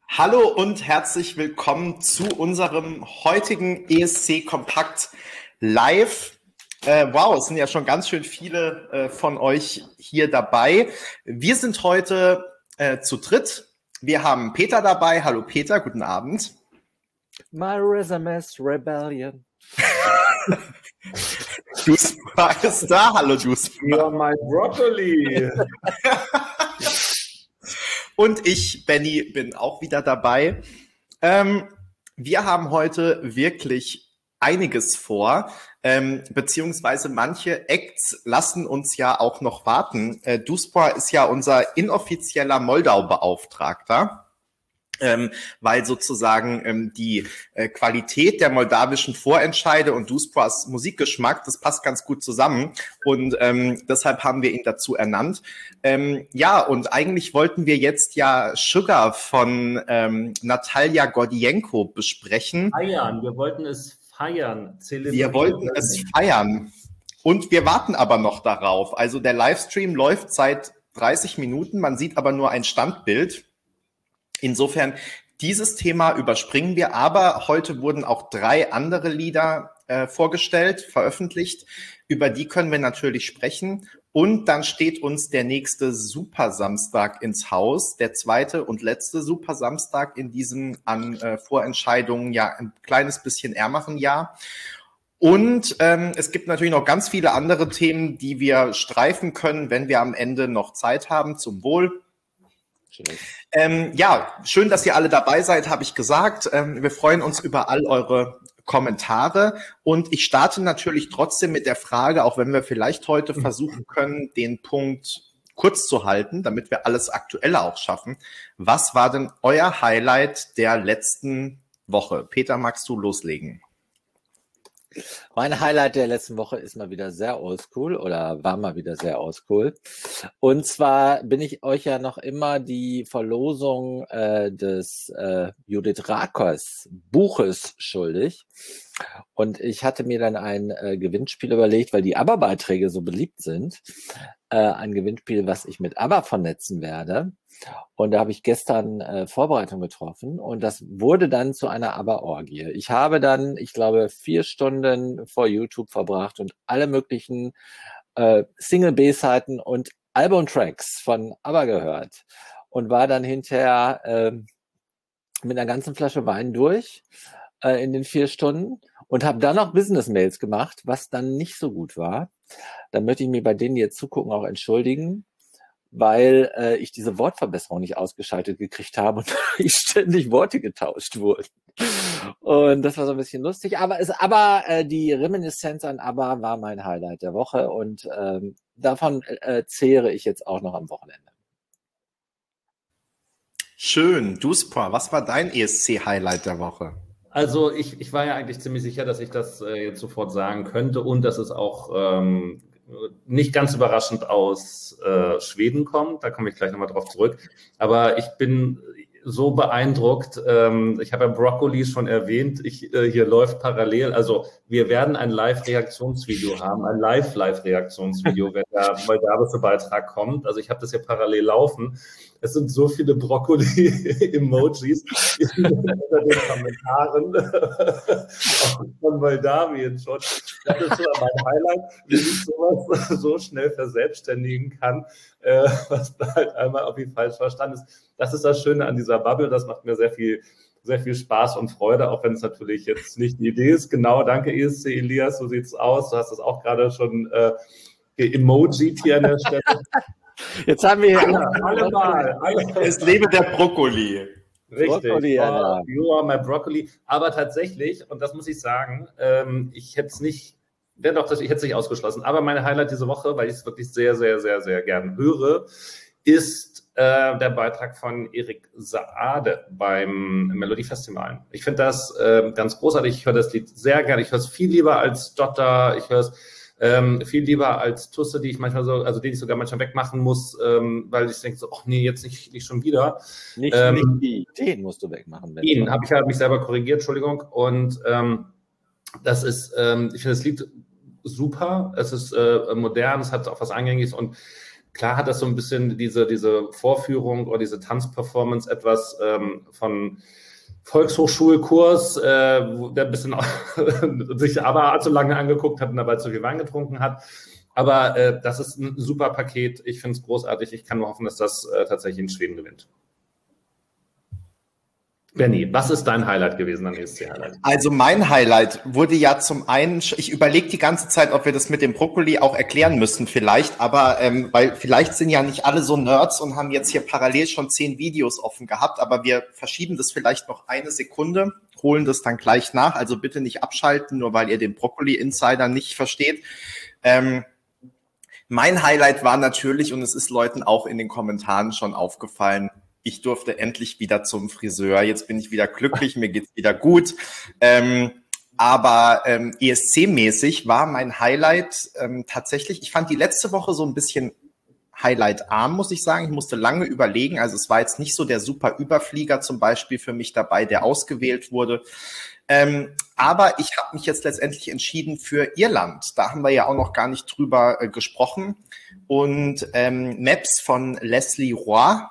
Hallo und herzlich willkommen zu unserem heutigen ESC Kompakt Live. Wow, es sind ja schon ganz schön viele von euch hier dabei. Wir sind heute zu dritt. Wir haben Peter dabei. Hallo Peter, guten Abend. My resume's rebellion. Duspa ist da. Hallo Duspa. You're my broccoli. Und ich, Benny, bin auch wieder dabei. Wir haben heute wirklich einiges vor, beziehungsweise manche Acts lassen uns ja auch noch warten. Duspa ist ja unser inoffizieller Moldau-Beauftragter. Weil sozusagen die Qualität der moldawischen Vorentscheide und Duspas Musikgeschmack, das passt ganz gut zusammen und deshalb haben wir ihn dazu ernannt. Ja, und eigentlich wollten wir jetzt ja Sugar von Natalia Gordienko besprechen. Feiern, wir wollten es feiern. Wir wollten es feiern und wir warten aber noch darauf. Also der Livestream läuft seit 30 Minuten, man sieht aber nur ein Standbild. Insofern, dieses Thema überspringen wir, aber heute wurden auch 3 andere Lieder vorgestellt, veröffentlicht. Über die können wir natürlich sprechen. Und dann steht uns der nächste Super-Samstag ins Haus, der zweite und letzte Super-Samstag in diesem an Vorentscheidungen ja ein kleines bisschen ärmeren Jahr. Und es gibt natürlich noch ganz viele andere Themen, die wir streifen können, wenn wir am Ende noch Zeit haben. Zum Wohl. Ja, schön, dass ihr alle dabei seid, habe ich gesagt. Wir freuen uns über all eure Kommentare und ich starte natürlich trotzdem mit der Frage, auch wenn wir vielleicht heute versuchen können, den Punkt kurz zu halten, damit wir alles Aktuelle auch schaffen. Was war denn euer Highlight der letzten Woche? Peter, magst du loslegen? Mein Highlight der letzten Woche ist mal wieder sehr oldschool oder war mal wieder sehr oldschool. Und zwar bin ich euch ja noch immer die Verlosung des Judith Rakers Buches schuldig. Und ich hatte mir dann ein Gewinnspiel überlegt, weil die ABBA-Beiträge so beliebt sind. Ein Gewinnspiel, was ich mit ABBA vernetzen werde. Und da habe ich gestern Vorbereitung getroffen und das wurde dann zu einer ABBA-Orgie. Ich habe dann, ich glaube, 4 Stunden vor YouTube verbracht und alle möglichen Single-B-Seiten und Album-Tracks von ABBA gehört und war dann hinterher mit einer ganzen Flasche Wein durch in den 4 Stunden und habe dann noch Business-Mails gemacht, was dann nicht so gut war. Da möchte ich mich bei denen, die jetzt zugucken, auch entschuldigen, weil ich diese Wortverbesserung nicht ausgeschaltet gekriegt habe und ich ständig Worte getauscht wurden. Und das war so ein bisschen lustig. Aber die Reminiszenz an ABBA war mein Highlight der Woche und davon zehre ich jetzt auch noch am Wochenende. Schön. Duspa, was war dein ESC-Highlight der Woche? Also ich war ja eigentlich ziemlich sicher, dass ich das jetzt sofort sagen könnte und dass es auch nicht ganz überraschend aus Schweden kommt. Da komme ich gleich nochmal drauf zurück. Aber ich bin so beeindruckt. Ich habe ja Broccoli schon erwähnt. Hier läuft parallel. Also wir werden ein Live-Reaktionsvideo haben, ein Live-Reaktionsvideo, wenn der moldawische Beitrag kommt. Also ich habe das hier parallel laufen. Es sind so viele Broccoli-Emojis unter den Kommentaren auch von Moldawien schon. Das ist schon mein Highlight, wie ich sowas so schnell verselbstständigen kann, was da halt einmal auf jeden Fall verstanden ist. Das ist das Schöne an dieser Bubble. Das macht mir sehr viel Spaß und Freude, auch wenn es natürlich jetzt nicht die Idee ist. Genau, danke ESC Elias, so sieht's aus. Du hast das auch gerade schon geemojit hier an der Stelle. Jetzt haben wir alle mal. Es lebe der Brokkoli. Richtig, Broccoli, ja. You are my broccoli. Aber tatsächlich, und das muss ich sagen, ich hätte es nicht, ich hätte es nicht ausgeschlossen, aber meine Highlight diese Woche, weil ich es wirklich sehr, sehr, sehr, sehr gern höre, ist der Beitrag von Erik Saade beim Melodiefestival. Ich finde das ganz großartig. Ich höre das Lied sehr gerne. Ich höre es viel lieber als Dotter. Ich höre es viel lieber als Tusse, die ich manchmal so, also den ich sogar manchmal wegmachen muss, weil ich denke so, ach nee, jetzt nicht schon wieder. Nicht den musst du wegmachen. Den habe ich mich selber korrigiert, Entschuldigung. Und das ist, ich finde das Lied super. Es ist modern, es hat auch was Eingängiges und klar hat das so ein bisschen diese Vorführung oder diese Tanzperformance etwas von Volkshochschulkurs, der ein bisschen sich aber allzu lange angeguckt hat und dabei zu viel Wein getrunken hat. Aber das ist ein super Paket. Ich finde es großartig. Ich kann nur hoffen, dass das tatsächlich in Schweden gewinnt. Benni, was ist dein Highlight gewesen am ESC-Highlight? Also mein Highlight wurde ja zum einen, ich überlege die ganze Zeit, ob wir das mit dem Brokkoli auch erklären müssen vielleicht, aber weil vielleicht sind ja nicht alle so Nerds und haben jetzt hier parallel schon 10 Videos offen gehabt, aber wir verschieben das vielleicht noch eine Sekunde, holen das dann gleich nach, also bitte nicht abschalten, nur weil ihr den Brokkoli-Insider nicht versteht. Mein Highlight war natürlich, und es ist Leuten auch in den Kommentaren schon aufgefallen, ich durfte endlich wieder zum Friseur. Jetzt bin ich wieder glücklich, mir geht's wieder gut. Aber ESC-mäßig war mein Highlight tatsächlich, ich fand die letzte Woche so ein bisschen highlightarm, muss ich sagen. Ich musste lange überlegen. Also es war jetzt nicht so der super Überflieger zum Beispiel für mich dabei, der ausgewählt wurde. Aber ich habe mich jetzt letztendlich entschieden für Irland. Da haben wir ja auch noch gar nicht drüber gesprochen. Und Maps von Leslie Roy.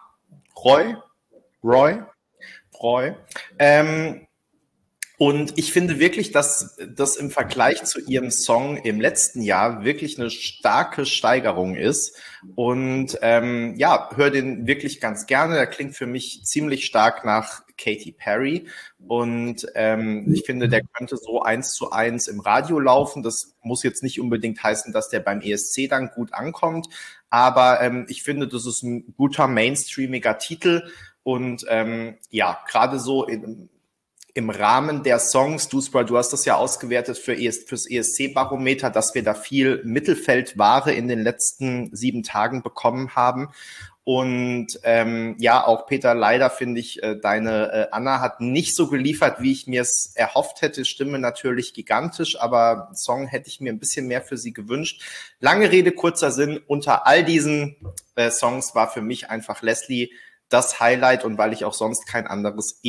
Und ich finde wirklich, dass das im Vergleich zu ihrem Song im letzten Jahr wirklich eine starke Steigerung ist. Und ja, höre den wirklich ganz gerne. Der klingt für mich ziemlich stark nach Katy Perry. Und ich finde, der könnte so 1:1 im Radio laufen. Das muss jetzt nicht unbedingt heißen, dass der beim ESC dann gut ankommt. Aber ich finde, das ist ein guter mainstreamiger Titel. Und ja, gerade so im Rahmen der Songs, du hast das ja ausgewertet fürs ESC-Barometer, dass wir da viel Mittelfeldware in den letzten 7 Tagen bekommen haben. Und ja, auch Peter, leider finde ich, deine Anna hat nicht so geliefert, wie ich mir es erhofft hätte. Stimme natürlich gigantisch, aber Song hätte ich mir ein bisschen mehr für sie gewünscht. Lange Rede, kurzer Sinn. Unter all diesen Songs war für mich einfach Leslie das Highlight. Und weil ich auch sonst kein anderes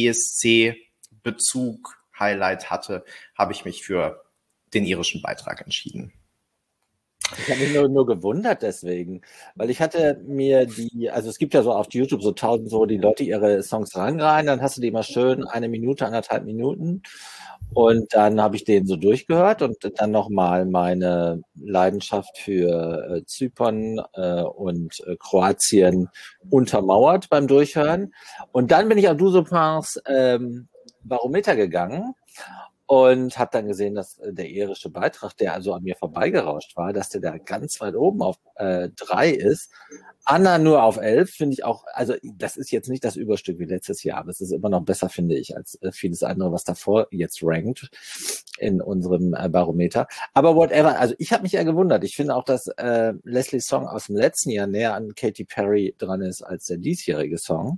ESC-Bezug-Highlight hatte, habe ich mich für den irischen Beitrag entschieden. Ich habe mich nur gewundert deswegen, weil ich hatte mir also es gibt ja so auf YouTube so 1000, wo die Leute ihre Songs ranreihen, dann hast du die immer schön 1 Minute, 1,5 Minuten und dann habe ich den so durchgehört und dann nochmal meine Leidenschaft für Zypern und Kroatien untermauert beim Durchhören und dann bin ich auf Dusopars Barometer gegangen. Und habe dann gesehen, dass der irische Beitrag, der also an mir vorbeigerauscht war, dass der da ganz weit oben auf 3 ist. Anna nur auf 11, finde ich auch, also das ist jetzt nicht das Überstück wie letztes Jahr, aber es ist immer noch besser, finde ich, als vieles andere, was davor jetzt rankt in unserem Barometer. Aber whatever, also ich habe mich ja gewundert. Ich finde auch, dass Leslies Song aus dem letzten Jahr näher an Katy Perry dran ist als der diesjährige Song.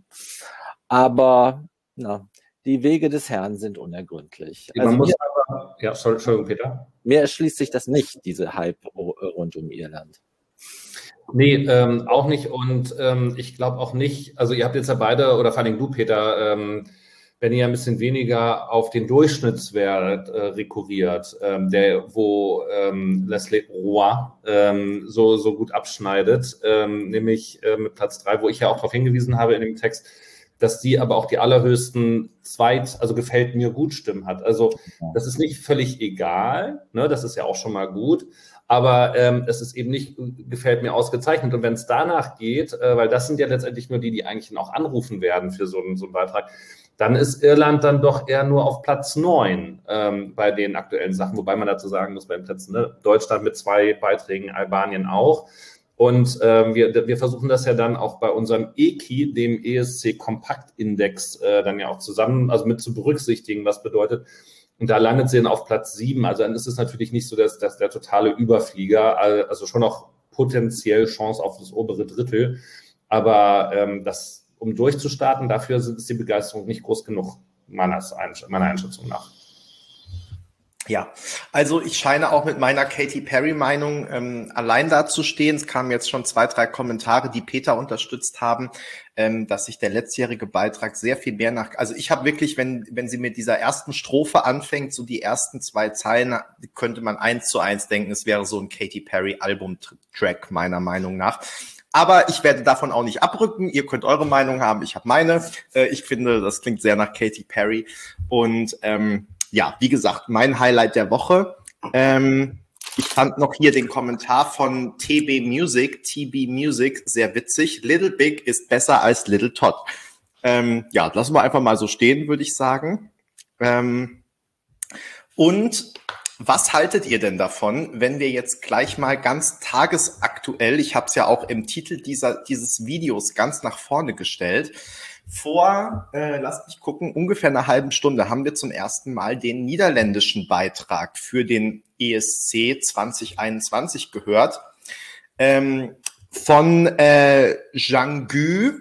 Aber, na, die Wege des Herrn sind unergründlich. Man muss aber, ja, Entschuldigung, Peter. Mir erschließt sich das nicht, diese Hype rund um Irland. Nee, auch nicht. Und ich glaube auch nicht, also ihr habt jetzt ja beide, oder vor allem du, Peter, wenn ihr ein bisschen weniger auf den Durchschnittswert rekurriert, wo Leslie Roy so gut abschneidet, nämlich mit Platz 3, wo ich ja auch darauf hingewiesen habe in dem Text, dass die aber auch die allerhöchsten also gefällt mir gut Stimmen hat. Also das ist nicht völlig egal, ne? Das ist ja auch schon mal gut, aber es ist eben nicht gefällt mir ausgezeichnet. Und wenn es danach geht, weil das sind ja letztendlich nur die eigentlich auch anrufen werden für so einen Beitrag, dann ist Irland dann doch eher nur auf Platz 9 bei den aktuellen Sachen, wobei man dazu sagen muss, bei den Plätzen, ne? Deutschland mit 2 Beiträgen, Albanien auch. Und wir versuchen das ja dann auch bei unserem EKI, dem ESC-Kompakt-Index, dann ja auch zusammen, also mit zu berücksichtigen, was bedeutet. Und da landet sie dann auf Platz 7. Also dann ist es natürlich nicht so, dass der totale Überflieger, also schon noch potenziell Chance auf das obere Drittel. Aber um durchzustarten, dafür ist die Begeisterung nicht groß genug, meiner Einschätzung nach. Ja, also ich scheine auch mit meiner Katy Perry-Meinung allein dazustehen. Es kamen jetzt schon 2, 3 Kommentare, die Peter unterstützt haben, dass sich der letztjährige Beitrag sehr viel mehr also ich habe wirklich, wenn sie mit dieser ersten Strophe anfängt, so die ersten 2 Zeilen, könnte man 1:1 denken, es wäre so ein Katy Perry Album-Track, meiner Meinung nach. Aber ich werde davon auch nicht abrücken. Ihr könnt eure Meinung haben, ich habe meine. Ich finde, das klingt sehr nach Katy Perry. Und ja, wie gesagt, mein Highlight der Woche. Ich fand noch hier den Kommentar von TB Music, sehr witzig. Little Big ist besser als Little Todd. Ja, lassen wir einfach mal so stehen, würde ich sagen. Und was haltet ihr denn davon, wenn wir jetzt gleich mal ganz tagesaktuell, ich habe es ja auch im Titel dieses Videos ganz nach vorne gestellt, lasst mich gucken, ungefähr einer halben Stunde haben wir zum ersten Mal den niederländischen Beitrag für den ESC 2021 gehört, von Jean-Guy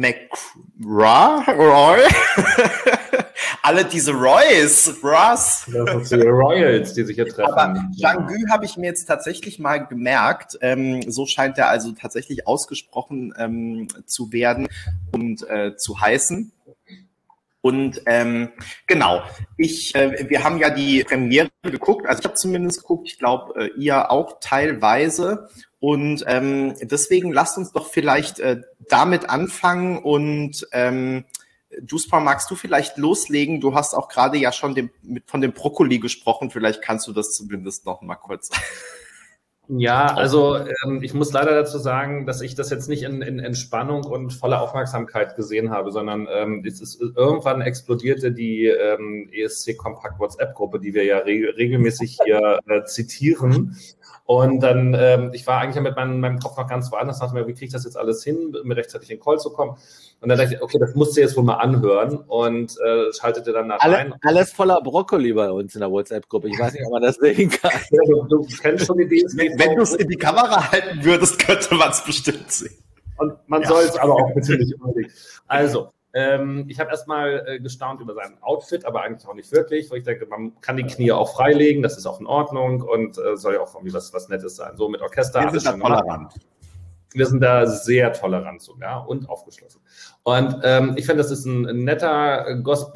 McRoy. Alle diese Roys. Das sind die Royals, die sich hier treffen. Aber Jean-Guy habe ich mir jetzt tatsächlich mal gemerkt. So scheint er also tatsächlich ausgesprochen zu werden und zu heißen. Und genau, wir haben ja die Premiere geguckt, also ich habe zumindest geguckt, ich glaube, ihr auch teilweise. Und deswegen lasst uns doch vielleicht damit anfangen und Duspar, magst du vielleicht loslegen? Du hast auch gerade ja schon von dem Brokkoli gesprochen, vielleicht kannst du das zumindest noch mal kurz. Ja, also ich muss leider dazu sagen, dass ich das jetzt nicht in Entspannung und voller Aufmerksamkeit gesehen habe, sondern irgendwann explodierte die ESC-Kompakt WhatsApp-Gruppe, die wir ja regelmäßig hier zitieren. Und dann, ich war eigentlich mit meinem Kopf noch ganz woanders, dachte mir, wie kriege ich das jetzt alles hin, mir rechtzeitig in den Call zu kommen? Und dann dachte ich, okay, das musst du jetzt wohl mal anhören und schaltete dann nach rein. Alles voller Brokkoli bei uns in der WhatsApp-Gruppe. Ich weiß nicht, ob man das sehen kann. Ja, du kennst schon die DSGVO. Wenn du es in die Kamera halten würdest, könnte man es bestimmt sehen. Und man soll es aber auch bitte nicht unbedingt. Also, ich habe erstmal gestaunt über sein Outfit, aber eigentlich auch nicht wirklich, weil ich denke, man kann die Knie auch freilegen, das ist auch in Ordnung und soll ja auch irgendwie was Nettes sein. So mit Orchester. Wir sind da tolerant. Wir sind da sehr tolerant sogar und aufgeschlossen. Und ich finde, das ist ein netter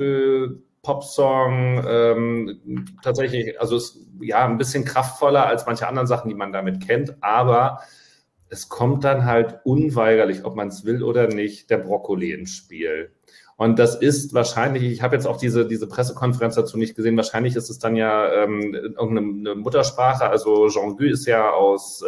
Gospel-Pop-Song, tatsächlich, also ist ja ein bisschen kraftvoller als manche anderen Sachen, die man damit kennt, aber es kommt dann halt unweigerlich, ob man es will oder nicht, der Brokkoli ins Spiel. Und das ist wahrscheinlich, ich habe jetzt auch diese Pressekonferenz dazu nicht gesehen, wahrscheinlich ist es dann ja irgendeine Muttersprache, also Jean-Guy ist ja aus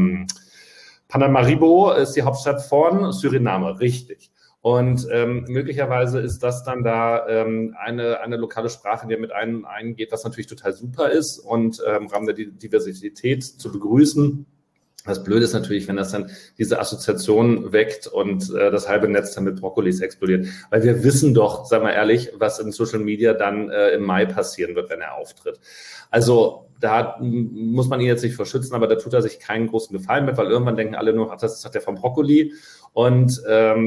Paramaribo, ist die Hauptstadt von Suriname, richtig. Und möglicherweise ist das dann da eine lokale Sprache, die mit einem eingeht, was natürlich total super ist und im Rahmen der Diversität zu begrüßen. Das Blöde ist natürlich, wenn das dann diese Assoziation weckt und das halbe Netz dann mit Brokkolis explodiert. Weil wir wissen doch, sagen wir ehrlich, was in Social Media dann im Mai passieren wird, wenn er auftritt. Also da muss man ihn jetzt nicht vor schützen, aber da tut er sich keinen großen Gefallen mit, weil irgendwann denken alle nur, ach, das ist der vom Brokkoli. Und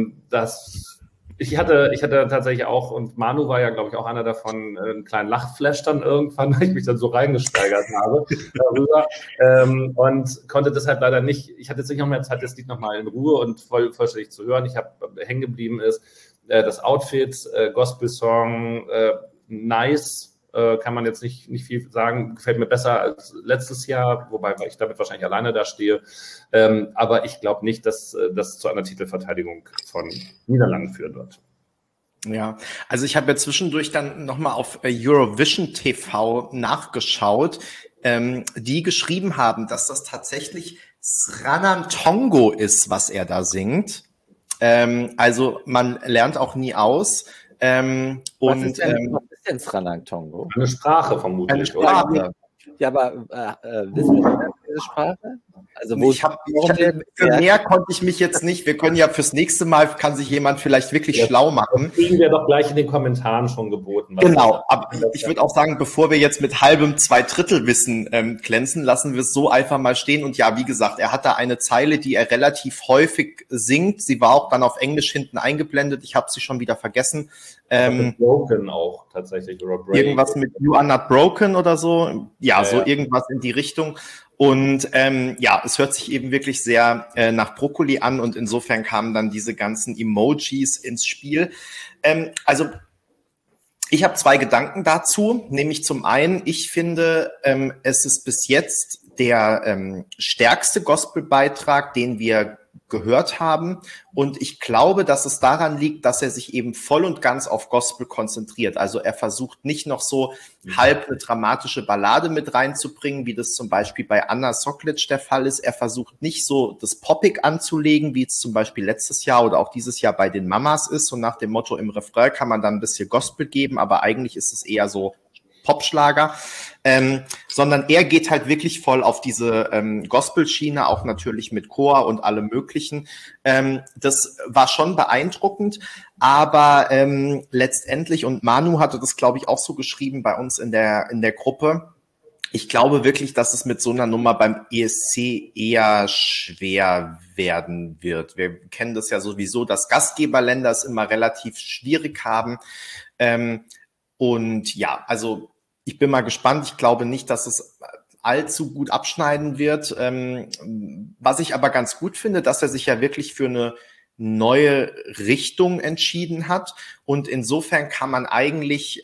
ich hatte tatsächlich auch, und Manu war ja, glaube ich, auch einer davon, einen kleinen Lachflash dann irgendwann, weil ich mich dann so reingesteigert habe darüber und konnte deshalb leider nicht, ich hatte jetzt nicht noch mehr Zeit, das Lied nochmal in Ruhe und vollständig zu hören. Ich habe hängen geblieben ist, das Outfit, Gospel-Song, nice, kann man jetzt nicht viel sagen, gefällt mir besser als letztes Jahr, wobei ich damit wahrscheinlich alleine da stehe. Aber ich glaube nicht, dass das zu einer Titelverteidigung von Niederlanden führen wird. Ja, also ich habe ja zwischendurch dann nochmal auf Eurovision TV nachgeschaut, die geschrieben haben, dass das tatsächlich Sranam Tongo ist, was er da singt. Also man lernt auch nie aus. Was ist denn Sranam Tongo? Eine Sprache vermutlich. Eine Sprache. Oder? Ja, aber wissen wir diese Sprache? Also für mehr konnte ich mich jetzt nicht. Wir können ja fürs nächste Mal, kann sich jemand vielleicht wirklich schlau machen. Das kriegen wir doch gleich in den Kommentaren schon geboten. Genau, aber ich würde auch sagen, bevor wir jetzt mit halbem Zweidrittelwissen glänzen, lassen wir es so einfach mal stehen. Und ja, wie gesagt, er hat da eine Zeile, die er relativ häufig singt. Sie war auch dann auf Englisch hinten eingeblendet. Ich habe sie schon wieder vergessen. Broken auch tatsächlich. Irgendwas mit You are not broken oder so. Ja, so irgendwas in die Richtung. Und ja, es hört sich eben wirklich sehr nach Brokkoli an und insofern kamen dann diese ganzen Emojis ins Spiel. Also ich habe zwei Gedanken dazu, nämlich zum einen, ich finde, es ist bis jetzt der stärkste Gospelbeitrag, den wir gehört haben. Und ich glaube, dass es daran liegt, dass er sich eben voll und ganz auf Gospel konzentriert. Also er versucht nicht noch so halb eine dramatische Ballade mit reinzubringen, wie das zum Beispiel bei Anna Soklic der Fall ist. Er versucht nicht so das Poppig anzulegen, wie es zum Beispiel letztes Jahr oder auch dieses Jahr bei den Mamas ist. Und nach dem Motto, im Refrain kann man dann ein bisschen Gospel geben, aber eigentlich ist es eher so Popschlager, sondern er geht halt wirklich voll auf diese Gospel-Schiene, auch natürlich mit Chor und allem Möglichen. Das war schon beeindruckend, aber letztendlich, und Manu hatte das, glaube ich, auch so geschrieben bei uns in der Gruppe, ich glaube wirklich, dass es mit so einer Nummer beim ESC eher schwer werden wird. Wir kennen das ja sowieso, dass Gastgeberländer es immer relativ schwierig haben. Und ja, also ich bin mal gespannt. Ich glaube nicht, dass es allzu gut abschneiden wird. Was ich aber ganz gut finde, dass er sich ja wirklich für eine neue Richtung entschieden hat. Und insofern kann man eigentlich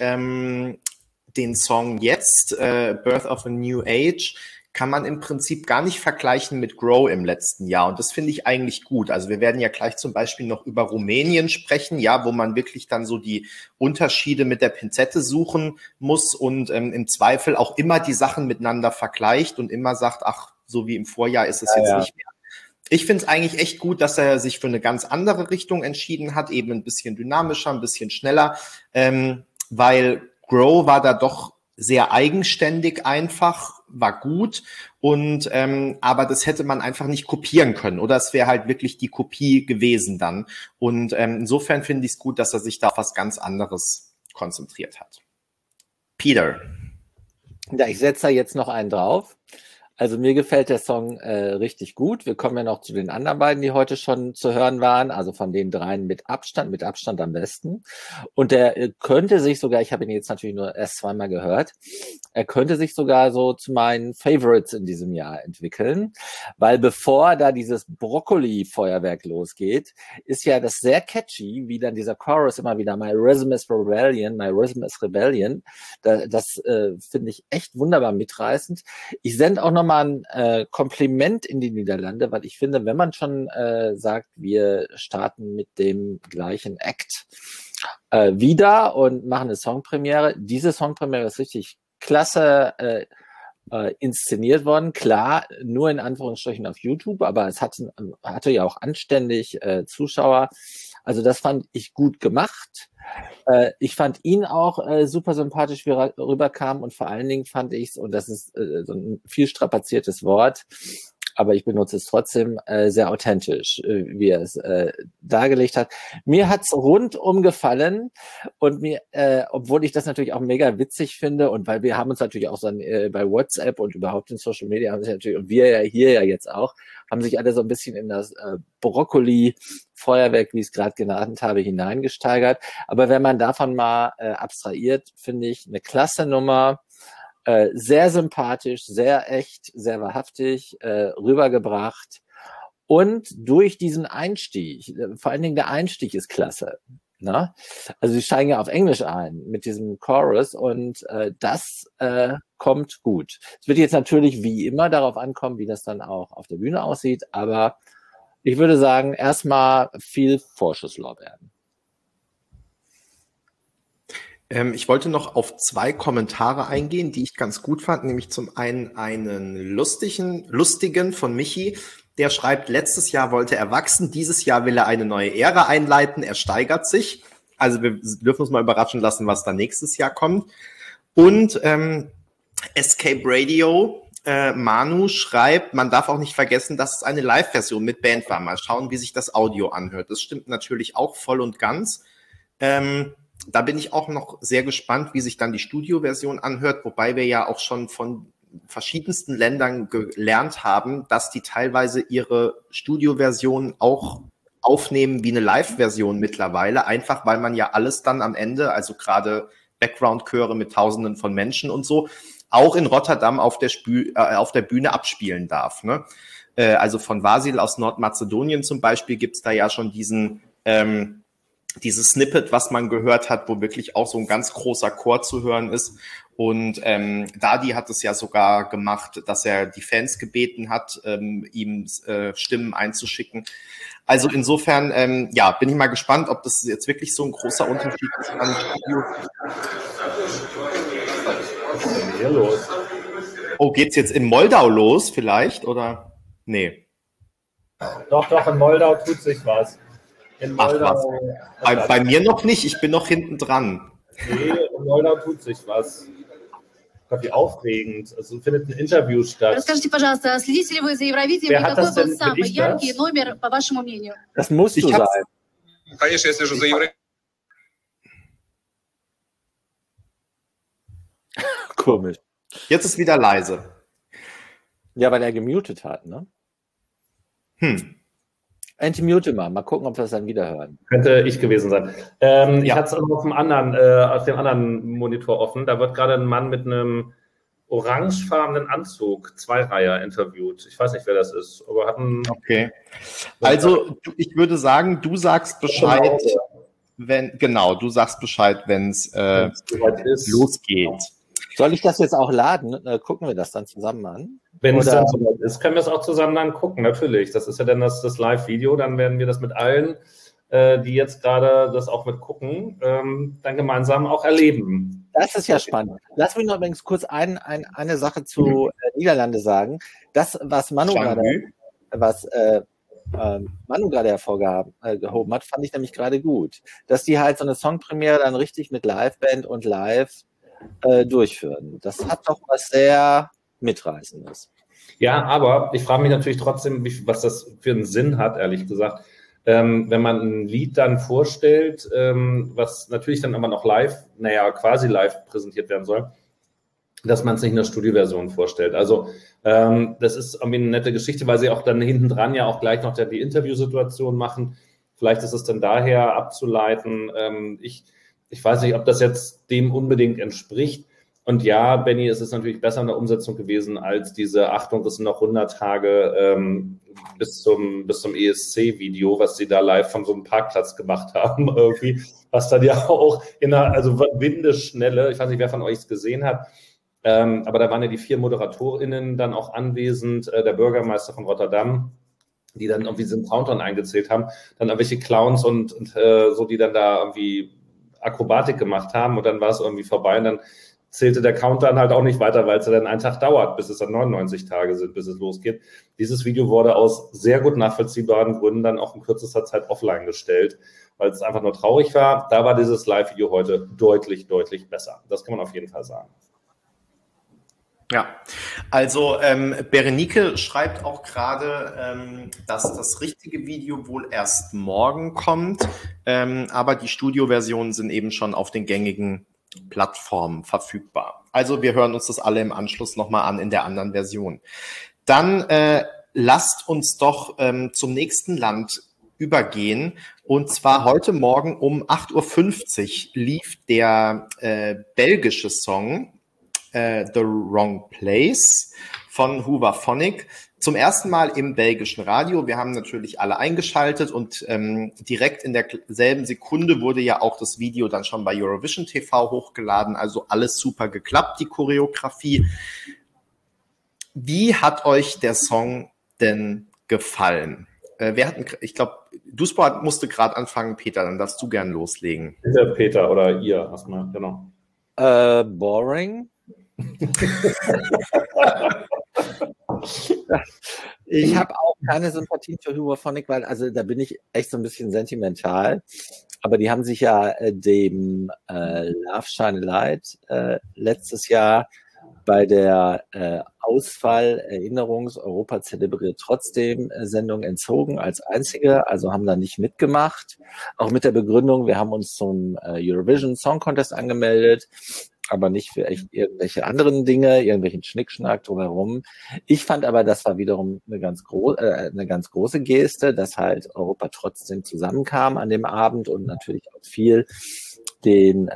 den Song jetzt, Birth of a New Age, kann man im Prinzip gar nicht vergleichen mit Grow im letzten Jahr. Und das finde ich eigentlich gut. Also wir werden ja gleich zum Beispiel noch über Rumänien sprechen, ja, wo man wirklich dann so die Unterschiede mit der Pinzette suchen muss und im Zweifel auch immer die Sachen miteinander vergleicht und immer sagt, ach, so wie im Vorjahr ist es jetzt nicht mehr. Ich finde es eigentlich echt gut, dass er sich für eine ganz andere Richtung entschieden hat, eben ein bisschen dynamischer, ein bisschen schneller, weil Grow war da doch sehr eigenständig einfach, war gut und aber das hätte man einfach nicht kopieren können oder es wäre halt wirklich die Kopie gewesen dann und insofern finde ich es gut, dass er sich da auf was ganz anderes konzentriert hat. Peter. Ja, ich setze da jetzt noch einen drauf. Also mir gefällt der Song richtig gut. Wir kommen ja noch zu den anderen beiden, die heute schon zu hören waren. Also von den dreien mit Abstand am besten. Und der könnte sich sogar, ich habe ihn jetzt natürlich nur erst zweimal gehört, er könnte sich sogar so zu meinen Favorites in diesem Jahr entwickeln. Weil bevor da dieses Brokkoli-Feuerwerk losgeht, ist ja das sehr catchy, wie dann dieser Chorus immer wieder My Rhythm is Rebellion, My Rhythm is Rebellion. Das finde ich echt wunderbar mitreißend. Ich sende auch noch mal ein Kompliment in die Niederlande, weil ich finde, wenn man schon sagt, wir starten mit dem gleichen Act wieder und machen eine Songpremiere, diese Songpremiere ist richtig klasse inszeniert worden, klar, nur in Anführungsstrichen auf YouTube, aber es hatte ja auch anständig Zuschauer, also das fand ich gut gemacht. Ich fand ihn auch super sympathisch, wie er rüberkam und vor allen Dingen fand ich es, und das ist so ein viel strapaziertes Wort, aber ich benutze es trotzdem sehr authentisch, wie er es dargelegt hat. Mir hat's rundum gefallen und mir, obwohl ich das natürlich auch mega witzig finde und weil wir haben uns natürlich auch so bei WhatsApp und überhaupt in Social Media haben sich natürlich, und wir ja hier ja jetzt auch, haben sich alle so ein bisschen in das Brokkoli-Feuerwerk, wie ich es gerade genannt habe, hineingesteigert. Aber wenn man davon mal abstrahiert, finde ich eine klasse Nummer, sehr sympathisch, sehr echt, sehr wahrhaftig rübergebracht und durch diesen Einstieg, vor allen Dingen der Einstieg ist klasse. Ne? Also sie steigen ja auf Englisch ein mit diesem Chorus und das kommt gut. Es wird jetzt natürlich wie immer darauf ankommen, wie das dann auch auf der Bühne aussieht, aber ich würde sagen, erstmal viel Vorschusslorbeeren. Ich wollte noch auf 2 Kommentare eingehen, die ich ganz gut fand, nämlich zum einen lustigen von Michi, der schreibt, letztes Jahr wollte er wachsen, dieses Jahr will er eine neue Ära einleiten, er steigert sich. Also wir dürfen uns mal überraschen lassen, was da nächstes Jahr kommt. Und Escape Radio, Manu schreibt, man darf auch nicht vergessen, dass es eine Live-Version mit Band war. Mal schauen, wie sich das Audio anhört. Das stimmt natürlich auch voll und ganz. Da bin ich auch noch sehr gespannt, wie sich dann die Studioversion anhört, wobei wir ja auch schon von verschiedensten Ländern gelernt haben, dass die teilweise ihre Studioversion auch aufnehmen wie eine Live-Version mittlerweile, einfach weil man ja alles dann am Ende, also gerade Background-Chöre mit Tausenden von Menschen und so, auch in Rotterdam auf der Bühne abspielen darf. Ne? Also von Vasil aus Nordmazedonien zum Beispiel gibt's da ja schon diesen dieses Snippet, was man gehört hat, wo wirklich auch so ein ganz großer Chor zu hören ist. Und Dadi hat es ja sogar gemacht, dass er die Fans gebeten hat, ihm Stimmen einzuschicken. Also insofern, ja, bin ich mal gespannt, ob das jetzt wirklich so ein großer Unterschied ist an Studio. Was ist denn hier los? Oh, geht's jetzt in Moldau los vielleicht, oder? Nee. Doch, in Moldau tut sich was. In Moldau, bei mir noch nicht, ich bin noch hinten dran. Nee, in Moldau tut sich was. Gott, wie aufregend. Also findet ein Interview statt. Расскажите, пожалуйста, следите ли вы за Евровидением и какой был самый яркий номер, по вашему мнению? Das musst du sein. Конечно, я слежу за Евровидением. Komisch. Jetzt ist wieder leise. Ja, weil er gemutet hat, ne? Anti-mute mal gucken, ob wir es dann wieder hören. Könnte ich gewesen sein. Ich hatte es auf dem anderen Monitor offen. Da wird gerade ein Mann mit einem orangefarbenen Anzug, Zweireiher, interviewt. Ich weiß nicht, wer das ist, aber hat einen... Okay. Also, ich würde sagen, du sagst Bescheid, du sagst Bescheid, wenn es losgeht. Soll ich das jetzt auch laden? Gucken wir das dann zusammen an? Wenn es dann soweit ist, können wir es auch zusammen dann gucken, natürlich. Das ist ja dann das Live-Video, dann werden wir das mit allen, die jetzt gerade das auch mit gucken, dann gemeinsam auch erleben. Das ist ja spannend. Lass mich noch übrigens kurz eine Sache zu Niederlande sagen. Das, was Manu gerade hervorgehoben hat, fand ich nämlich gerade gut. Dass die halt so eine Songpremiere dann richtig mit Liveband und live durchführen. Das hat doch was sehr Mitreißendes. Ja, aber ich frage mich natürlich trotzdem, was das für einen Sinn hat, ehrlich gesagt. Wenn man ein Lied dann vorstellt, was natürlich dann aber noch quasi live präsentiert werden soll, dass man es nicht in der Studioversion vorstellt. Also das ist irgendwie eine nette Geschichte, weil sie auch dann hinten dran ja auch gleich noch die Interviewsituation machen. Vielleicht ist es dann daher abzuleiten. Ich weiß nicht, ob das jetzt dem unbedingt entspricht. Und ja, Benny, es ist natürlich besser in der Umsetzung gewesen als diese, Achtung, es sind noch 100 Tage bis zum ESC-Video, was sie da live von so einem Parkplatz gemacht haben, irgendwie, was dann ja auch also Windeschnelle, ich weiß nicht, wer von euch es gesehen hat, aber da waren ja die 4 ModeratorInnen dann auch anwesend, der Bürgermeister von Rotterdam, die dann irgendwie diesen Countdown eingezählt haben, dann irgendwelche Clowns und so, die dann da irgendwie Akrobatik gemacht haben und dann war es irgendwie vorbei und dann zählte der Countdown halt auch nicht weiter, weil es ja dann einen Tag dauert, bis es dann 99 Tage sind, bis es losgeht. Dieses Video wurde aus sehr gut nachvollziehbaren Gründen dann auch in kürzester Zeit offline gestellt, weil es einfach nur traurig war. Da war dieses Live-Video heute deutlich, deutlich besser. Das kann man auf jeden Fall sagen. Ja, also Berenike schreibt auch gerade, dass das richtige Video wohl erst morgen kommt, aber die Studioversionen sind eben schon auf den gängigen Plattformen verfügbar. Also wir hören uns das alle im Anschluss nochmal an in der anderen Version. Dann lasst uns doch zum nächsten Land übergehen. Und zwar heute Morgen um 8:50 Uhr lief der belgische Song The Wrong Place von Hooverphonic. Zum ersten Mal im belgischen Radio. Wir haben natürlich alle eingeschaltet und direkt in derselben Sekunde wurde ja auch das Video dann schon bei Eurovision TV hochgeladen. Also alles super geklappt, die Choreografie. Wie hat euch der Song denn gefallen? Ich glaube, Duspor musste gerade anfangen, Peter, dann darfst du gern loslegen. Bitte, Peter, oder ihr erstmal, genau. Boring. Ich habe auch keine Sympathie für Hooverphonic, weil also da bin ich echt so ein bisschen sentimental. Aber die haben sich ja dem Love Shine Light letztes Jahr bei der Ausfall-Erinnerungs-Europa zelebriert trotzdem Sendung entzogen als einzige, also haben da nicht mitgemacht. Auch mit der Begründung, wir haben uns zum Eurovision Song Contest angemeldet, aber nicht für echt irgendwelche anderen Dinge, irgendwelchen Schnickschnack drumherum. Ich fand aber, das war wiederum eine ganz große Geste, dass halt Europa trotzdem zusammenkam an dem Abend und natürlich auch viel den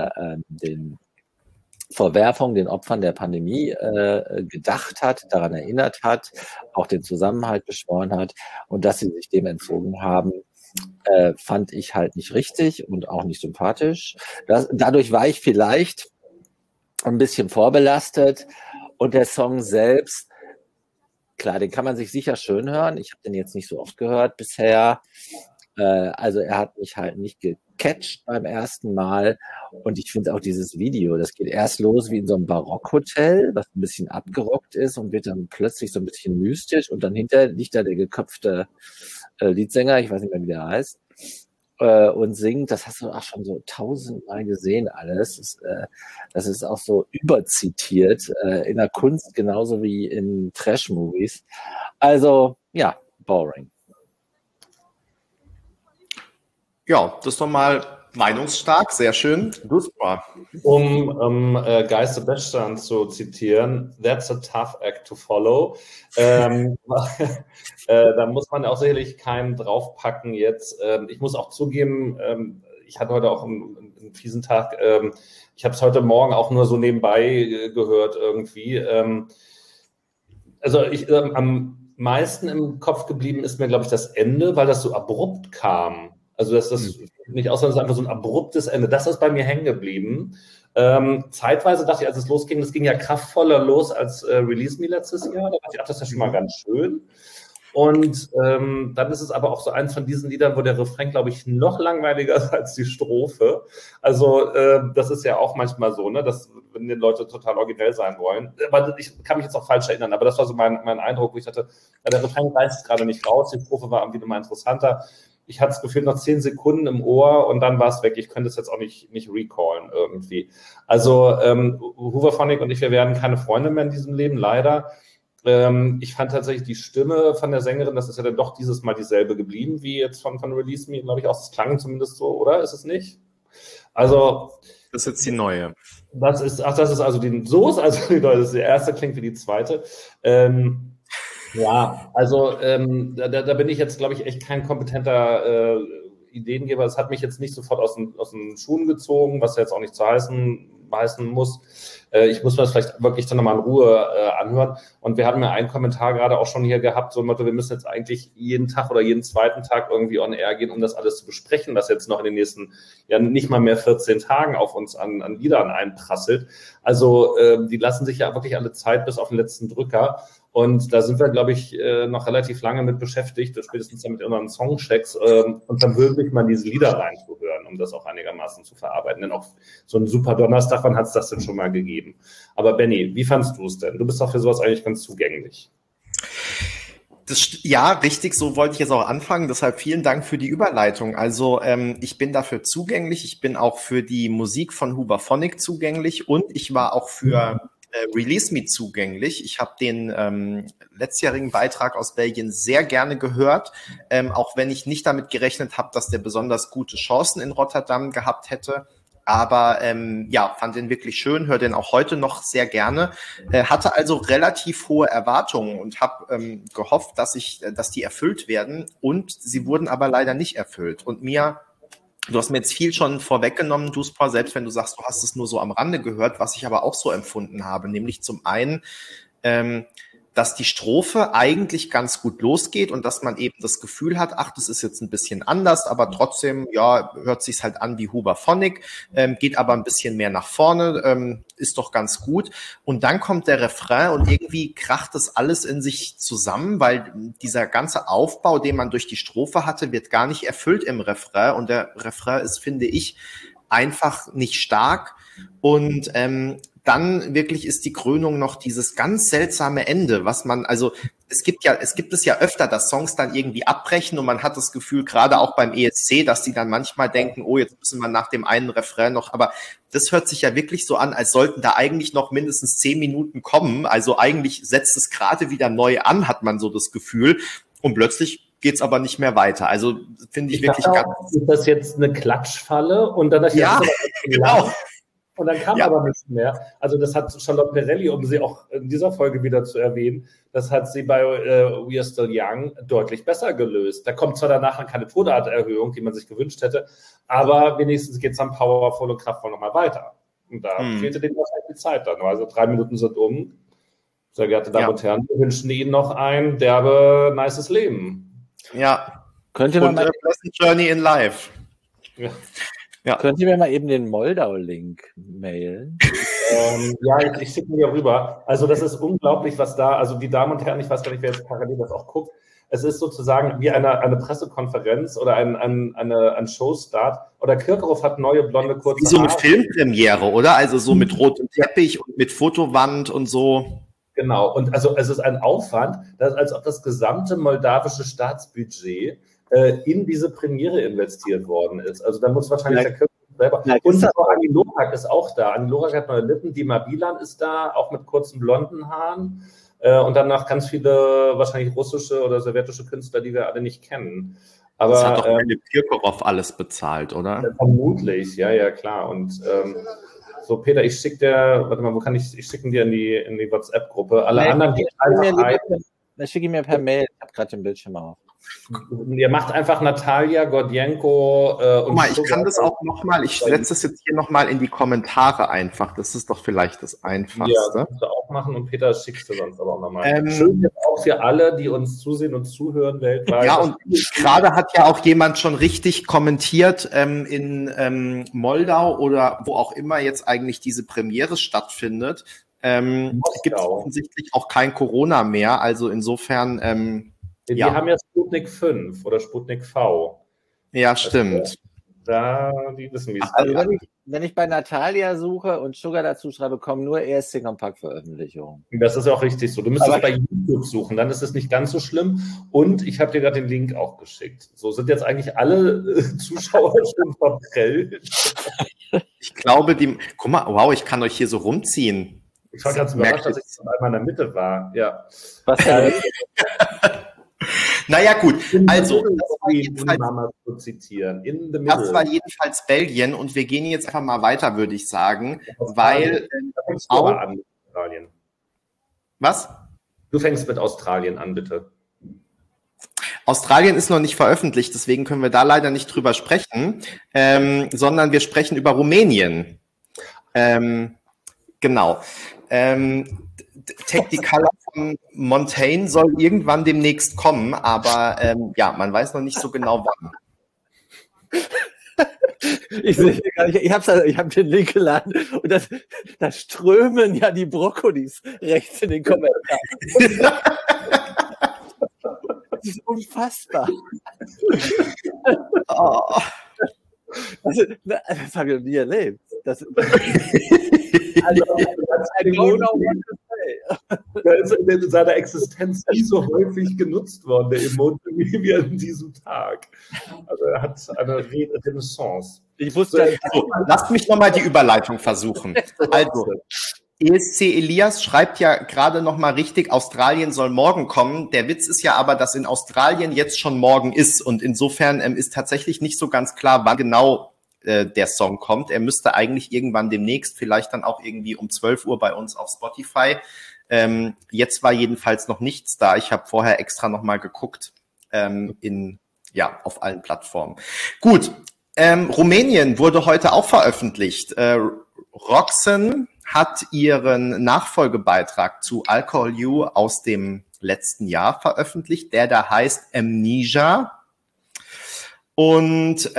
Verwerfung, den Opfern der Pandemie gedacht hat, daran erinnert hat, auch den Zusammenhalt beschworen hat und dass sie sich dem entzogen haben, fand ich halt nicht richtig und auch nicht sympathisch. Dadurch war ich vielleicht ein bisschen vorbelastet und der Song selbst, klar, den kann man sich sicher schön hören. Ich habe den jetzt nicht so oft gehört bisher. Also er hat mich halt nicht gecatcht beim ersten Mal und ich finde auch dieses Video, das geht erst los wie in so einem Barockhotel, was ein bisschen abgerockt ist und wird dann plötzlich so ein bisschen mystisch und dann hinter liegt da der geköpfte Leadsänger, ich weiß nicht mehr, wie der heißt, und singt. Das hast du auch schon so 1000-mal gesehen alles. Das ist auch so überzitiert in der Kunst genauso wie in Trash-Movies. Also ja, boring. Ja, das ist doch mal meinungsstark, sehr schön. Super. Um Geist Sebastian zu zitieren, that's a tough act to follow. Da muss man auch sicherlich keinen draufpacken jetzt. Ich muss auch zugeben, ich hatte heute auch einen fiesen Tag. Ich habe es heute Morgen auch nur so nebenbei gehört irgendwie. Am meisten im Kopf geblieben ist mir, glaube ich, das Ende, weil das so abrupt kam. Also das nicht aus, sondern es ist einfach so ein abruptes Ende. Das ist bei mir hängen geblieben. Zeitweise dachte ich, als es losging, das ging ja kraftvoller los als Release Me letztes Jahr. Da dachte ich, ach, das ist ja schon mal ganz schön. Und dann ist es aber auch so eins von diesen Liedern, wo der Refrain, glaube ich, noch langweiliger ist als die Strophe. Also das ist ja auch manchmal so, ne, dass wenn die Leute total originell sein wollen. Aber ich kann mich jetzt auch falsch erinnern, aber das war so mein Eindruck, wo ich dachte, ja, der Refrain reißt gerade nicht raus, die Strophe war wieder mal interessanter. Ich hatte das Gefühl, noch 10 Sekunden im Ohr und dann war es weg. Ich könnte es jetzt auch nicht recallen irgendwie. Also Hooverphonic und ich, wir werden keine Freunde mehr in diesem Leben, leider. Ich fand tatsächlich die Stimme von der Sängerin, das ist ja dann doch dieses Mal dieselbe geblieben, wie jetzt von Release Me, glaube ich, auch. Das klang zumindest so, oder? Ist es nicht? Also... Das ist jetzt die neue. Das ist also die neue, die erste klingt wie die zweite. Ja, also da bin ich jetzt, glaube ich, echt kein kompetenter Ideengeber. Es hat mich jetzt nicht sofort aus den Schuhen gezogen, was jetzt auch nicht zu heißen muss. Ich muss mir das vielleicht wirklich dann nochmal in Ruhe anhören. Und wir hatten ja einen Kommentar gerade auch schon hier gehabt, so ein Motto, wir müssen jetzt eigentlich jeden Tag oder jeden zweiten Tag irgendwie on air gehen, um das alles zu besprechen, was jetzt noch in den nächsten, ja nicht mal mehr 14 Tagen auf uns an Liedern einprasselt. Also die lassen sich ja wirklich alle Zeit bis auf den letzten Drücker. Und da sind wir, glaube ich, noch relativ lange mit beschäftigt, spätestens dann mit unseren Songchecks. Und dann wirklich mal diese Lieder reinzuhören, um das auch einigermaßen zu verarbeiten. Denn auch so ein super Donnerstag, wann hat es das denn schon mal gegeben? Aber Benni, wie fandst du es denn? Du bist doch für sowas eigentlich ganz zugänglich. Ja, richtig, so wollte ich jetzt auch anfangen. Deshalb vielen Dank für die Überleitung. Also ich bin dafür zugänglich. Ich bin auch für die Musik von Hooverphonic zugänglich und ich war auch für Release Me zugänglich. Ich habe den letztjährigen Beitrag aus Belgien sehr gerne gehört, auch wenn ich nicht damit gerechnet habe, dass der besonders gute Chancen in Rotterdam gehabt hätte. Aber ja, fand den wirklich schön, höre den auch heute noch sehr gerne. Hatte also relativ hohe Erwartungen und habe gehofft, dass die erfüllt werden. Und sie wurden aber leider nicht erfüllt. Und du hast mir jetzt viel schon vorweggenommen, Duspa, selbst wenn du sagst, du hast es nur so am Rande gehört, was ich aber auch so empfunden habe, nämlich zum einen, dass die Strophe eigentlich ganz gut losgeht und dass man eben das Gefühl hat, ach, das ist jetzt ein bisschen anders, aber trotzdem, ja, hört sich's halt an wie Hooverphonic, geht aber ein bisschen mehr nach vorne, ist doch ganz gut. Und dann kommt der Refrain und irgendwie kracht das alles in sich zusammen, weil dieser ganze Aufbau, den man durch die Strophe hatte, wird gar nicht erfüllt im Refrain und der Refrain ist, finde ich, einfach nicht stark und dann wirklich ist die Krönung noch dieses ganz seltsame Ende, was man, also es gibt es ja öfter, dass Songs dann irgendwie abbrechen und man hat das Gefühl, gerade auch beim ESC, dass die dann manchmal denken, oh, jetzt müssen wir nach dem einen Refrain noch, aber das hört sich ja wirklich so an, als sollten da eigentlich noch mindestens 10 Minuten kommen, also eigentlich setzt es gerade wieder neu an, hat man so das Gefühl und plötzlich geht's aber nicht mehr weiter. Also finde ich wirklich ganz... Ist das jetzt eine Klatschfalle? Und dann ja, genau. Und dann kam aber nichts mehr. Also das hat Charlotte Perrelli, um sie auch in dieser Folge wieder zu erwähnen, das hat sie bei We Are Still Young deutlich besser gelöst. Da kommt zwar danach keine Tonarterhöhung, die man sich gewünscht hätte, aber wenigstens geht es dann powervoll und kraftvoll nochmal weiter. Und da fehlte denen wahrscheinlich die Zeit dann. Also 3 Minuten sind um. Sehr geehrte Damen und Herren, wir wünschen Ihnen noch ein derbe, nices Leben. Ja, Könnt ihr mir Und mal, Pleasant Journey in Life. Ja. könnt ihr mir mal eben den Moldau-Link mailen? Ja, ich schicke ihn hier rüber. Also das ist unglaublich, was da, also die Damen und Herren, ich weiß gar nicht, wer jetzt parallel das auch guckt, es ist sozusagen wie eine Pressekonferenz oder ein Showstart. Oder Kirchhoff hat neue blonde kurze Wie so eine Haare. Filmpremiere, oder? Also so mit rotem Teppich und mit Fotowand und so. Genau, und also es ist ein Aufwand, als ob das gesamte moldawische Staatsbudget in diese Premiere investiert worden ist. Also da muss wahrscheinlich der Kirchhoff selber. Und Anni Lorak ist auch da. Anni Lorak hat neue Lippen, Dima Bilan ist da, auch mit kurzen blonden Haaren. Und dann noch ganz viele wahrscheinlich russische oder sowjetische Künstler, die wir alle nicht kennen. Aber, das hat doch Kirchhoff alles bezahlt, oder? Vermutlich, ja, klar. Und so, Peter, ich schicke dir, warte mal, wo kann ich schicken dir in die WhatsApp-Gruppe. Alle anderen gehen einfach ein. Dann schicke ich mir per Mail, ich habe gerade den Bildschirm auf. Ihr macht einfach Natalia, Gordienko und Guck mal, ich kann das auch nochmal, ich setze das jetzt hier nochmal in die Kommentare einfach. Das ist doch vielleicht das Einfachste. Ja, das kannst du auch machen und Peter schickst du sonst aber auch nochmal. Schön jetzt auch für alle, die uns zusehen und zuhören weltweit. Ja, und gerade hat ja auch jemand schon richtig kommentiert, in Moldau oder wo auch immer jetzt eigentlich diese Premiere stattfindet, gibt es offensichtlich auch kein Corona mehr. Also insofern die haben ja Sputnik 5 oder Sputnik V. Ja, stimmt. Die wissen, wie es also wenn ich bei Natalia suche und Sugar dazu schreibe, kommen nur ESC-Kompakt-Veröffentlichungen. Das ist auch richtig so. Du müsstest bei YouTube suchen, dann ist es nicht ganz so schlimm. Und ich habe dir gerade den Link auch geschickt. So sind jetzt eigentlich alle Zuschauer schon verprellt. Ich glaube, guck mal, wow, ich kann euch hier so rumziehen. Ich war ganz überrascht, dass ich jetzt einmal in der Mitte war. Ja. Was denn? Naja, gut, also das war jedenfalls Belgien und wir gehen jetzt einfach mal weiter, würde ich sagen, weil Australien. Was? Du fängst mit Australien an, bitte. Australien ist noch nicht veröffentlicht, deswegen können wir da leider nicht drüber sprechen, sondern wir sprechen über Rumänien. Genau. Take the Color von Montaigne soll irgendwann demnächst kommen, aber ja, man weiß noch nicht so genau wann. Ich habe den Link geladen und da strömen ja die Brokkolis rechts in den Kommentaren. Das ist unfassbar. Oh. Das habe ich noch nie erlebt. Also, der ist in seiner Existenz nicht so häufig genutzt worden, der Emoji, wie an diesem Tag. Also er hat eine Renaissance. Ich wusste, so, lasst mich nochmal die Überleitung versuchen. Also, ESC Elias schreibt ja gerade nochmal richtig, Australien soll morgen kommen. Der Witz ist ja aber, dass in Australien jetzt schon morgen ist und insofern ist tatsächlich nicht so ganz klar, wann genau der Song kommt. Er müsste eigentlich irgendwann demnächst, vielleicht dann auch irgendwie um 12 Uhr bei uns auf Spotify. Jetzt war jedenfalls noch nichts da. Ich habe vorher extra nochmal geguckt auf allen Plattformen. Gut, Rumänien wurde heute auch veröffentlicht. Roxanne hat ihren Nachfolgebeitrag zu Alcohol You aus dem letzten Jahr veröffentlicht, der da heißt Amnesia. Und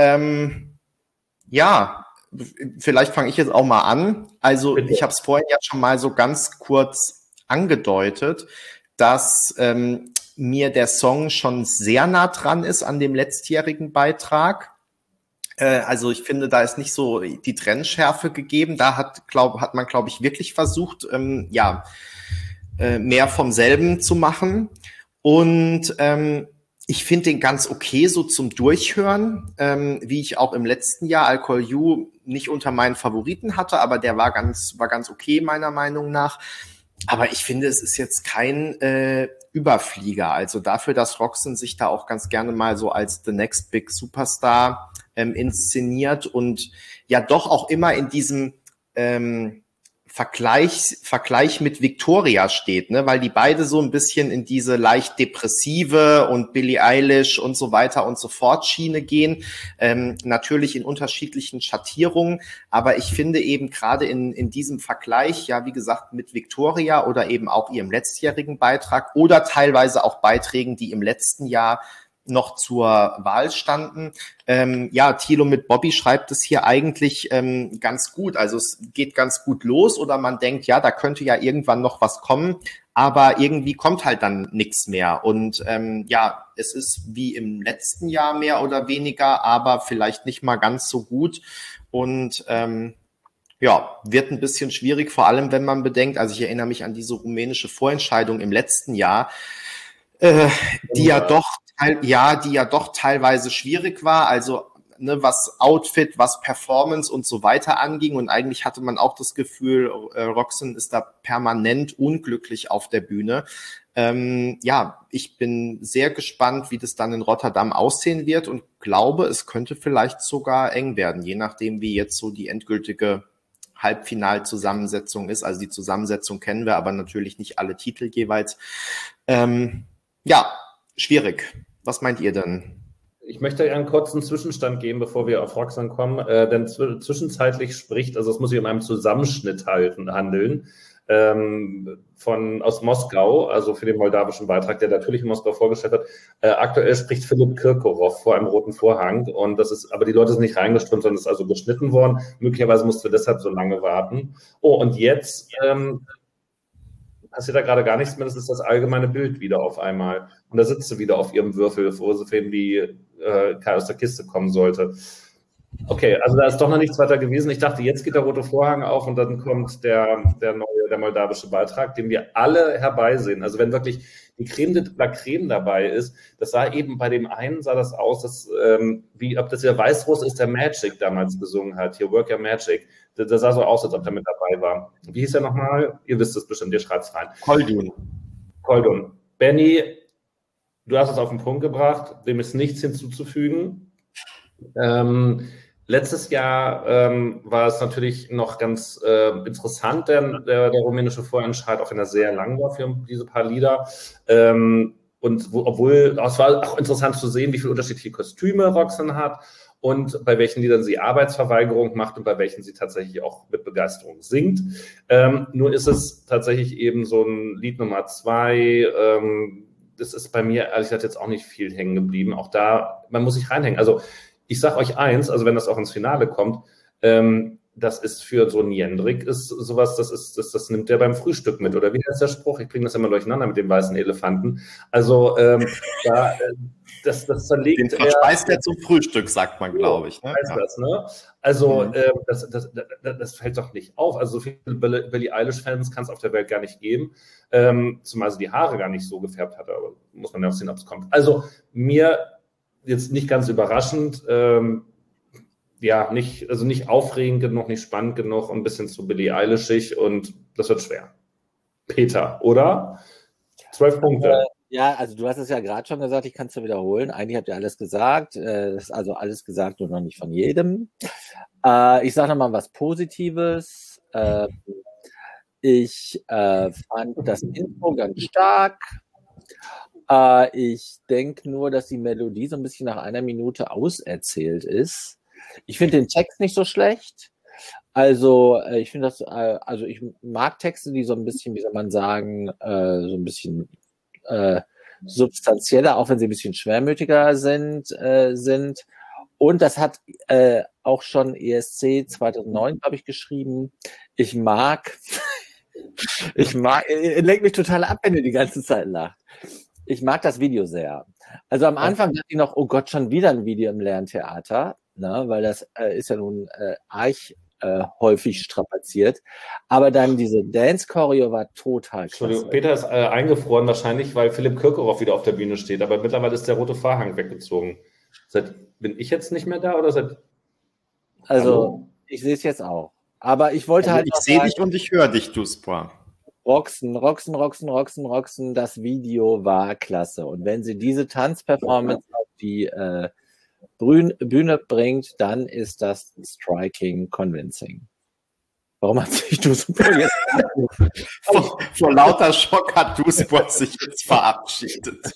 ja, vielleicht fange ich jetzt auch mal an. Also ich habe es vorhin ja schon mal so ganz kurz angedeutet, dass mir der Song schon sehr nah dran ist an dem letztjährigen Beitrag. Also ich finde, da ist nicht so die Trennschärfe gegeben. Da hat man, glaube ich, wirklich versucht, mehr vom selben zu machen. Und ich finde den ganz okay so zum Durchhören, wie ich auch im letzten Jahr Alcohol You nicht unter meinen Favoriten hatte, aber der war ganz okay meiner Meinung nach. Aber ich finde, es ist jetzt kein Überflieger. Also dafür, dass Roxanne sich da auch ganz gerne mal so als the next big Superstar inszeniert und ja doch auch immer in diesem Vergleich mit Victoria steht, ne, weil die beide so ein bisschen in diese leicht depressive und Billie Eilish und so weiter und so fort Schiene gehen, natürlich in unterschiedlichen Schattierungen, aber ich finde eben gerade in diesem Vergleich, ja, wie gesagt, mit Victoria oder eben auch ihrem letztjährigen Beitrag oder teilweise auch Beiträgen, die im letzten Jahr noch zur Wahl standen. Ja, Thilo mit Bobby schreibt es hier eigentlich ganz gut. Also es geht ganz gut los oder man denkt, ja, da könnte ja irgendwann noch was kommen, aber irgendwie kommt halt dann nichts mehr. Und ja, es ist wie im letzten Jahr mehr oder weniger, aber vielleicht nicht mal ganz so gut. Und ja, wird ein bisschen schwierig, vor allem wenn man bedenkt, also ich erinnere mich an diese rumänische Vorentscheidung im letzten Jahr, die ja doch teilweise schwierig war, also ne, was Outfit, was Performance und so weiter anging, und eigentlich hatte man auch das Gefühl, Roxanne ist da permanent unglücklich auf der Bühne. Ja, ich bin sehr gespannt, wie das dann in Rotterdam aussehen wird und glaube, es könnte vielleicht sogar eng werden, je nachdem, wie jetzt so die endgültige Halbfinalzusammensetzung ist. Also die Zusammensetzung kennen wir, aber natürlich nicht alle Titel jeweils. Ja, schwierig. Was meint ihr denn? Ich möchte einen kurzen Zwischenstand geben, bevor wir auf Roxanne kommen, denn zwischenzeitlich spricht, also es muss sich um einen Zusammenschnitt handeln, aus Moskau, also für den moldawischen Beitrag, der natürlich in Moskau vorgestellt wird. Aktuell spricht Philipp Kirkorov vor einem roten Vorhang, und das ist, aber die Leute sind nicht reingeströmt, sondern es ist also geschnitten worden. Möglicherweise mussten wir deshalb so lange warten. Oh, und jetzt passiert da gerade gar nichts mehr, das ist das allgemeine Bild wieder auf einmal. Und da sitzt sie wieder auf ihrem Würfel, wo sie wie Kai aus der Kiste kommen sollte. Okay, also da ist doch noch nichts weiter gewesen. Ich dachte, jetzt geht der rote Vorhang auf und dann kommt der moldawische Beitrag, den wir alle herbeisehen. Also wenn wirklich die Creme de la Creme dabei ist, das sah eben bei dem einen, sah das aus, dass, wie ob das der Weißruss ist, der Magic damals gesungen hat, hier Work Your Magic. Das sah so aus, als ob der mit dabei war. Wie hieß er nochmal? Ihr wisst es bestimmt, ihr schreibt es rein. Koldun. Benny, du hast es auf den Punkt gebracht, dem ist nichts hinzuzufügen. Letztes Jahr war es natürlich noch ganz interessant, der rumänische Vorentscheid, auch wenn er sehr lang war für diese paar Lieder. Obwohl, es war auch interessant zu sehen, wie viele unterschiedliche Kostüme Roxanne hat und bei welchen Liedern sie Arbeitsverweigerung macht und bei welchen sie tatsächlich auch mit Begeisterung singt. Nur ist es tatsächlich eben so ein Lied Nummer 2, das ist bei mir, ehrlich gesagt, jetzt auch nicht viel hängen geblieben. Auch da, man muss sich reinhängen. Also ich sage euch eins, also wenn das auch ins Finale kommt, das ist für so einen Jendrik ist sowas, das nimmt der beim Frühstück mit. Oder wie heißt der Spruch? Ich bringe das immer durcheinander mit dem weißen Elefanten. Also das zerlegt den verspeist er zum Frühstück, sagt man, glaube ich. Ne? Ja. Das, ne? Also das fällt doch nicht auf. Also so viele Billie Eilish-Fans kann es auf der Welt gar nicht geben. Zumal sie die Haare gar nicht so gefärbt hat, aber muss man ja auch sehen, ob es kommt. Also mir jetzt nicht ganz überraschend, nicht aufregend genug, nicht spannend genug, ein bisschen zu Billie Eilishig, und das wird schwer. Peter, oder? 12 Punkte. Ja, also du hast es ja gerade schon gesagt, ich kann es ja wiederholen. Eigentlich habt ihr alles gesagt. Das ist also alles gesagt und noch nicht von jedem. Ich sage nochmal was Positives. Ich fand das Intro ganz stark. Ich denke nur, dass die Melodie so ein bisschen nach einer Minute auserzählt ist. Ich finde den Text nicht so schlecht. Also ich finde das, also ich mag Texte, die so ein bisschen, wie soll man sagen, so ein bisschen substanzieller, auch wenn sie ein bisschen schwermütiger sind. Und das hat auch schon ESC 2009, glaube ich, geschrieben. Ich lenkt mich total ab, wenn ihr die ganze Zeit lacht. Ich mag das Video sehr. Also am Anfang dachte ich noch, oh Gott, schon wieder ein Video im Lerntheater, ne, weil das ist ja nun arg häufig strapaziert. Aber dann diese Dance-Choreo war total klasse. Entschuldigung, Peter ist eingefroren wahrscheinlich, weil Philipp Kirkorov wieder auf der Bühne steht. Aber mittlerweile ist der rote Vorhang weggezogen. Bin ich jetzt nicht mehr da oder Also, Hallo? Ich sehe es jetzt auch. Aber ich wollte ich sehe dich und ich höre dich, Duspa. Roxanne, das Video war klasse. Und wenn sie diese Tanzperformance auf die Bühne bringt, dann ist das striking, convincing. Warum hat sich Duspa jetzt vor lauter Schock hat Duspa sich jetzt verabschiedet.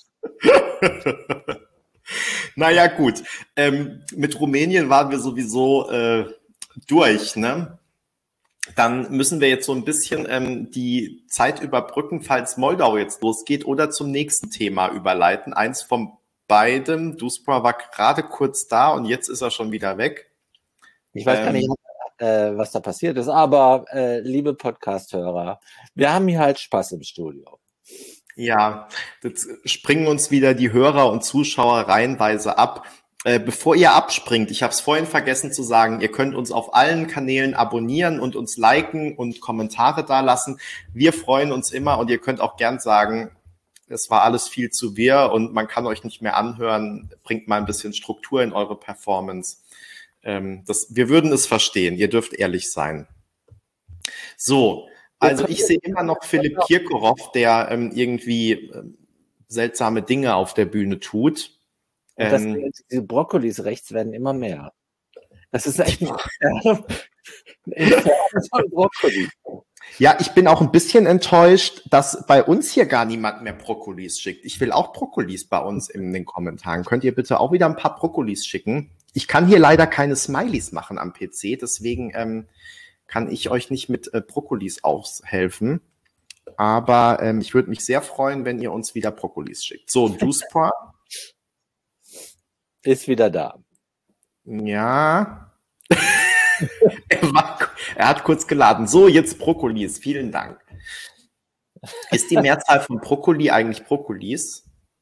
Naja, gut. Mit Rumänien waren wir sowieso durch, ne? Dann müssen wir jetzt so ein bisschen die Zeit überbrücken, falls Moldau jetzt losgeht, oder zum nächsten Thema überleiten. Eins vom beidem. Duspra war gerade kurz da und jetzt ist er schon wieder weg. Ich weiß gar nicht, was da passiert ist, aber liebe Podcast-Hörer, wir haben hier halt Spaß im Studio. Ja, jetzt springen uns wieder die Hörer und Zuschauer reihenweise ab. Bevor ihr abspringt, ich habe es vorhin vergessen zu sagen, ihr könnt uns auf allen Kanälen abonnieren und uns liken und Kommentare dalassen. Wir freuen uns immer und ihr könnt auch gern sagen, es war alles viel zu wirr und man kann euch nicht mehr anhören, bringt mal ein bisschen Struktur in eure Performance. Wir würden es verstehen, ihr dürft ehrlich sein. So, also ich sehe immer noch Philipp Kirkorov, der irgendwie seltsame Dinge auf der Bühne tut. Und diese Brokkolis rechts werden immer mehr. Das ist echt ein Brokkoli. Ja, ich bin auch ein bisschen enttäuscht, dass bei uns hier gar niemand mehr Brokkolis schickt. Ich will auch Brokkolis bei uns in den Kommentaren. Könnt ihr bitte auch wieder ein paar Brokkolis schicken? Ich kann hier leider keine Smileys machen am PC, deswegen kann ich euch nicht mit Brokkolis aushelfen. Aber ich würde mich sehr freuen, wenn ihr uns wieder Brokkolis schickt. So, Duspra ist wieder da. Ja. Er hat kurz geladen. So, jetzt Brokkolis. Vielen Dank. Ist die Mehrzahl von Brokkoli eigentlich Brokkolis?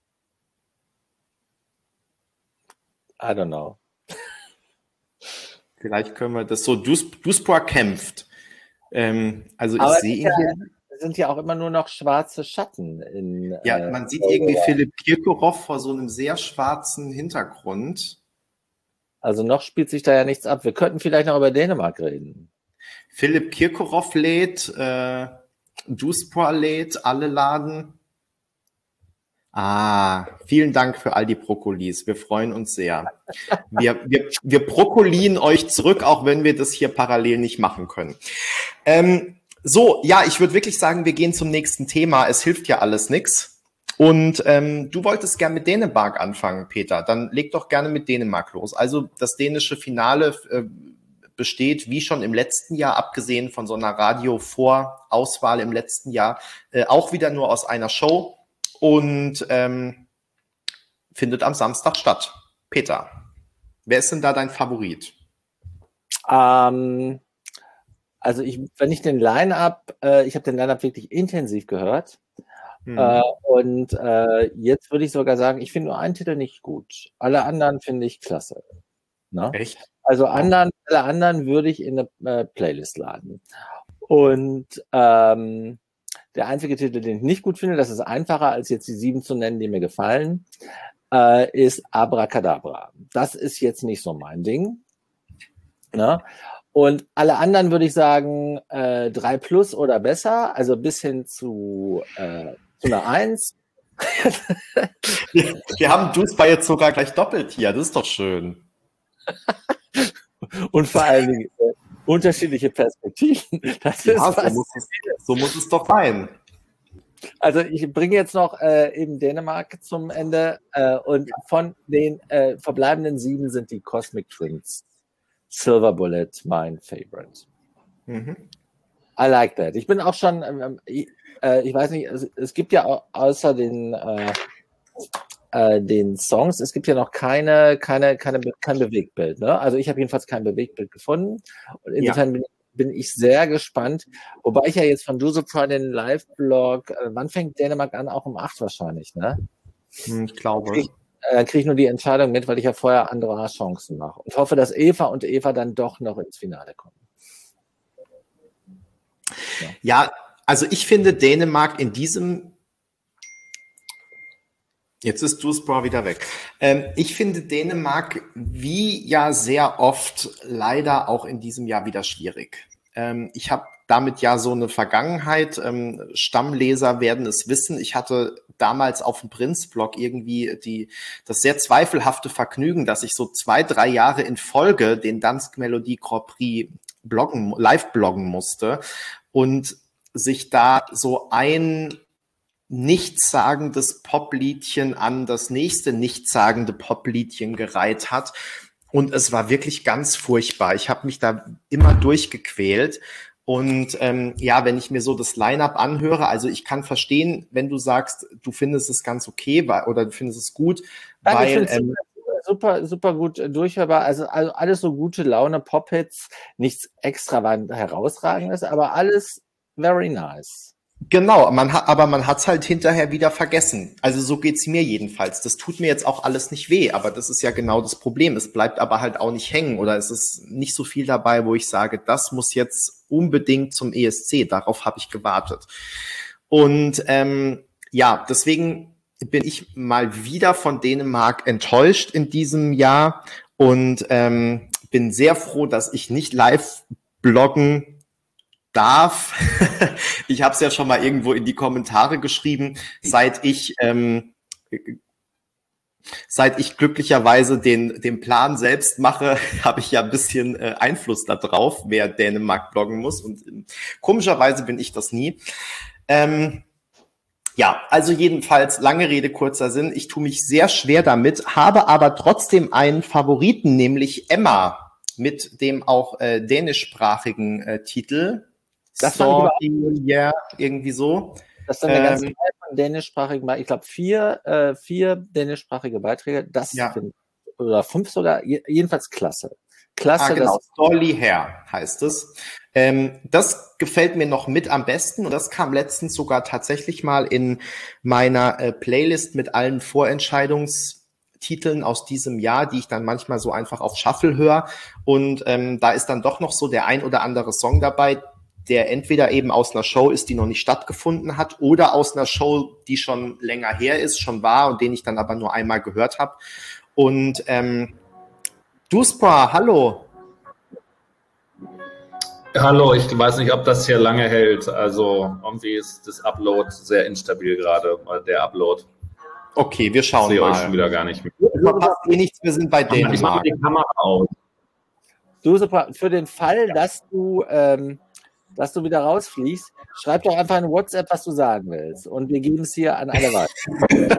I don't know. Vielleicht können wir das so. Duspra kämpft. Also ich sehe ihn hier. Sind ja auch immer nur noch schwarze Schatten. Ja, man sieht irgendwie Philipp Kirkorov vor so einem sehr schwarzen Hintergrund. Also noch spielt sich da ja nichts ab. Wir könnten vielleicht noch über Dänemark reden. Philipp Kirkorov lädt, Duspra lädt, alle laden. Vielen Dank für all die Brokkolis. Wir freuen uns sehr. Wir brokkolien euch zurück, auch wenn wir das hier parallel nicht machen können. So, ja, ich würde wirklich sagen, wir gehen zum nächsten Thema. Es hilft ja alles nix. Und du wolltest gern mit Dänemark anfangen, Peter. Dann leg doch gerne mit Dänemark los. Also das dänische Finale besteht, wie schon im letzten Jahr, abgesehen von so einer Radio-Vorauswahl im letzten Jahr, auch wieder nur aus einer Show und findet am Samstag statt. Peter, wer ist denn da dein Favorit? Also wenn ich den Line-Up, ich habe den Line-Up wirklich intensiv gehört. Und jetzt würde ich sogar sagen, ich finde nur einen Titel nicht gut. Alle anderen finde ich klasse. Na? Echt? Also alle anderen würde ich in eine Playlist laden. Und der einzige Titel, den ich nicht gut finde, das ist einfacher, als jetzt die 7 zu nennen, die mir gefallen, ist Abracadabra. Das ist jetzt nicht so mein Ding. Na? Und alle anderen würde ich sagen 3+ oder besser, also bis hin zu einer 1. Wir haben Duspra jetzt sogar gleich doppelt hier, das ist doch schön. Und vor allen Dingen unterschiedliche Perspektiven. Das ist so muss es doch sein. Also ich bringe jetzt noch eben Dänemark zum Ende und von den verbleibenden 7 sind die Cosmic Twins. Silver Bullet, mein Favorite. Mhm. I like that. Ich bin auch schon, ich weiß nicht, es gibt ja außer den Songs, es gibt ja noch kein Bewegtbild. Ne? Also ich habe jedenfalls kein Bewegtbild gefunden. Und insofern bin ich sehr gespannt. Wobei ich ja jetzt von Duspra den Live-Blog, wann fängt Dänemark an? Auch um 8 wahrscheinlich, ne? Ich glaube. Dann kriege ich nur die Entscheidung mit, weil ich ja vorher andere Chancen mache. Und hoffe, dass Eva und Eva dann doch noch ins Finale kommen. Ja, also ich finde Dänemark in diesem... Jetzt ist Duspra wieder weg. Ich finde Dänemark wie ja sehr oft leider auch in diesem Jahr wieder schwierig. Ich habe damit ja so eine Vergangenheit. Stammleser werden es wissen. Ich hatte damals auf dem Prinz-Blog irgendwie das sehr zweifelhafte Vergnügen, dass ich so 2-3 Jahre in Folge den Dansk Melodie Grand Prix live bloggen musste und sich da so ein nichtssagendes Popliedchen an das nächste nichtssagende Popliedchen gereiht hat. Und es war wirklich ganz furchtbar. Ich habe mich da immer durchgequält. Und wenn ich mir so das Line-Up anhöre, also ich kann verstehen, wenn du sagst, du findest es ganz okay oder du findest es gut, Weil super gut durchhörbar. Also alles so gute Laune, Pop-Hits, nichts extravagant herausragendes, aber alles very nice. Genau, man hat es halt hinterher wieder vergessen. Also so geht's mir jedenfalls. Das tut mir jetzt auch alles nicht weh, aber das ist ja genau das Problem. Es bleibt aber halt auch nicht hängen oder es ist nicht so viel dabei, wo ich sage, das muss jetzt unbedingt zum ESC. Darauf habe ich gewartet. Und deswegen bin ich mal wieder von Dänemark enttäuscht in diesem Jahr und bin sehr froh, dass ich nicht live bloggen darf. Ich habe es ja schon mal irgendwo in die Kommentare geschrieben, seit ich glücklicherweise den Plan selbst mache, habe ich ja ein bisschen Einfluss darauf, wer Dänemark bloggen muss. Und komischerweise bin ich das nie. Also jedenfalls, lange Rede, kurzer Sinn. Ich tue mich sehr schwer damit, habe aber trotzdem einen Favoriten, nämlich Emma, mit dem auch dänischsprachige Titel. Das irgendwie so. Das ist dann eine ganze Reihe von dänischsprachigen, ich glaube 4 dänischsprachige Beiträge, oder 5 sogar, jedenfalls klasse. Genau, Dolly Hair heißt es. Das gefällt mir noch mit am besten und das kam letztens sogar tatsächlich mal in meiner Playlist mit allen Vorentscheidungstiteln aus diesem Jahr, die ich dann manchmal so einfach auf Shuffle höre und da ist dann doch noch so der ein oder andere Song dabei, der entweder eben aus einer Show ist, die noch nicht stattgefunden hat, oder aus einer Show, die schon länger her ist, schon war und den ich dann aber nur einmal gehört habe. Und Duspa, hallo. Hallo, ich weiß nicht, ob das hier lange hält. Also irgendwie ist das Upload sehr instabil gerade, der Upload. Okay, wir schauen mal. Ich sehe euch schon wieder gar nicht mehr. Verpasst nichts, wir sind bei Dänemark. Ich mache die Kamera aus. Duspa, für den Fall, dass du wieder rausfliegst, schreib doch einfach eine WhatsApp, was du sagen willst. Und wir geben es hier an alle weiter.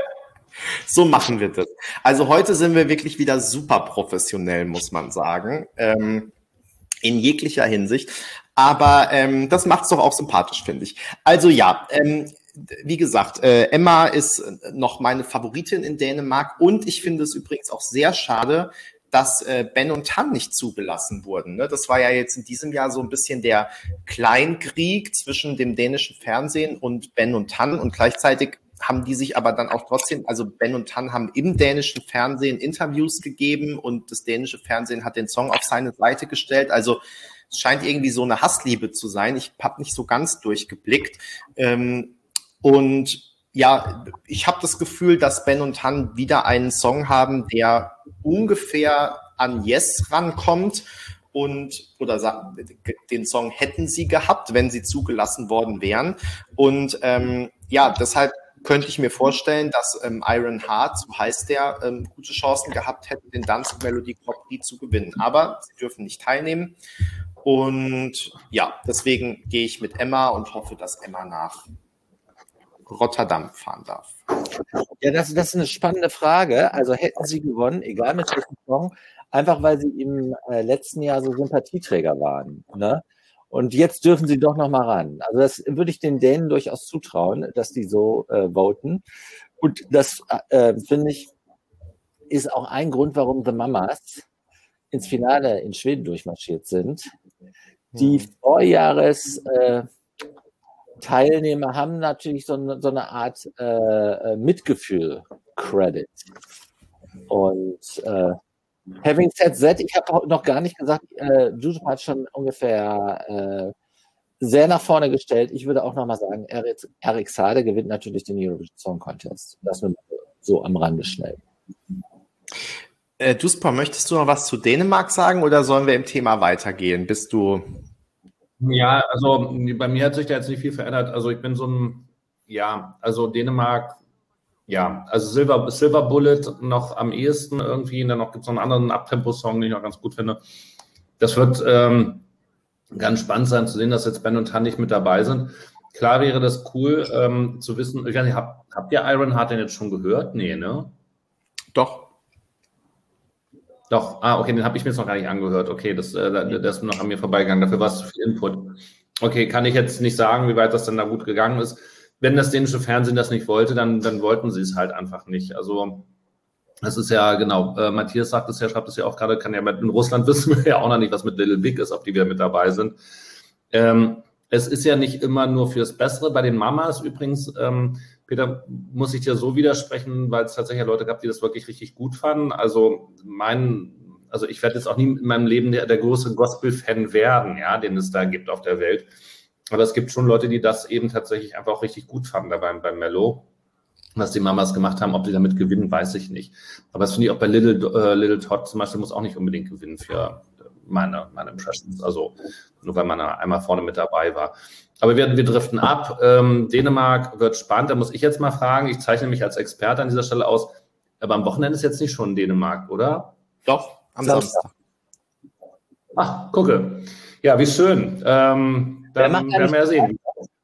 So machen wir das. Also heute sind wir wirklich wieder super professionell, muss man sagen. In jeglicher Hinsicht. Aber das macht es doch auch sympathisch, finde ich. Also wie gesagt, Emma ist noch meine Favoritin in Dänemark. Und ich finde es übrigens auch sehr schade, dass Ben und Tan nicht zugelassen wurden. Ne? Das war ja jetzt in diesem Jahr so ein bisschen der Kleinkrieg zwischen dem dänischen Fernsehen und Ben und Tan und gleichzeitig haben die sich aber dann auch trotzdem, also Ben und Tan haben im dänischen Fernsehen Interviews gegeben und das dänische Fernsehen hat den Song auf seine Seite gestellt. Also es scheint irgendwie so eine Hassliebe zu sein. Ich habe nicht so ganz durchgeblickt. Und ja, ich habe das Gefühl, dass Ben und Tan wieder einen Song haben, der ungefähr an Yes rankommt oder den Song hätten sie gehabt, wenn sie zugelassen worden wären. Und deshalb könnte ich mir vorstellen, dass Iron Heart, so heißt der, gute Chancen gehabt hätte, den Dance Melody Grand Prix zu gewinnen. Aber sie dürfen nicht teilnehmen. Und ja, deswegen gehe ich mit Emma und hoffe, dass Emma nach Rotterdam fahren darf. Ja, das ist eine spannende Frage. Also hätten sie gewonnen, egal mit welchem Song, einfach weil sie im letzten Jahr so Sympathieträger waren. Ne? Und jetzt dürfen sie doch noch mal ran. Also das würde ich den Dänen durchaus zutrauen, dass die so voten. Und das, finde ich, ist auch ein Grund, warum The Mamas ins Finale in Schweden durchmarschiert sind. Die Vorjahres Teilnehmer haben natürlich so eine Art Mitgefühl-Credit. Und having said that, ich habe noch gar nicht gesagt, Duspa hat schon ungefähr sehr nach vorne gestellt. Ich würde auch noch mal sagen, Erik Saade gewinnt natürlich den Eurovision Song Contest. Das nur so am Rande schnell. Duspa, möchtest du noch was zu Dänemark sagen oder sollen wir im Thema weitergehen? Bist du... Ja, also bei mir hat sich da jetzt nicht viel verändert. Also ich bin so ein, also Dänemark, also Silver Bullet noch am ehesten irgendwie. Und dann noch gibt es noch einen anderen Abtempo-Song, den ich auch ganz gut finde. Das wird ganz spannend sein zu sehen, dass jetzt Ben und Tan nicht mit dabei sind. Klar wäre das cool zu wissen. Ich weiß nicht, habt ihr Iron Heart denn jetzt schon gehört? Nee, ne? Doch, okay, den habe ich mir jetzt noch gar nicht angehört. Okay, das ist noch an mir vorbeigegangen. Dafür war es zu viel Input. Okay, kann ich jetzt nicht sagen, wie weit das denn da gut gegangen ist. Wenn das dänische Fernsehen das nicht wollte, dann wollten sie es halt einfach nicht. Also Das ist ja, genau, Matthias schreibt es ja auch gerade, in Russland wissen wir ja auch noch nicht, was mit Little Big ist, ob die wieder mit dabei sind. Es ist ja nicht immer nur fürs Bessere. Bei den Mamas übrigens, Peter, muss ich dir so widersprechen, weil es tatsächlich Leute gab, die das wirklich richtig gut fanden. Also ich werde jetzt auch nie in meinem Leben der große Gospel-Fan werden, ja, den es da gibt auf der Welt. Aber es gibt schon Leute, die das eben tatsächlich einfach auch richtig gut fanden dabei beim Mello. Was die Mamas gemacht haben, ob die damit gewinnen, weiß ich nicht. Aber das finde ich auch bei Little Todd zum Beispiel muss auch nicht unbedingt gewinnen für meine Impressions. Also nur weil man einmal vorne mit dabei war. Aber wir driften ab. Dänemark wird spannend. Da muss ich jetzt mal fragen. Ich zeichne mich als Experte an dieser Stelle aus. Aber am Wochenende ist jetzt nicht schon Dänemark, oder? Doch, am Samstag. Ach, gucke. Ja, wie schön. Dann werden wir ja sehen.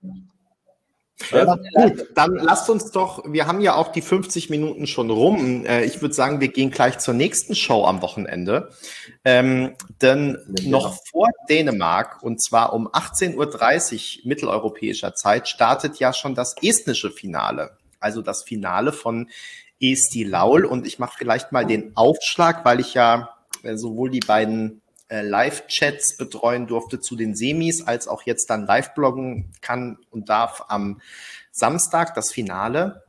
Gut, dann lasst uns doch, wir haben ja auch die 50 Minuten schon rum. Ich würde sagen, wir gehen gleich zur nächsten Show am Wochenende. Denn noch vor Dänemark, und zwar um 18:30 Uhr mitteleuropäischer Zeit, startet ja schon das estnische Finale. Also das Finale von Eesti Laul. Und ich mache vielleicht mal den Aufschlag, weil ich ja sowohl die beiden Live-Chats betreuen durfte zu den Semis, als auch jetzt dann live bloggen kann und darf am Samstag, das Finale.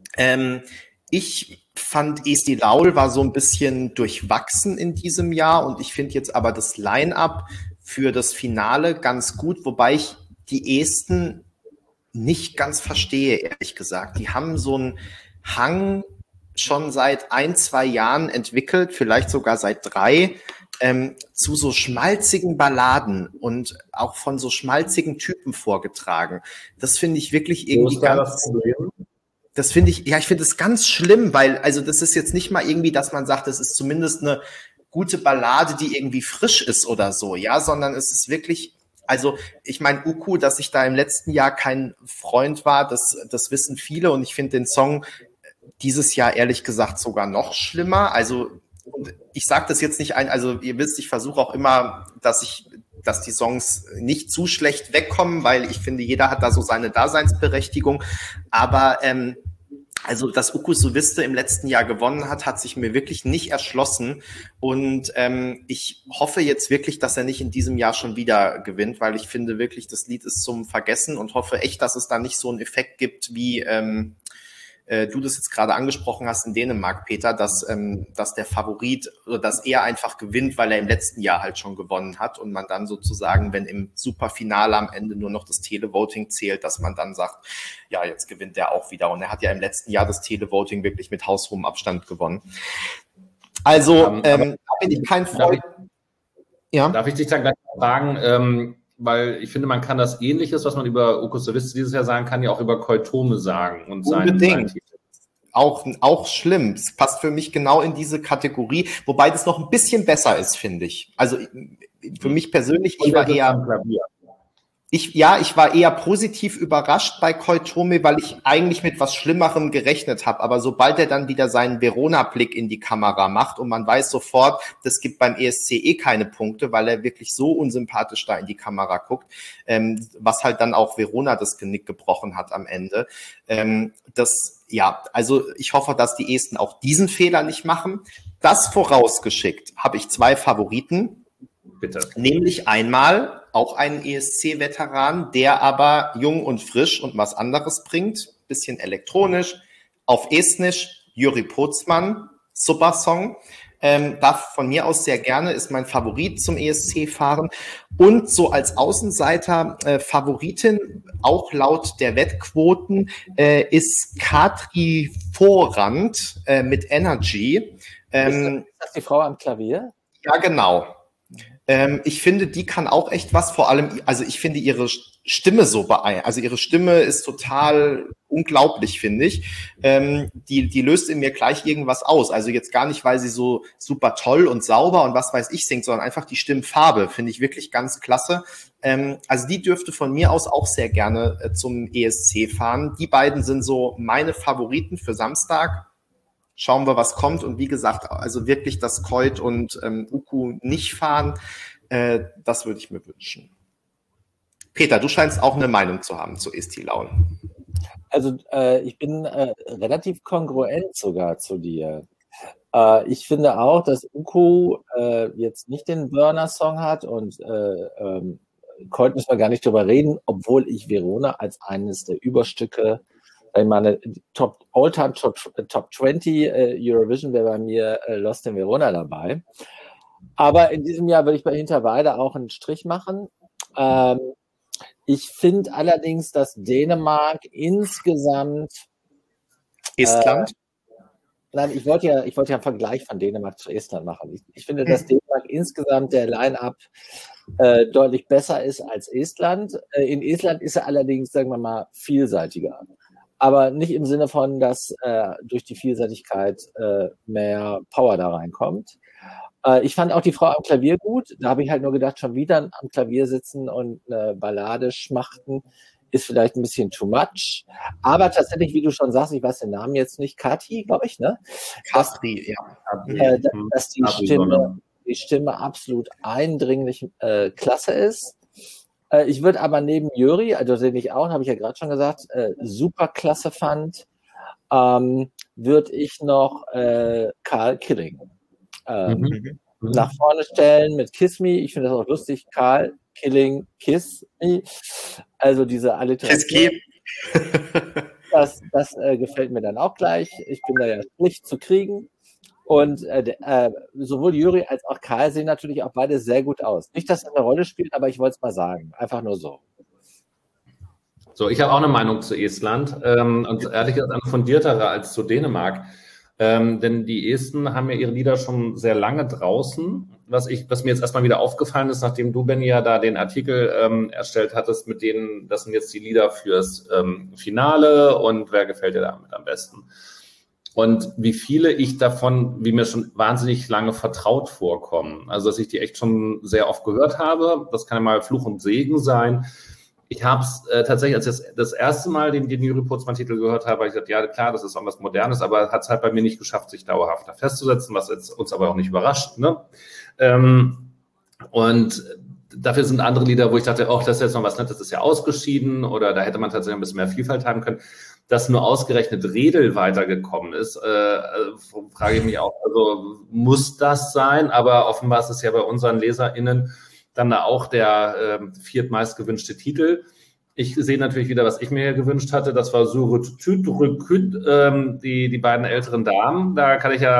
Ich fand, Eesti Laul war so ein bisschen durchwachsen in diesem Jahr und ich finde jetzt aber das Line-Up für das Finale ganz gut, wobei ich die Esten nicht ganz verstehe, ehrlich gesagt. Die haben so einen Hang schon seit 1-2 Jahren entwickelt, vielleicht sogar seit 3, zu so schmalzigen Balladen und auch von so schmalzigen Typen vorgetragen. Das finde ich wirklich irgendwie das finde ich, ich finde es ganz schlimm, weil, also das ist jetzt nicht mal irgendwie, dass man sagt, das ist zumindest eine gute Ballade, die irgendwie frisch ist oder so, ja, sondern es ist wirklich, also ich meine, Uku, dass ich da im letzten Jahr kein Freund war, das wissen viele und ich finde den Song dieses Jahr ehrlich gesagt sogar noch schlimmer, also ich sage das jetzt nicht also ihr wisst, ich versuche auch immer, dass die Songs nicht zu schlecht wegkommen, weil ich finde, jeder hat da so seine Daseinsberechtigung. Aber also, dass Uku Suviste im letzten Jahr gewonnen hat sich mir wirklich nicht erschlossen. Und ich hoffe jetzt wirklich, dass er nicht in diesem Jahr schon wieder gewinnt, weil ich finde wirklich, das Lied ist zum Vergessen und hoffe echt, dass es da nicht so einen Effekt gibt, wie du das jetzt gerade angesprochen hast in Dänemark, Peter, dass der Favorit oder dass er einfach gewinnt, weil er im letzten Jahr halt schon gewonnen hat und man dann sozusagen, wenn im Superfinale am Ende nur noch das Televoting zählt, dass man dann sagt, ja, jetzt gewinnt er auch wieder. Und er hat ja im letzten Jahr das Televoting wirklich mit haushohem Abstand gewonnen. Also, da bin ich kein Freund. Darf ich dich dann gleich fragen, weil ich finde, man kann das Ähnliches, was man über Uku Suviste dieses Jahr sagen kann, ja auch über Koitome sagen. Und unbedingt. Auch schlimm. Es passt für mich genau in diese Kategorie, wobei das noch ein bisschen besser ist, finde ich. Also für mich persönlich, ich war eher positiv überrascht bei Koitome, weil ich eigentlich mit was Schlimmerem gerechnet habe. Aber sobald er dann wieder seinen Verona-Blick in die Kamera macht und man weiß sofort, das gibt beim ESC keine Punkte, weil er wirklich so unsympathisch da in die Kamera guckt, was halt dann auch Verona das Genick gebrochen hat am Ende. Also ich hoffe, dass die Esten auch diesen Fehler nicht machen. Das vorausgeschickt habe ich 2 Favoriten. Bitte. Nämlich einmal auch einen ESC-Veteran, der aber jung und frisch und was anderes bringt, bisschen elektronisch, auf Estnisch, Jüri Pozman, super Song, darf von mir aus sehr gerne, ist mein Favorit zum ESC fahren und so als Außenseiter Favoritin, auch laut der Wettquoten, ist Katri Forrand mit Energy. Ist das die Frau am Klavier? Ja, genau. Ich finde, die kann auch echt was, vor allem, also ich finde ihre Stimme so also ihre Stimme ist total unglaublich, finde ich. Die löst in mir gleich irgendwas aus. Also jetzt gar nicht, weil sie so super toll und sauber und was weiß ich singt, sondern einfach die Stimmfarbe finde ich wirklich ganz klasse. Also die dürfte von mir aus auch sehr gerne zum ESC fahren. Die beiden sind so meine Favoriten für Samstag. Schauen wir, was kommt. Und wie gesagt, also wirklich, dass Koit und Uku nicht fahren, das würde ich mir wünschen. Peter, du scheinst auch eine Meinung zu haben zu Eesti Laul. Also ich bin relativ kongruent sogar zu dir. Ich finde auch, dass Uku jetzt nicht den Burner-Song hat und heute müssen wir gar nicht drüber reden, obwohl ich Verona als eines der Überstücke, ich meine, All-Time Top 20 Eurovision wäre bei mir Lost in Verona dabei. Aber in diesem Jahr würde ich bei Hinterweide auch einen Strich machen. Ich finde allerdings, dass Dänemark insgesamt Estland? Nein, ich wollte ja einen Vergleich von Dänemark zu Estland machen. Ich finde, dass Dänemark insgesamt der Line-Up deutlich besser ist als Estland. In Estland ist er allerdings, sagen wir mal, vielseitiger. Aber nicht im Sinne von, dass durch die Vielseitigkeit mehr Power da reinkommt. Ich fand auch die Frau am Klavier gut. Da habe ich halt nur gedacht, schon wieder am Klavier sitzen und eine Ballade schmachten ist vielleicht ein bisschen too much. Aber tatsächlich, wie du schon sagst, ich weiß den Namen jetzt nicht, Kati, glaube ich, ne? Katri, ja. Dass die Stimme absolut eindringlich klasse ist. Ich würde aber neben Jüri, also den ich auch, habe ich ja gerade schon gesagt, super klasse fand, würde ich noch Carl Killing nach vorne stellen mit Kiss Me. Ich finde das auch lustig. Carl Killing, Kiss Me. Also diese Alliteration. Das gefällt mir dann auch gleich. Ich bin da ja schlicht zu kriegen. Und sowohl Jüri als auch Karl sehen natürlich auch beide sehr gut aus. Nicht, dass das eine Rolle spielt, aber ich wollte es mal sagen. Einfach nur so. So, ich habe auch eine Meinung zu Estland und ehrlich gesagt eine fundiertere als zu Dänemark. Denn die Esten haben ja ihre Lieder schon sehr lange draußen. Was mir jetzt erstmal wieder aufgefallen ist, nachdem du, Benni, ja da den Artikel erstellt hattest, mit denen, das sind jetzt die Lieder fürs Finale und wer gefällt dir damit am besten? Und wie viele ich davon, wie mir schon wahnsinnig lange vertraut vorkommen. Also, dass ich die echt schon sehr oft gehört habe. Das kann ja mal Fluch und Segen sein. Ich habe es tatsächlich, als ich das erste Mal den Jury Putzmann-Titel gehört habe, habe ich gesagt, ja klar, das ist auch was Modernes, aber hat es halt bei mir nicht geschafft, sich dauerhaft da festzusetzen, was jetzt uns aber auch nicht überrascht. Ne? Und dafür sind andere Lieder, wo ich dachte, oh, das ist jetzt noch was Nettes, das ist ja ausgeschieden oder da hätte man tatsächlich ein bisschen mehr Vielfalt haben können. Dass nur ausgerechnet Redel weitergekommen ist, frage ich mich auch, also muss das sein? Aber offenbar ist es ja bei unseren LeserInnen dann da auch der viertmeist gewünschte Titel. Ich sehe natürlich wieder, was ich mir gewünscht hatte. Das war die beiden älteren Damen. Da kann ich ja...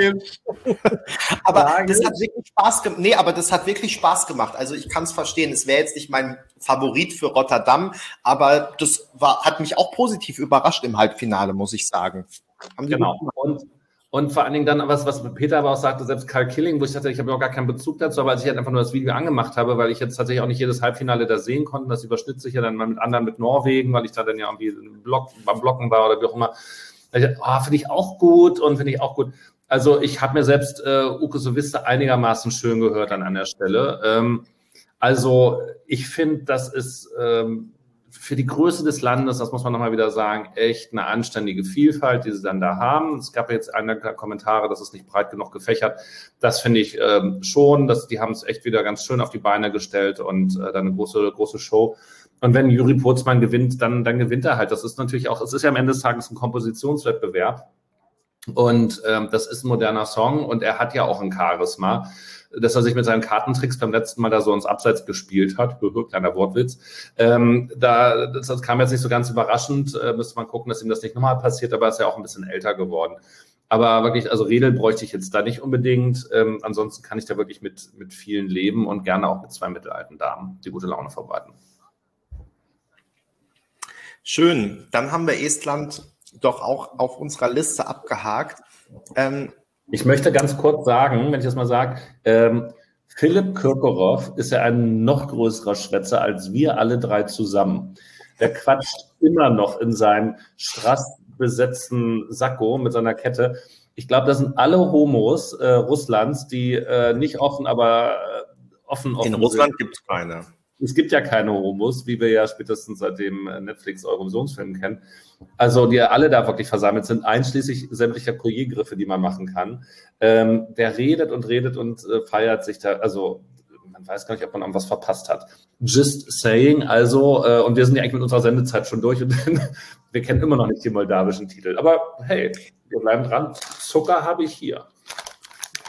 Aber das hat wirklich Spaß gemacht. Nee, aber das hat wirklich Spaß gemacht. Also ich kann es verstehen. Es wäre jetzt nicht mein Favorit für Rotterdam, aber das hat mich auch positiv überrascht im Halbfinale, muss ich sagen. Genau. Und vor allen Dingen dann, was Peter aber auch sagte, selbst Carl Killing, wo ich dachte, ich habe auch gar keinen Bezug dazu, aber als ich halt einfach nur das Video angemacht habe, weil ich jetzt tatsächlich auch nicht jedes Halbfinale da sehen konnte, das überschnitt sich ja dann mal mit anderen, mit Norwegen, weil ich da dann ja irgendwie beim Blocken war oder wie auch immer. Finde ich auch gut und finde ich auch gut. Also ich habe mir selbst Uke Soviste einigermaßen schön gehört an der Stelle. Also ich finde, das ist für die Größe des Landes, das muss man nochmal wieder sagen, echt eine anständige Vielfalt, die sie dann da haben. Es gab jetzt einige Kommentare, das ist nicht breit genug gefächert. Das finde ich schon, die haben es echt wieder ganz schön auf die Beine gestellt und dann eine große Show. Und wenn Jüri Putzmann gewinnt, dann gewinnt er halt. Das ist natürlich auch, es ist ja am Ende des Tages ein Kompositionswettbewerb. Und das ist ein moderner Song und er hat ja auch ein Charisma, dass er sich mit seinen Kartentricks beim letzten Mal da so ins Abseits gespielt hat. Kleiner Wortwitz. Das kam jetzt nicht so ganz überraschend. Müsste man gucken, dass ihm das nicht nochmal passiert, aber er ist ja auch ein bisschen älter geworden. Aber wirklich, also Redel bräuchte ich jetzt da nicht unbedingt. Ansonsten kann ich da wirklich mit vielen leben und gerne auch mit zwei mittelalten Damen, die gute Laune verbreiten. Schön. Dann haben wir Estland doch auch auf unserer Liste abgehakt. Ich möchte ganz kurz sagen, wenn ich das mal sage, Philipp Kirkorov ist ja ein noch größerer Schwätzer als wir alle drei zusammen. Der quatscht immer noch in seinem strassbesetzten Sakko mit seiner Kette. Ich glaube, das sind alle Homos Russlands, die nicht offen, aber offen in Russland gibt es keine. Es gibt ja keine Homos, wie wir ja spätestens seit dem Netflix-Eurovisionsfilm kennen. Also die alle da wirklich versammelt sind, einschließlich sämtlicher Couriergriffe, die man machen kann. Der redet und feiert sich da, also man weiß gar nicht, ob man irgendwas verpasst hat. Just saying, also, und wir sind ja eigentlich mit unserer Sendezeit schon durch und wir kennen immer noch nicht die moldawischen Titel. Aber hey, wir bleiben dran. Zucker habe ich hier.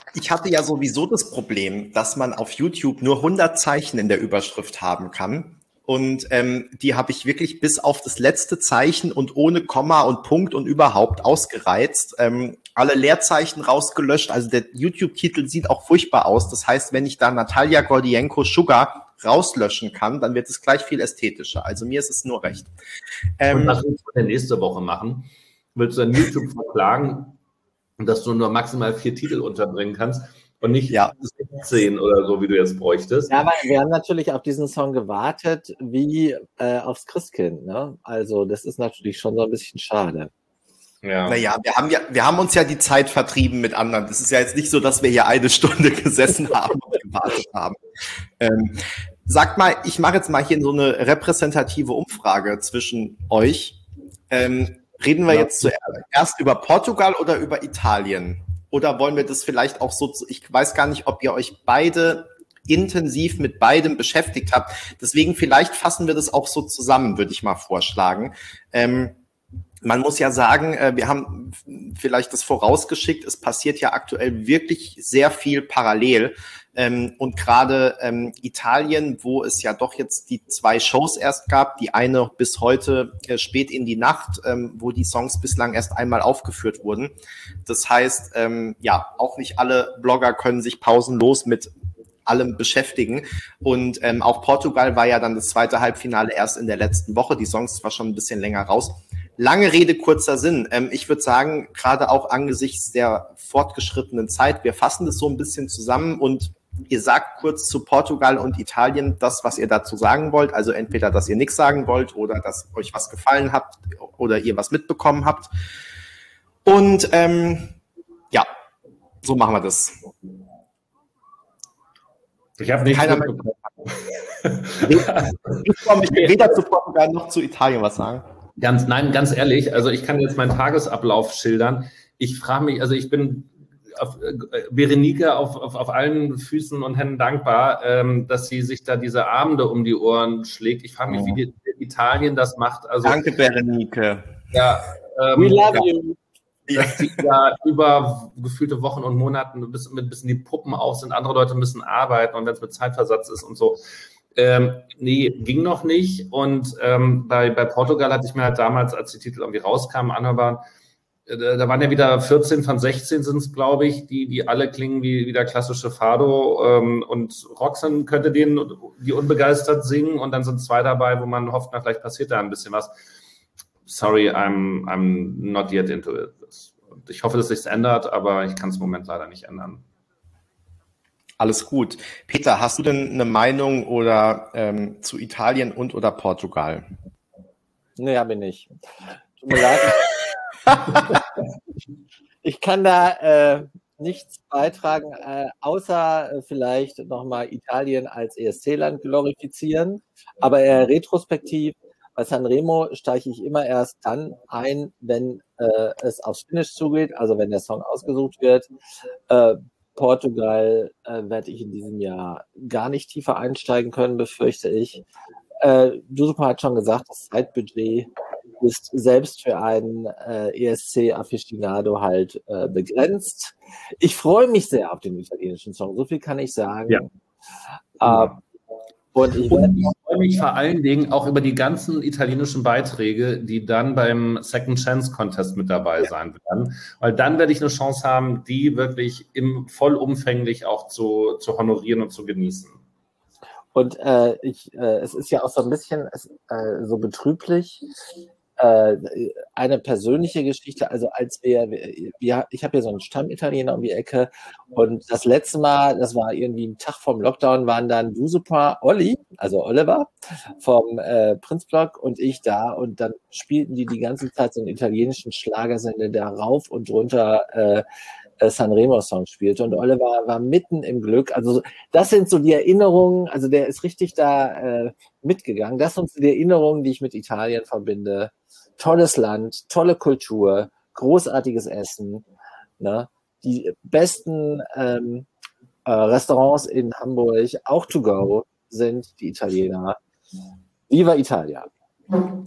Ich hatte ja sowieso das Problem, dass man auf YouTube nur 100 Zeichen in der Überschrift haben kann. Und die habe ich wirklich bis auf das letzte Zeichen und ohne Komma und Punkt und überhaupt ausgereizt. Alle Leerzeichen rausgelöscht. Also der YouTube-Titel sieht auch furchtbar aus. Das heißt, wenn ich da Natalia Gordienko Sugar rauslöschen kann, dann wird es gleich viel ästhetischer. Also mir ist es nur recht. Und was willst du denn nächste Woche machen? Willst du an YouTube verklagen, dass du nur maximal 4 Titel unterbringen kannst und nicht 16 oder so, wie du jetzt bräuchtest? Ja, aber wir haben natürlich auf diesen Song gewartet, wie aufs Christkind, ne? Also das ist natürlich schon so ein bisschen schade. Ja. Naja, wir haben uns ja die Zeit vertrieben mit anderen. Das ist ja jetzt nicht so, dass wir hier eine Stunde gesessen haben und gewartet haben. Sagt mal, ich mache jetzt mal hier so eine repräsentative Umfrage zwischen euch. Reden wir jetzt zuerst über Portugal oder über Italien? Oder wollen wir das vielleicht auch so, ich weiß gar nicht, ob ihr euch beide intensiv mit beidem beschäftigt habt. Deswegen vielleicht fassen wir das auch so zusammen, würde ich mal vorschlagen. Man muss ja sagen, wir haben vielleicht das vorausgeschickt, es passiert ja aktuell wirklich sehr viel parallel. Und gerade Italien, wo es ja doch jetzt die 2 Shows erst gab, die eine bis heute spät in die Nacht, wo die Songs bislang erst einmal aufgeführt wurden. Das heißt, ja, auch nicht alle Blogger können sich pausenlos mit allem beschäftigen. Und auch Portugal war ja dann das zweite Halbfinale erst in der letzten Woche. Die Songs zwar schon ein bisschen länger raus. Lange Rede, kurzer Sinn. Ich würde sagen, gerade auch angesichts der fortgeschrittenen Zeit, wir fassen das so ein bisschen zusammen und ihr sagt kurz zu Portugal und Italien das, was ihr dazu sagen wollt. Also entweder, dass ihr nichts sagen wollt oder dass euch was gefallen hat oder ihr was mitbekommen habt. Und ja, so machen wir das. Ich habe nichts mitbekommen. Ich komme weder zu Portugal noch zu Italien was sagen. Ganz ehrlich, also ich kann jetzt meinen Tagesablauf schildern. Ich frage mich, also ich bin auf Berenike auf allen Füßen und Händen dankbar, dass sie sich da diese Abende um die Ohren schlägt. Ich frage mich, wie Italien das macht. Also, danke, Berenike. Ja, we love you. Dass die da über gefühlte Wochen und Monate ein bisschen die Puppen aus sind, andere Leute müssen arbeiten und wenn es mit Zeitversatz ist und so. Nee, ging noch nicht. Und bei Portugal hatte ich mir halt damals, als die Titel irgendwie rauskamen, anhörbar, da waren ja wieder 14 von 16 sind es, glaube ich, die alle klingen wie der klassische Fado. Und Roxanne könnte die unbegeistert singen und dann sind 2 dabei, wo man hofft, na, vielleicht passiert da ein bisschen was. Sorry, I'm not yet into it. Und ich hoffe, dass sich's ändert, aber ich kann es im Moment leider nicht ändern. Alles gut. Peter, hast du denn eine Meinung oder zu Italien und oder Portugal? Nee, habe ich nicht. Tut mir leid. Ich kann da nichts beitragen, außer vielleicht nochmal Italien als ESC-Land glorifizieren, aber retrospektiv. Bei Sanremo steige ich immer erst dann ein, wenn es aufs Finish zugeht, also wenn der Song ausgesucht wird. Portugal werde ich in diesem Jahr gar nicht tiefer einsteigen können, befürchte ich. Giuseppe hat schon gesagt, das Zeitbudget ist selbst für einen ESC-Afficionado halt begrenzt. Ich freue mich sehr auf den italienischen Song, so viel kann ich sagen. Ja. Und ich freue mich vor allen Dingen auch über die ganzen italienischen Beiträge, die dann beim Second Chance Contest mit dabei sein werden. Weil dann werde ich eine Chance haben, die wirklich vollumfänglich auch zu honorieren und zu genießen. Und es ist ja auch so ein bisschen so betrüblich. Eine persönliche Geschichte, also als ich habe ja so einen Stammitaliener um die Ecke und das letzte Mal, das war irgendwie ein Tag vom Lockdown, waren dann Giuseppe, Olli, also Oliver vom Prinzblock und ich da und dann spielten die ganze Zeit so einen italienischen Schlagersender, der rauf und runter Sanremo-Song spielte und Oliver war mitten im Glück. Also das sind so die Erinnerungen, also der ist richtig da mitgegangen. Das sind so die Erinnerungen, die ich mit Italien verbinde. Tolles Land, tolle Kultur, großartiges Essen, ne? Die besten Restaurants in Hamburg, auch to go, sind die Italiener. Viva Italia!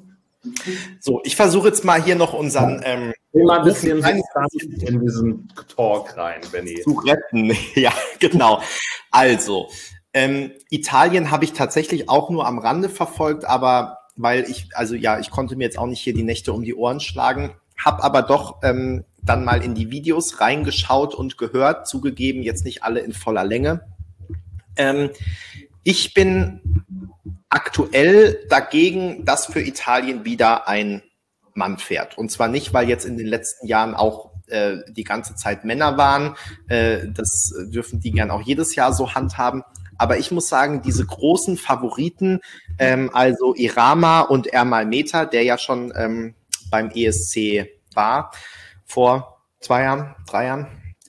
So, ich versuche jetzt mal hier noch unseren mal ein bisschen in diesen Talk rein, Benni. Zu retten. Ja, genau. Also, Italien habe ich tatsächlich auch nur am Rande verfolgt, aber weil ich konnte mir jetzt auch nicht hier die Nächte um die Ohren schlagen, habe aber doch dann mal in die Videos reingeschaut und gehört, zugegeben, jetzt nicht alle in voller Länge. Ich bin aktuell dagegen, dass für Italien wieder ein Mann fährt. Und zwar nicht, weil jetzt in den letzten Jahren auch die ganze Zeit Männer waren. Das dürfen die gern auch jedes Jahr so handhaben. Aber ich muss sagen, diese großen Favoriten, also Irama und Ermal Meta, der ja schon beim ESC war, vor 2 Jahren, 3 Jahren,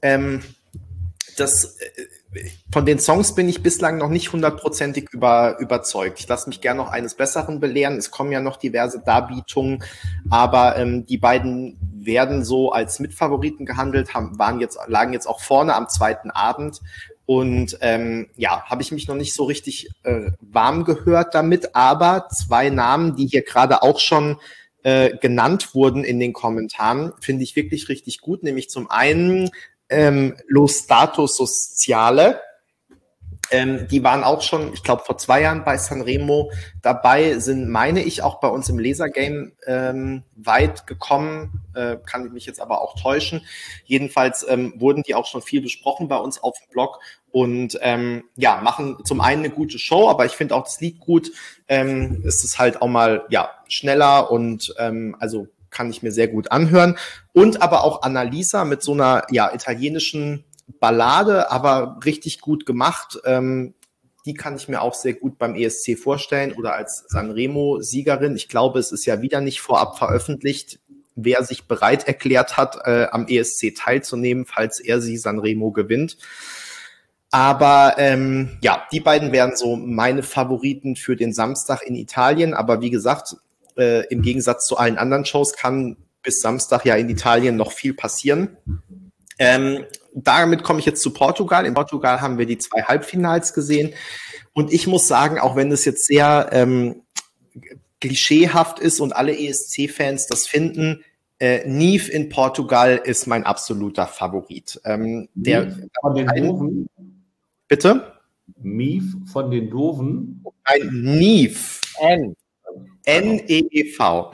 von den Songs bin ich bislang noch nicht 100%ig überzeugt. Ich lasse mich gerne noch eines Besseren belehren. Es kommen ja noch diverse Darbietungen, aber die beiden werden so als Mitfavoriten gehandelt, lagen jetzt auch vorne am zweiten Abend. Und habe ich mich noch nicht so richtig warm gehört damit, aber 2 Namen, die hier gerade auch schon genannt wurden in den Kommentaren, finde ich wirklich richtig gut, nämlich zum einen Lo Stato Sociale. Die waren auch schon, ich glaube, vor 2 Jahren bei Sanremo dabei, sind, meine ich, auch bei uns im Lasergame weit gekommen, kann ich mich jetzt aber auch täuschen. Jedenfalls wurden die auch schon viel besprochen bei uns auf dem Blog und machen zum einen eine gute Show, aber ich finde auch das Lied gut. Es ist halt auch mal schneller und also kann ich mir sehr gut anhören. Und aber auch Annalisa mit so einer italienischen Ballade, aber richtig gut gemacht. Die kann ich mir auch sehr gut beim ESC vorstellen oder als Sanremo-Siegerin. Ich glaube, es ist ja wieder nicht vorab veröffentlicht, wer sich bereit erklärt hat, am ESC teilzunehmen, falls er sie Sanremo gewinnt. Aber die beiden wären so meine Favoriten für den Samstag in Italien. Aber wie gesagt, im Gegensatz zu allen anderen Shows kann bis Samstag ja in Italien noch viel passieren. Damit komme ich jetzt zu Portugal. In Portugal haben wir die 2 Halbfinals gesehen. Und ich muss sagen, auch wenn es jetzt sehr klischeehaft ist und alle ESC-Fans das finden, Nive in Portugal ist mein absoluter Favorit. Von den Doofen? Bitte? Nive von den Doofen? Nein, Nive. N-E-E-V.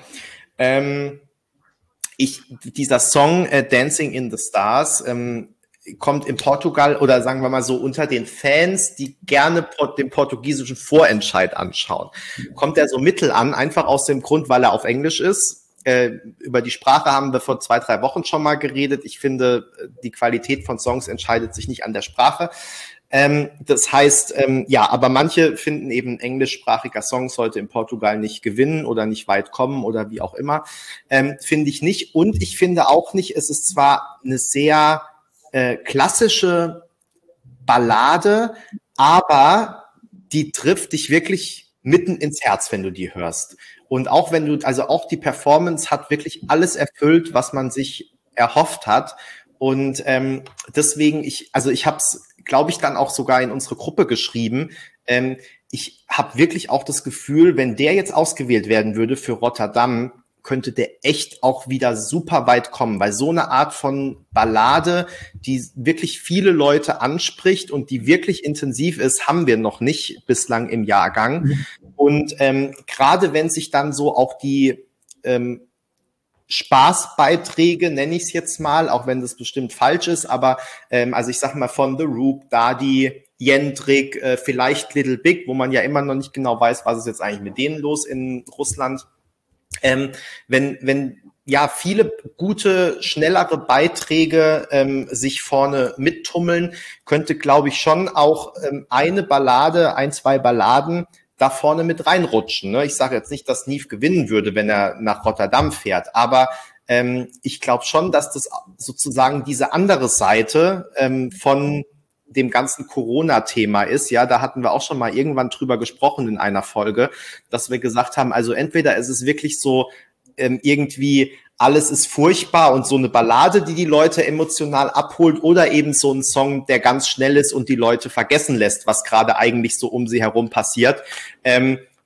Dieser Song Dancing in the Stars kommt in Portugal oder sagen wir mal so unter den Fans, die gerne den portugiesischen Vorentscheid anschauen. Kommt er so mittel an, einfach aus dem Grund, weil er auf Englisch ist. Über die Sprache haben wir vor 2-3 Wochen schon mal geredet. Ich finde, die Qualität von Songs entscheidet sich nicht an der Sprache. Das heißt, aber manche finden eben englischsprachiger Song sollte in Portugal nicht gewinnen oder nicht weit kommen oder wie auch immer. Finde ich nicht. Und ich finde auch nicht, es ist zwar eine sehr klassische Ballade, aber die trifft dich wirklich mitten ins Herz, wenn du die hörst. Und auch auch die Performance hat wirklich alles erfüllt, was man sich erhofft hat. Und deswegen, ich habe es, glaube ich, dann auch sogar in unsere Gruppe geschrieben. Ich habe wirklich auch das Gefühl, wenn der jetzt ausgewählt werden würde für Rotterdam, könnte der echt auch wieder super weit kommen, weil so eine Art von Ballade, die wirklich viele Leute anspricht und die wirklich intensiv ist, haben wir noch nicht bislang im Jahrgang. Und gerade wenn sich dann so auch die Spaßbeiträge, nenne ich es jetzt mal, auch wenn das bestimmt falsch ist, aber also ich sag mal von The Roop, Dadi, Jendrik, vielleicht Little Big, wo man ja immer noch nicht genau weiß, was ist jetzt eigentlich mit denen los in Russland. Wenn viele gute, schnellere Beiträge sich vorne mittummeln, könnte, glaube ich, schon auch eine Ballade, 2 Balladen da vorne mit reinrutschen. Ne? Ich sage jetzt nicht, dass Nive gewinnen würde, wenn er nach Rotterdam fährt, aber ich glaube schon, dass das sozusagen diese andere Seite von dem ganzen Corona-Thema ist. Ja, da hatten wir auch schon mal irgendwann drüber gesprochen in einer Folge, dass wir gesagt haben, also entweder ist es wirklich so irgendwie alles ist furchtbar und so eine Ballade, die Leute emotional abholt, oder eben so ein Song, der ganz schnell ist und die Leute vergessen lässt, was gerade eigentlich so um sie herum passiert.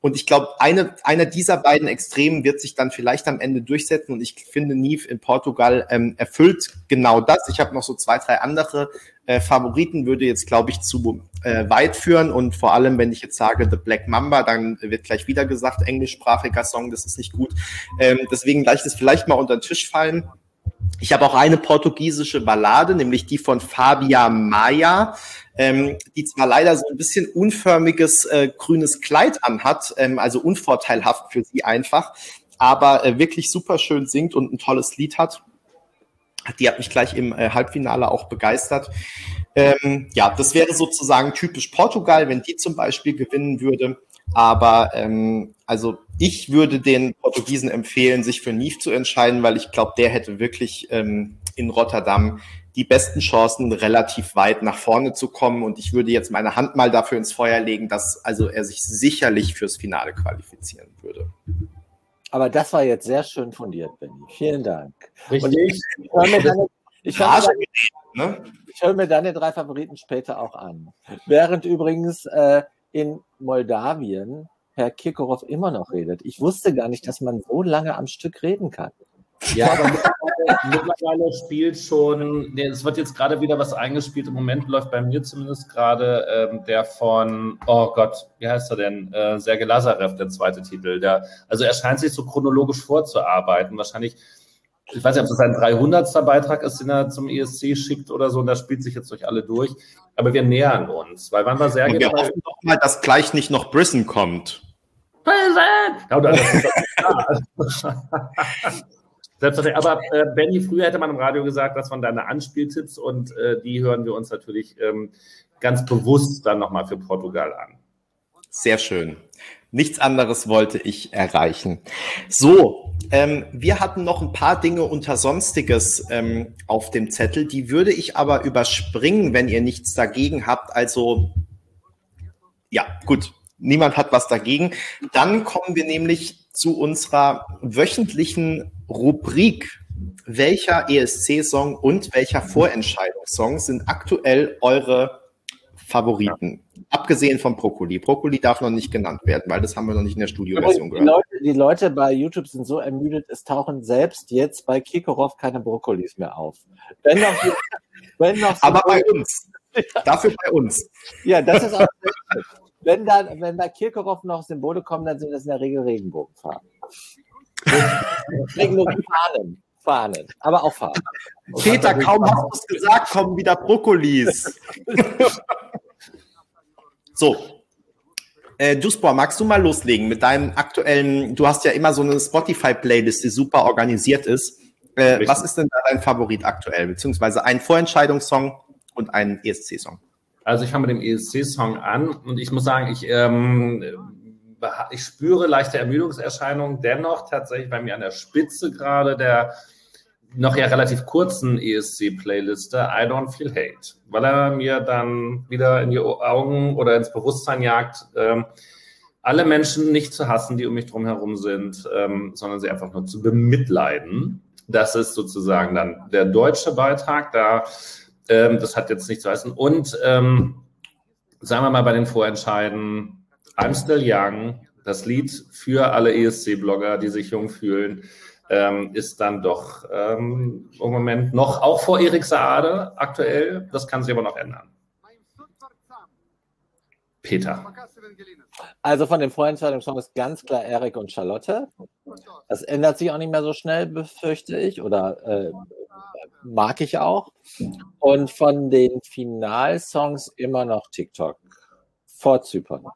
Und ich glaube, einer dieser beiden Extremen wird sich dann vielleicht am Ende durchsetzen. Und ich finde, Nive in Portugal erfüllt genau das. Ich habe noch so 2, 3 andere Favoriten, würde jetzt, glaube ich, zu weit führen. Und vor allem, wenn ich jetzt sage The Black Mamba, dann wird gleich wieder gesagt, englischsprachiger Song, das ist nicht gut. Deswegen gleich das vielleicht mal unter den Tisch fallen. Ich habe auch eine portugiesische Ballade, nämlich die von Fábia Maia, die zwar leider so ein bisschen unförmiges grünes Kleid anhat, also unvorteilhaft für sie einfach, aber wirklich super schön singt und ein tolles Lied hat. Die hat mich gleich im Halbfinale auch begeistert. Ja, das wäre sozusagen typisch Portugal, wenn die zum Beispiel gewinnen würde. Aber also ich würde den Portugiesen empfehlen, sich für Nive zu entscheiden, weil ich glaube, der hätte wirklich in Rotterdam die besten Chancen, relativ weit nach vorne zu kommen. Und ich würde jetzt meine Hand mal dafür ins Feuer legen, dass also er sich sicherlich fürs Finale qualifizieren würde. Aber das war jetzt sehr schön fundiert, Benni. Vielen Dank. Richtig. Ich höre mir deine 3 Favoriten später auch an. Während übrigens in Moldawien Herr Kirkorov immer noch redet. Ich wusste gar nicht, dass man so lange am Stück reden kann. Ja, aber mittlerweile spielt schon, es wird jetzt gerade wieder was eingespielt. Im Moment läuft bei mir zumindest gerade der von, oh Gott, wie heißt er denn? Sergei Lazarev, der zweite Titel. Also er scheint sich so chronologisch vorzuarbeiten. Wahrscheinlich, ich weiß nicht, ob das ein 300. Beitrag ist, den er zum ESC schickt oder so. Und das spielt sich jetzt durch alle durch. Aber wir nähern uns. Weil wann war Sergei? Und wir hoffen doch mal, dass gleich nicht noch Brisson kommt. Aber Benni, früher hätte man im Radio gesagt, das waren deine Anspieltipps und die hören wir uns natürlich ganz bewusst dann nochmal für Portugal an. Sehr schön. Nichts anderes wollte ich erreichen. So, wir hatten noch ein paar Dinge unter Sonstiges auf dem Zettel, die würde ich aber überspringen, wenn ihr nichts dagegen habt. Also, ja, gut. Niemand hat was dagegen. Dann kommen wir nämlich zu unserer wöchentlichen Rubrik. Welcher ESC-Song und welcher Vorentscheidungssong sind aktuell eure Favoriten? Ja. Abgesehen von Brokkoli. Brokkoli darf noch nicht genannt werden, weil das haben wir noch nicht in der Studioversion gehört. Die Leute bei YouTube sind so ermüdet, es tauchen selbst jetzt bei Kirkorov keine Brokkolis mehr auf. Aber bei uns. Dafür bei uns. Ja, das ist auch Wenn da Kirkorov noch Symbole kommen, dann sind das in der Regel Regenbogenfarben. Fahnen, aber auch Farben. Peter, kaum hast du es gesagt, kommen wieder Brokkolis. So. Duspor, magst du mal loslegen mit deinem aktuellen, du hast ja immer so eine Spotify-Playlist, die super organisiert ist. Was ist denn da dein Favorit aktuell? Beziehungsweise ein Vorentscheidungssong und ein ESC-Song? Also ich fange mit dem ESC-Song an und ich muss sagen, ich spüre leichte Ermüdungserscheinungen, dennoch tatsächlich bei mir an der Spitze gerade der noch ja relativ kurzen ESC-Playliste I Don't Feel Hate, weil er mir dann wieder in die Augen oder ins Bewusstsein jagt, alle Menschen nicht zu hassen, die um mich drum herum sind, sondern sie einfach nur zu bemitleiden. Das ist sozusagen dann der deutsche Beitrag, das hat jetzt nichts zu heißen. Und sagen wir mal bei den Vorentscheiden, I'm Still Young, das Lied für alle ESC-Blogger, die sich jung fühlen, ist dann doch im Moment noch, auch vor Erik Saade aktuell, das kann sich aber noch ändern. Peter. Also von den Vorentscheidungssongs ist ganz klar Erik und Charlotte. Das ändert sich auch nicht mehr so schnell, befürchte ich, oder mag ich auch. Und von den Finalsongs immer noch TikTok. Vor Zypern.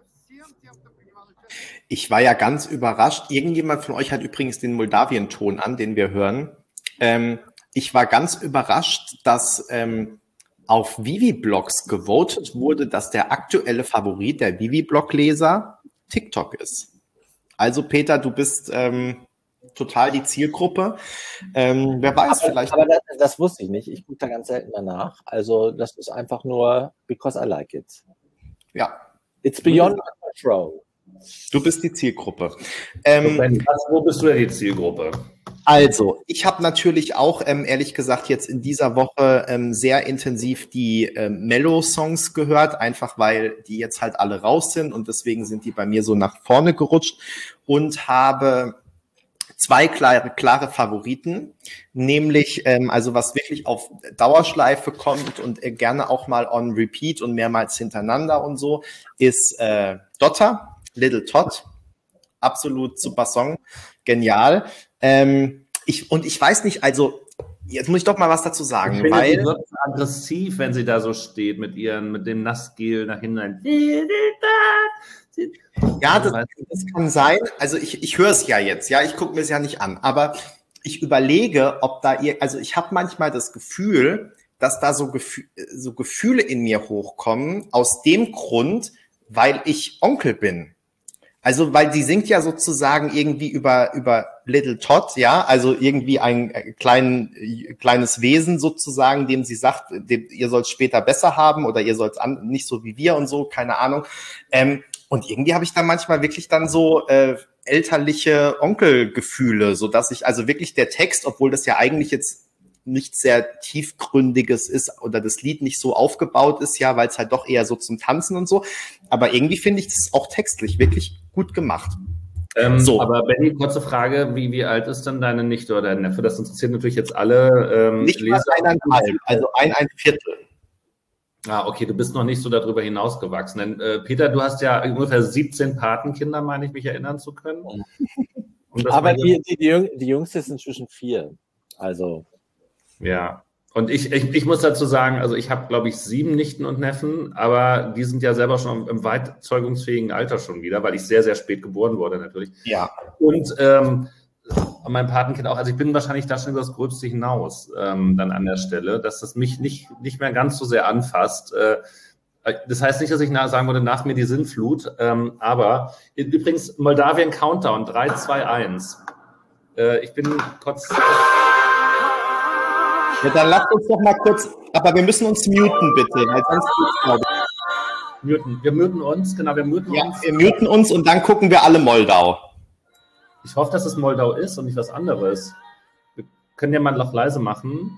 Ich war ja ganz überrascht. Irgendjemand von euch hat übrigens den Moldawien-Ton an, den wir hören. Ich war ganz überrascht, dass auf Vivi-Blogs gewotet wurde, dass der aktuelle Favorit der Vivi-Blog-Leser TikTok ist. Also Peter, du bist total die Zielgruppe. Wer weiß, vielleicht... Aber das wusste ich nicht. Ich gucke da ganz selten danach. Also das ist einfach nur because I like it. Ja. It's beyond my control. Du bist die Zielgruppe. Wo bist du denn die Zielgruppe? Also, ich habe natürlich auch, ehrlich gesagt, jetzt in dieser Woche sehr intensiv die Mellow-Songs gehört, einfach weil die jetzt halt alle raus sind und deswegen sind die bei mir so nach vorne gerutscht und habe zwei klare Favoriten, nämlich also was wirklich auf Dauerschleife kommt und gerne auch mal on repeat und mehrmals hintereinander und so, ist Dotter, Little Todd. Absolut super Song, genial. Ich weiß nicht, also jetzt muss ich doch mal was dazu sagen, ich finde, weil sie wird aggressiv, wenn sie da so steht mit dem Nassgel nach hinten. Ja, das kann sein. Also ich höre es ja jetzt, ja, ich gucke mir es ja nicht an, aber ich überlege, ob da also ich habe manchmal das Gefühl, dass da so Gefühle in mir hochkommen, aus dem Grund, weil ich Onkel bin. Also, weil die singt ja sozusagen irgendwie über Little Todd, ja, also irgendwie ein kleines Wesen sozusagen, dem sie sagt, ihr sollt später besser haben oder ihr sollt nicht so wie wir und so, keine Ahnung. Und irgendwie habe ich da manchmal wirklich dann so elterliche Onkelgefühle, so dass ich also wirklich der Text, obwohl das ja eigentlich jetzt nichts sehr tiefgründiges ist oder das Lied nicht so aufgebaut ist, ja, weil es halt doch eher so zum Tanzen und so. Aber irgendwie finde ich das auch textlich wirklich gut gemacht. So. Aber Benni, kurze Frage, wie alt ist denn deine Nichte oder dein Neffe? Das interessiert natürlich jetzt alle nicht Leser. Nicht mal 1,5, also ein Viertel. Ah, okay, du bist noch nicht so darüber hinausgewachsen. Denn Peter, du hast ja ungefähr 17 Patenkinder, meine ich, mich erinnern zu können. Aber die Jüngste ist inzwischen 4. Also... Ja, und ich muss dazu sagen, also ich habe, glaube ich, 7 Nichten und Neffen, aber die sind ja selber schon im weit zeugungsfähigen Alter schon wieder, weil ich sehr, sehr spät geboren wurde natürlich. Ja. Und mein Patenkind auch, also ich bin wahrscheinlich da schon über das Gröbste hinaus dann an der Stelle, dass das mich nicht mehr ganz so sehr anfasst. Das heißt nicht, dass ich sagen würde, nach mir die Sinnflut, aber übrigens Moldawien Countdown 3, 2, 1. Ich bin kurz... Ja, dann lasst uns doch mal kurz, aber wir müssen uns muten, bitte, weil sonst geht's. Wir muten uns, genau, wir muten uns. Wir muten uns und dann gucken wir alle Moldau. Ich hoffe, dass es Moldau ist und nicht was anderes. Wir können ja mal noch leise machen.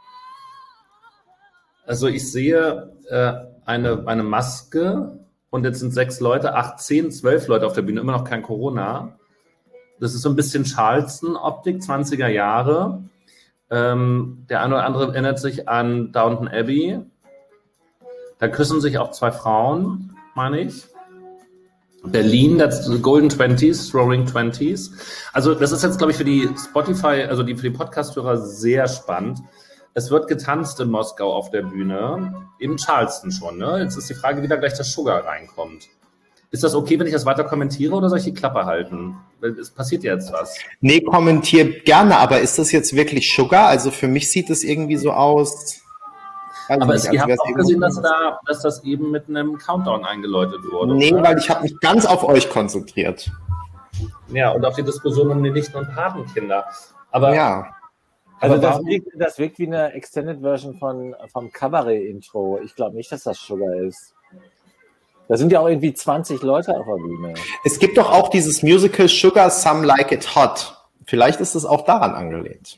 Also ich sehe eine Maske und jetzt sind 6 Leute, 8, 10, 12 Leute auf der Bühne, immer noch kein Corona. Das ist so ein bisschen Charleston-Optik, 20er Jahre. Der eine oder andere erinnert sich an Downton Abbey. Da küssen sich auch 2 Frauen, meine ich. Berlin, das Golden 20s, Roaring 20s. Also das ist jetzt, glaube ich, für die Spotify, also für die Podcast-Hörer sehr spannend. Es wird getanzt in Moskau auf der Bühne, in Charleston schon. Ne? Jetzt ist die Frage, wie da gleich das Sugar reinkommt. Ist das okay, wenn ich das weiter kommentiere oder soll ich die Klappe halten? Es passiert ja jetzt was. Nee, kommentier gerne, aber ist das jetzt wirklich Sugar? Also für mich sieht es irgendwie so aus. Aber ihr habt auch gesehen, dass das eben mit einem Countdown eingeläutet wurde. Nee, oder? Weil ich habe mich ganz auf euch konzentriert. Ja, und auf die Diskussion um die Nichten- und Patenkinder. Aber ja. Also das wirkt wie eine Extended Version vom Cabaret-Intro. Ich glaube nicht, dass das Sugar ist. Da sind ja auch irgendwie 20 Leute auf der Bühne. Es gibt doch auch dieses Musical Sugar, Some Like It Hot. Vielleicht ist es auch daran angelehnt.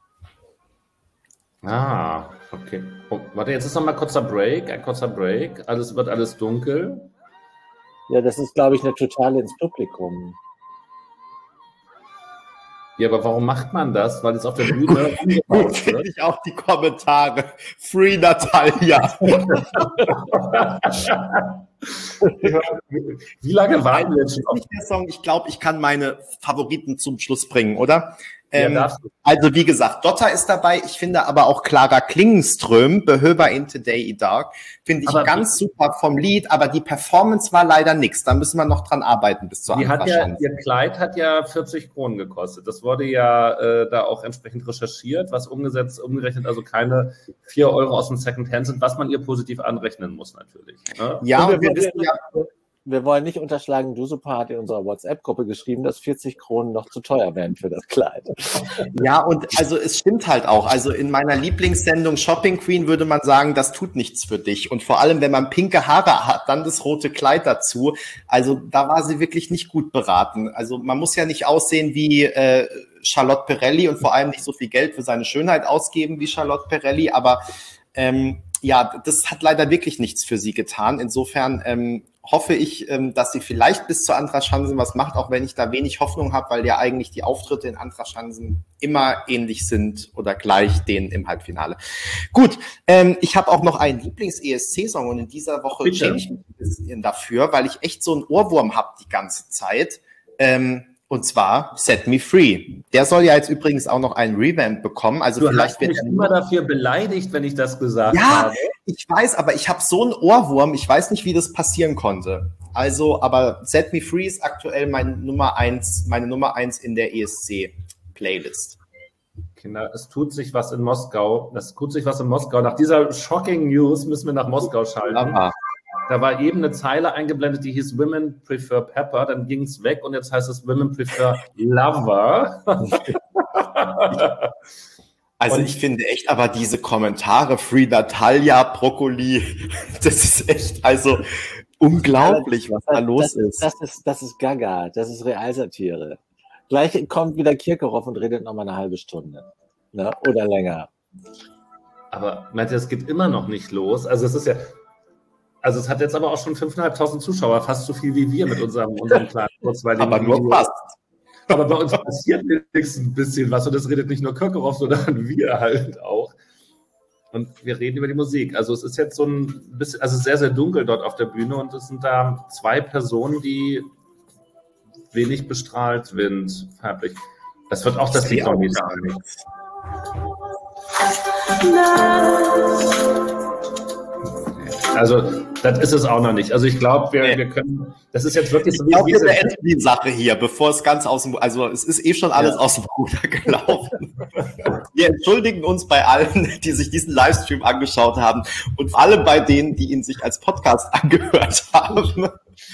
Ah, okay. Oh, warte, jetzt ist noch mal ein kurzer Break. Wird alles dunkel. Ja, das ist, glaube ich, eine totale ins Publikum. Ja, aber warum macht man das? Weil es auf der Bühne Gut, finde ich auch die Kommentare. Free Natalia. Wie lange waren wir jetzt schon? Nicht der Song. Ich glaube, ich kann meine Favoriten zum Schluss bringen, oder? Ja, also wie gesagt, Dotter ist dabei. Ich finde aber auch Clara Klingenström, Behöver in Today Dark, finde ich aber ganz super vom Lied, aber die Performance war leider nichts. Da müssen wir noch dran arbeiten bis zur Anfahrschanze. Ihr Kleid hat ja 40 Kronen gekostet. Das wurde ja da auch entsprechend recherchiert, was umgerechnet also keine 4 Euro aus dem Secondhand sind, was man ihr positiv anrechnen muss natürlich. Ne? Ja, und wir wissen ja... Wir wollen nicht unterschlagen, Dusupa hat in unserer WhatsApp-Gruppe geschrieben, dass 40 Kronen noch zu teuer wären für das Kleid. Ja, und also es stimmt halt auch. Also in meiner Lieblingssendung Shopping Queen würde man sagen, das tut nichts für dich. Und vor allem, wenn man pinke Haare hat, dann das rote Kleid dazu. Also da war sie wirklich nicht gut beraten. Also man muss ja nicht aussehen wie Charlotte Perrelli und vor allem nicht so viel Geld für seine Schönheit ausgeben wie Charlotte Perrelli, aber ja, das hat leider wirklich nichts für sie getan. Insofern hoffe ich, dass sie vielleicht bis zur Andra Schanzen was macht, auch wenn ich da wenig Hoffnung habe, weil ja eigentlich die Auftritte in Andra Schanzen immer ähnlich sind oder gleich denen im Halbfinale. Gut, ich habe auch noch einen Lieblings-ESC-Song und in dieser Woche schäme ich mich ein bisschen dafür, weil ich echt so einen Ohrwurm habe die ganze Zeit. Und zwar Set Me Free. Der soll ja jetzt übrigens auch noch einen Revamp bekommen. Also du vielleicht hast mich immer dafür beleidigt, wenn ich das gesagt habe. Ja, ich weiß, aber ich habe so einen Ohrwurm. Ich weiß nicht, wie das passieren konnte. Also, aber Set Me Free ist aktuell meine Nummer 1 in der ESC-Playlist. Kinder, es tut sich was in Moskau. Nach dieser shocking News müssen wir nach Moskau schalten. Aha. Da war eben eine Zeile eingeblendet, die hieß Women Prefer Pepper, dann ging es weg und jetzt heißt es Women Prefer Lover. Also ich finde echt, aber diese Kommentare, Free Natalia, Brokkoli, das ist echt, also unglaublich, was da los ist. Das ist Gaga, das ist Realsatire. Gleich kommt wieder Kirchhoff und redet nochmal eine halbe Stunde, ne? Oder länger. Aber meint ihr, es geht immer noch nicht los? Also es ist ja... Also es hat jetzt aber auch schon 5.500 Zuschauer, fast so viel wie wir mit unserem kleinen kurzweiligen aber nur Video. fast. Aber bei uns passiert wenigstens ein bisschen was und es redet nicht nur Kirchhoff, sondern wir halt auch. Und wir reden über die Musik. Also es ist jetzt so ein bisschen, also sehr, sehr dunkel dort auf der Bühne und es sind da 2 Personen, die wenig bestrahlt sind, farblich. Das wird auch das Lied noch nicht sein. Also, das ist es auch noch nicht. Also, ich glaube, wir können, das ist jetzt wirklich so wie eine Sache hier, bevor es ganz aus dem, also, es ist schon alles aus dem Ruder gelaufen. Wir entschuldigen uns bei allen, die sich diesen Livestream angeschaut haben und alle bei denen, die ihn sich als Podcast angehört haben.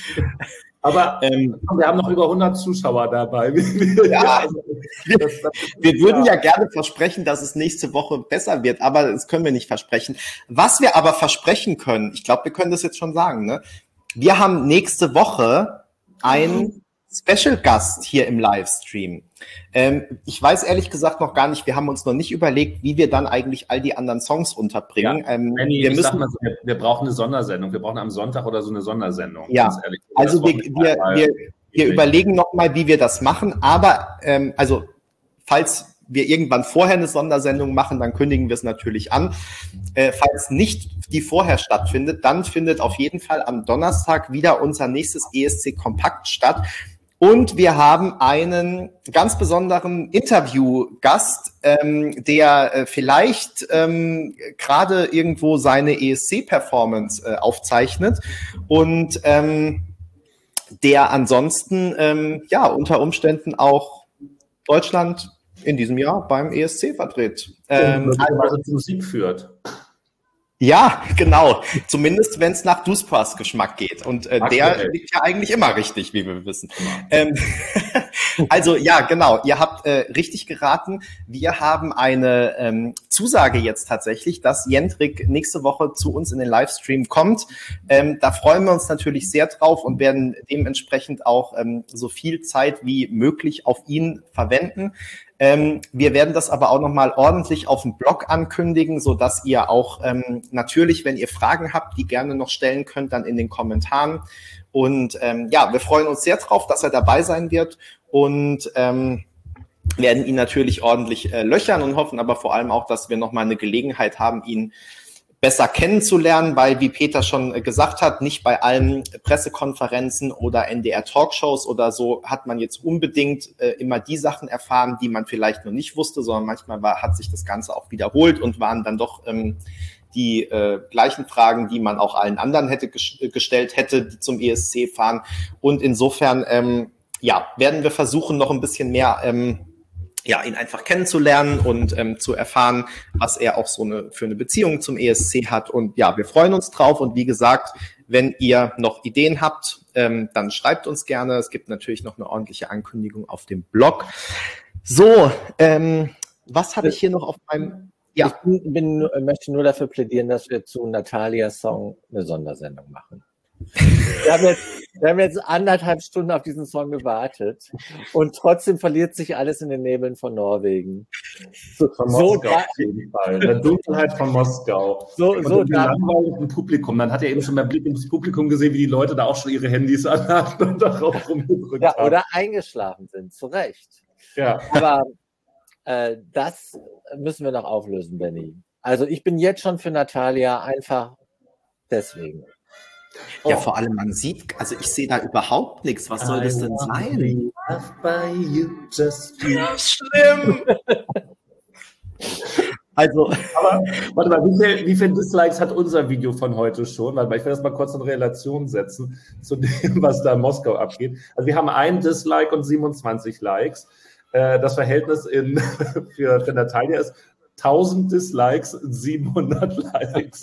Aber wir haben noch über 100 Zuschauer dabei. Ja, wir würden ja gerne versprechen, dass es nächste Woche besser wird, aber das können wir nicht versprechen. Was wir aber versprechen können, ich glaube, wir können das jetzt schon sagen, ne? Wir haben nächste Woche einen Special-Gast hier im Livestream. Ich weiß ehrlich gesagt noch gar nicht, wir haben uns noch nicht überlegt, wie wir dann eigentlich all die anderen Songs unterbringen. Ja, wir brauchen eine Sondersendung. Wir brauchen am Sonntag oder so eine Sondersendung. Ja, ganz ehrlich. Also wir überlegen nochmal, wie wir das machen. Aber also falls wir irgendwann vorher eine Sondersendung machen, dann kündigen wir es natürlich an. Falls nicht die vorher stattfindet, dann findet auf jeden Fall am Donnerstag wieder unser nächstes ESC Kompakt statt. Und wir haben einen ganz besonderen Interviewgast, der vielleicht gerade irgendwo seine ESC-Performance aufzeichnet und der ansonsten ja unter Umständen auch Deutschland in diesem Jahr beim ESC vertritt. Also zum Sieg führt. Ja, genau. Zumindest, wenn es nach Duspas Geschmack geht. Und der liegt ja eigentlich immer richtig, wie wir wissen. Also ja, genau. Ihr habt richtig geraten. Wir haben eine Zusage jetzt tatsächlich, dass Jendrik nächste Woche zu uns in den Livestream kommt. Da freuen wir uns natürlich sehr drauf und werden dementsprechend auch so viel Zeit wie möglich auf ihn verwenden. Wir werden das aber auch nochmal ordentlich auf dem Blog ankündigen, so dass ihr auch natürlich, wenn ihr Fragen habt, die gerne noch stellen könnt, dann in den Kommentaren. Und ja, wir freuen uns sehr drauf, dass er dabei sein wird und werden ihn natürlich ordentlich löchern und hoffen aber vor allem auch, dass wir nochmal eine Gelegenheit haben, ihn besser kennenzulernen, weil, wie Peter schon gesagt hat, nicht bei allen Pressekonferenzen oder NDR-Talkshows oder so hat man jetzt unbedingt immer die Sachen erfahren, die man vielleicht noch nicht wusste, sondern manchmal hat sich das Ganze auch wiederholt und waren dann doch die gleichen Fragen, die man auch allen anderen gestellt hätte, die zum ESC fahren. Und insofern ja, werden wir versuchen, noch ein bisschen mehr ja, ihn einfach kennenzulernen und zu erfahren, was er auch so für eine Beziehung zum ESC hat. Und ja, wir freuen uns drauf. Und wie gesagt, wenn ihr noch Ideen habt, dann schreibt uns gerne. Es gibt natürlich noch eine ordentliche Ankündigung auf dem Blog. So, was habe ich hier noch auf meinem... Ja. Ich möchte nur dafür plädieren, dass wir zu Natalias Song eine Sondersendung machen. Wir haben jetzt 1,5 Stunden auf diesen Song gewartet und trotzdem verliert sich alles in den Nebeln von Norwegen. Von Moskau auf jeden Fall. In der Dunkelheit von Moskau. Und im langweiligen Publikum. Man hat ja eben schon beim Blick ins Publikum gesehen, wie die Leute da auch schon ihre Handys anhatten und darauf rumgedrückt haben. Ja, oder eingeschlafen sind, zu Recht. Ja. Aber das müssen wir noch auflösen, Benny. Also ich bin jetzt schon für Natalia einfach deswegen. Ja, vor allem man sieht, also ich sehe da überhaupt nichts. Was soll das denn sein? Schlimm. Also, aber warte mal, wie viele Dislikes hat unser Video von heute schon? Warte mal, ich will das mal kurz in Relation setzen zu dem, was da in Moskau abgeht. Also wir haben 1 Dislike und 27 Likes. Das Verhältnis für Natalia ist 1000 Dislikes, 700 Likes.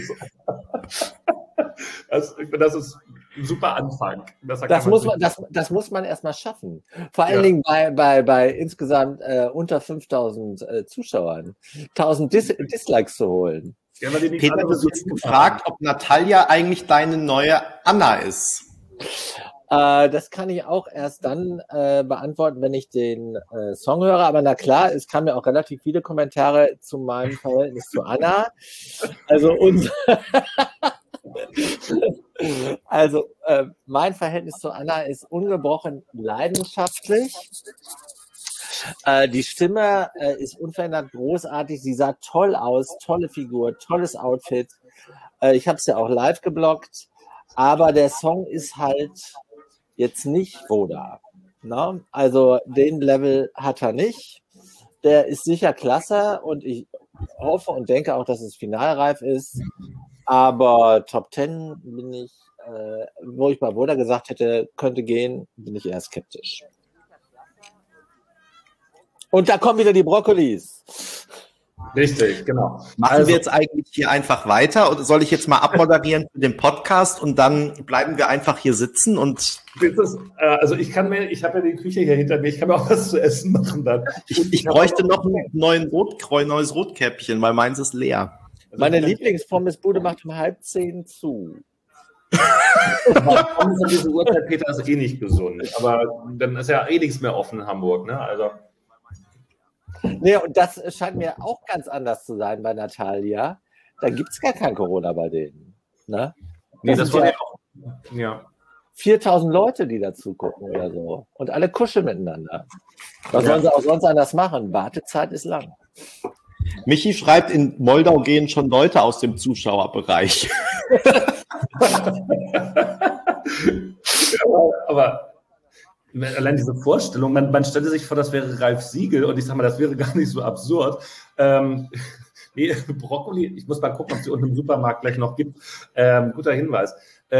Ich finde, das ist ein super Anfang. Das muss man erstmal schaffen. Vor allen Dingen bei insgesamt unter 5000 Zuschauern 1000 Dislikes zu holen. Ja, Peter, du hast gefragt, ob Natalia eigentlich deine neue Anna ist. Das kann ich auch erst dann beantworten, wenn ich den Song höre. Aber na klar, es kamen ja auch relativ viele Kommentare zu meinem Verhältnis zu Anna. Also mein Verhältnis zu Anna ist ungebrochen leidenschaftlich. Die Stimme ist unverändert großartig. Sie sah toll aus, tolle Figur, tolles Outfit. Ich habe es ja auch live geblockt. Aber der Song ist halt jetzt nicht Voda. Ne? Also den Level hat er nicht. Der ist sicher klasse und ich hoffe und denke auch, dass es finalreif ist. Aber Top 10 bin ich, wo ich bei Voda gesagt hätte, könnte gehen, bin ich eher skeptisch. Und da kommen wieder die Brokkolis. Richtig, genau. Machen wir jetzt eigentlich hier einfach weiter oder soll ich jetzt mal abmoderieren für den Podcast und dann bleiben wir einfach hier sitzen und... Also ich habe ja die Küche hier hinter mir, ich kann mir auch was zu essen machen dann. Ich bräuchte noch ein neues Rotkäppchen, weil meins ist leer. Meine Lieblingspommesbude macht um 9:30 zu. Pommes an diese Uhrzeit, Peter, ist eh nicht gesund. Aber dann ist ja eh nichts mehr offen in Hamburg, ne? Also... Nee, und das scheint mir auch ganz anders zu sein bei Natalia. Da gibt es gar kein Corona bei denen. Ne? Das war ja auch. Ja. 4000 Leute, die dazu gucken oder so. Und alle kuscheln miteinander. Was sollen sie auch sonst anders machen? Wartezeit ist lang. Michi schreibt, in Moldau gehen schon Leute aus dem Zuschauerbereich. aber allein diese Vorstellung, man stellte sich vor, das wäre Ralf Siegel und ich sag mal, das wäre gar nicht so absurd. Brokkoli, ich muss mal gucken, ob es die unten im Supermarkt gleich noch gibt. Guter Hinweis.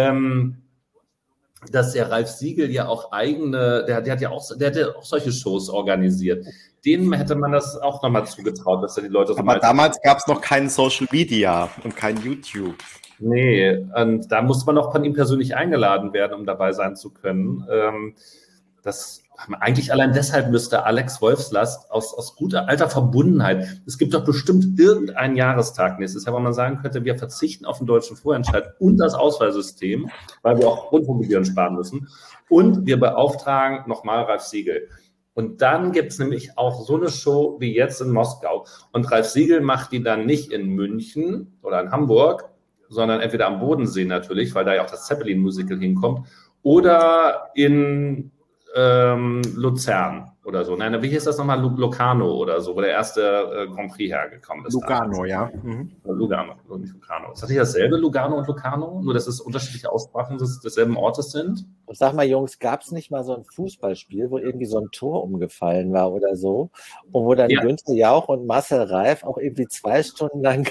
Dass der Ralf Siegel ja auch der hat auch solche Shows organisiert. Denen hätte man das auch nochmal zugetraut, dass da die Leute so. Aber damals gab es noch keinen Social Media und kein YouTube. Nee, und da musste man auch von ihm persönlich eingeladen werden, um dabei sein zu können. Das eigentlich allein deshalb müsste Alex Wolfslast aus guter alter Verbundenheit, es gibt doch bestimmt irgendeinen Jahrestag nächstes Jahr, wo man sagen könnte, wir verzichten auf den deutschen Vorentscheid und das Auswahlsystem, weil wir auch Rundfunkgebühren sparen müssen und wir beauftragen nochmal Ralf Siegel. Und dann gibt es nämlich auch so eine Show wie jetzt in Moskau und Ralf Siegel macht die dann nicht in München oder in Hamburg, sondern entweder am Bodensee natürlich, weil da ja auch das Zeppelin-Musical hinkommt, oder in Luzern oder so. Nein, wie hieß das nochmal? Locarno oder so, wo der erste Grand Prix hergekommen ist. Lugano, ja. Lugano, nicht Locarno. Ist das nicht dasselbe, Lugano und Locarno? Nur, dass es unterschiedliche Aussprachen desselben Ortes sind? Und sag mal, Jungs, gab es nicht mal so ein Fußballspiel, wo irgendwie so ein Tor umgefallen war oder so? Und wo dann Günther Jauch und Marcel Reif auch irgendwie 2 Stunden lang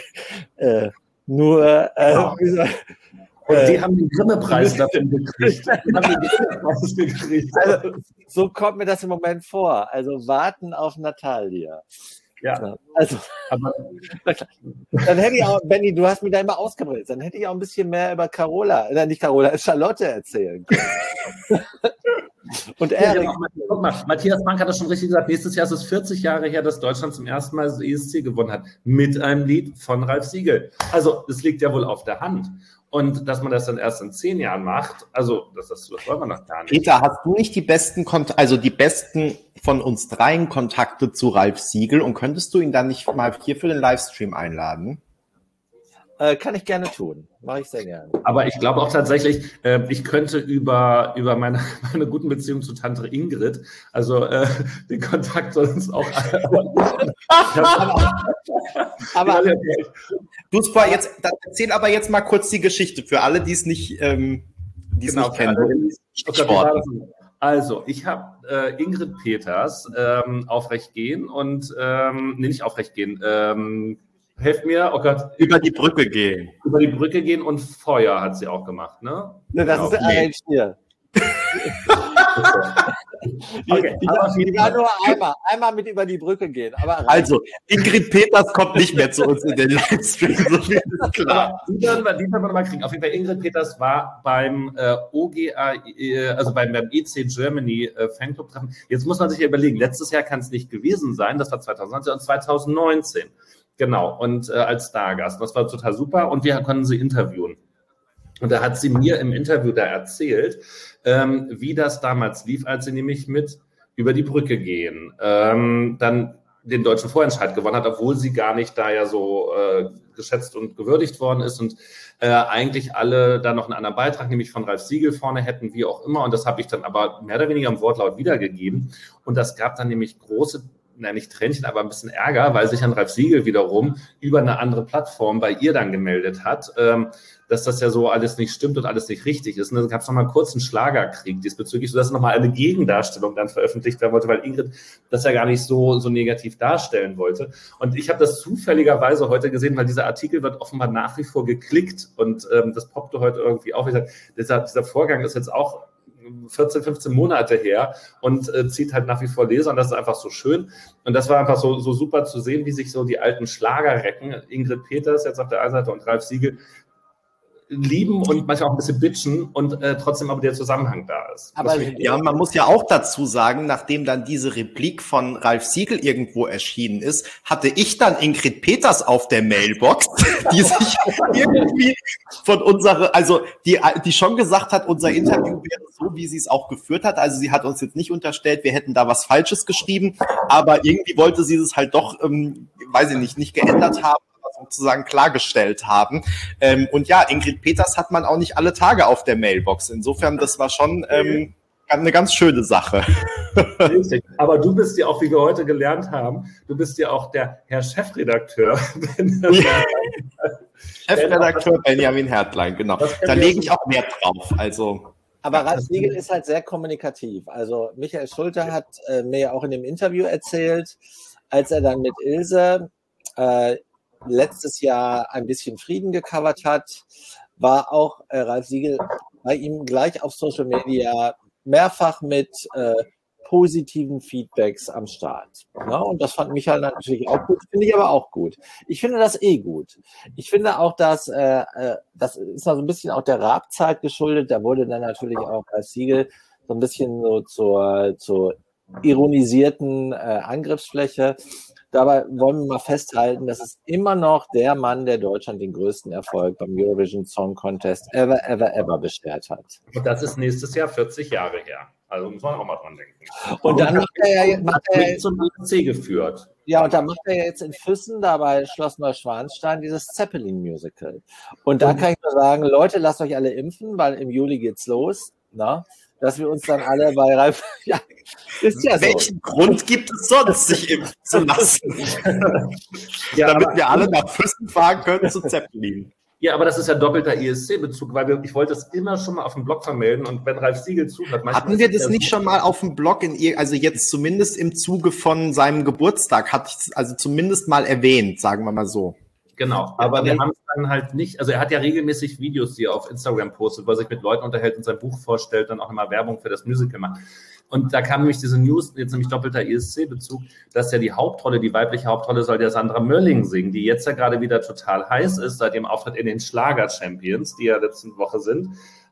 und die haben den Grimme-Preis dafür gekriegt. Also, so kommt mir das im Moment vor. Also warten auf Natalia. Ja. Also, dann hätte ich auch, Benni, du hast mich da immer ausgebremst, dann hätte ich auch ein bisschen mehr über Charlotte erzählen können. Und Erik. Guck mal, Matthias Frank hat das schon richtig gesagt. Nächstes Jahr ist es 40 Jahre her, dass Deutschland zum ersten Mal das ESC gewonnen hat. Mit einem Lied von Ralf Siegel. Also, es liegt ja wohl auf der Hand. Und dass man das dann erst in 10 Jahren macht, also das wollen wir noch gar nicht. Peter, hast du nicht die besten von uns dreien Kontakte zu Ralf Siegel und könntest du ihn dann nicht mal hier für den Livestream einladen? Kann ich gerne tun. Mache ich sehr gerne. Aber ich glaube auch tatsächlich, ich könnte über meine guten Beziehungen zu Tante Ingrid, also den Kontakt soll uns auch... aber Du jetzt, dann erzähl aber jetzt mal kurz die Geschichte für alle, die es nicht, nicht kennen. Also, ich habe Ingrid Peters Aufrecht gehen und, nicht Aufrecht gehen, helft mir, oh Gott. Über die Brücke gehen. Über die Brücke gehen und Feuer hat sie auch gemacht, ne? Ne, das ist arrangiert. Okay, die war nur einmal mit über die Brücke gehen. Aber also, Ingrid Peters kommt nicht mehr zu uns in den Livestream, so viel ist klar. Die werden wir mal kriegen. Auf jeden Fall, Ingrid Peters war beim OGA, also beim EC Germany Fanclub-Treffen. Jetzt muss man sich ja überlegen, letztes Jahr kann es nicht gewesen sein, das war 2019 und 2019. Genau, und als Stargast. Das war total super und wir konnten sie interviewen. Und da hat sie mir im Interview da erzählt, wie das damals lief, als sie nämlich mit über die Brücke gehen, dann den deutschen Vorentscheid gewonnen hat, obwohl sie gar nicht da ja so geschätzt und gewürdigt worden ist und eigentlich alle da noch einen anderen Beitrag, nämlich von Ralf Siegel vorne hätten, wie auch immer. Und das habe ich dann aber mehr oder weniger im Wortlaut wiedergegeben. Und das gab dann nämlich große, nicht Tränchen, aber ein bisschen Ärger, weil sich dann Ralf Siegel wiederum über eine andere Plattform bei ihr dann gemeldet hat, dass das ja so alles nicht stimmt und alles nicht richtig ist. Und dann gab es nochmal einen kurzen Schlagerkrieg diesbezüglich, sodass nochmal eine Gegendarstellung dann veröffentlicht werden wollte, weil Ingrid das ja gar nicht so negativ darstellen wollte. Und ich habe das zufälligerweise heute gesehen, weil dieser Artikel wird offenbar nach wie vor geklickt und das poppte heute irgendwie auf. Ich sag, dieser Vorgang ist jetzt auch 14, 15 Monate her und zieht halt nach wie vor Leser und das ist einfach so schön. Und das war einfach so super zu sehen, wie sich so die alten Schlagerrecken, Ingrid Peters jetzt auf der einen Seite und Ralf Siegel, lieben und manchmal auch ein bisschen bitchen und trotzdem aber der Zusammenhang da ist. Aber ja, man muss ja auch dazu sagen, nachdem dann diese Replik von Ralf Siegel irgendwo erschienen ist, hatte ich dann Ingrid Peters auf der Mailbox, die sich irgendwie von die schon gesagt hat, unser Interview wäre so, wie sie es auch geführt hat. Also sie hat uns jetzt nicht unterstellt, wir hätten da was Falsches geschrieben, aber irgendwie wollte sie es halt doch, weiß ich nicht geändert haben, sozusagen klargestellt haben. Und ja, Ingrid Peters hat man auch nicht alle Tage auf der Mailbox. Insofern, das war schon eine ganz schöne Sache. Richtig. Aber du bist ja auch, wie wir heute gelernt haben, du bist ja auch der Herr Chefredakteur. Chefredakteur Benjamin Hertlein, genau. Da lege ich auch Wert drauf. Also. Aber Ralf Siegel ist halt sehr kommunikativ. Also Michael Schulte hat mir ja auch in dem Interview erzählt, als er dann mit Ilse letztes Jahr ein bisschen Frieden gecovert hat, war auch Ralf Siegel bei ihm gleich auf Social Media mehrfach mit positiven Feedbacks am Start. Ja, und das fand Michael natürlich auch gut, finde ich aber auch gut. Ich finde das gut. Ich finde auch, dass das ist noch so ein bisschen auch der Raab-Zeit geschuldet, da wurde dann natürlich auch Ralf Siegel so ein bisschen so zur ironisierten Angriffsfläche. Dabei wollen wir mal festhalten, das ist immer noch der Mann, der Deutschland den größten Erfolg beim Eurovision Song Contest ever beschert hat. Und das ist nächstes Jahr 40 Jahre her. Also muss man auch mal dran denken. Und dann macht er zum ESC geführt. Ja, und dann macht er jetzt in Füssen, da bei Schloss Neuschwanstein, dieses Zeppelin-Musical. Und da kann ich nur sagen, Leute, lasst euch alle impfen, weil im Juli geht's los. Na? Dass wir uns dann alle bei Ralf... Ja, ist ja so. Welchen Grund gibt es sonst, sich impfen zu lassen? Damit wir alle nach Füssen fahren können zu Zeppelin. Ja, aber das ist ja doppelter ESC-Bezug, weil ich wollte es immer schon mal auf dem Blog vermelden und wenn Ralf Siegel zuhört... Hatten wir das nicht schon mal auf dem Blog, also jetzt zumindest im Zuge von seinem Geburtstag, hatte ich es also zumindest mal erwähnt, sagen wir mal so. Genau, aber wir haben es dann halt nicht, also er hat ja regelmäßig Videos, die er auf Instagram postet, wo er sich mit Leuten unterhält und sein Buch vorstellt, dann auch immer Werbung für das Musical macht. Und da kam nämlich diese News, jetzt nämlich doppelter ESC-Bezug, dass ja die weibliche Hauptrolle soll ja Sandra Mölling singen, die jetzt ja gerade wieder total heiß ist, seit dem Auftritt in den Schlager-Champions, die ja letzte Woche sind.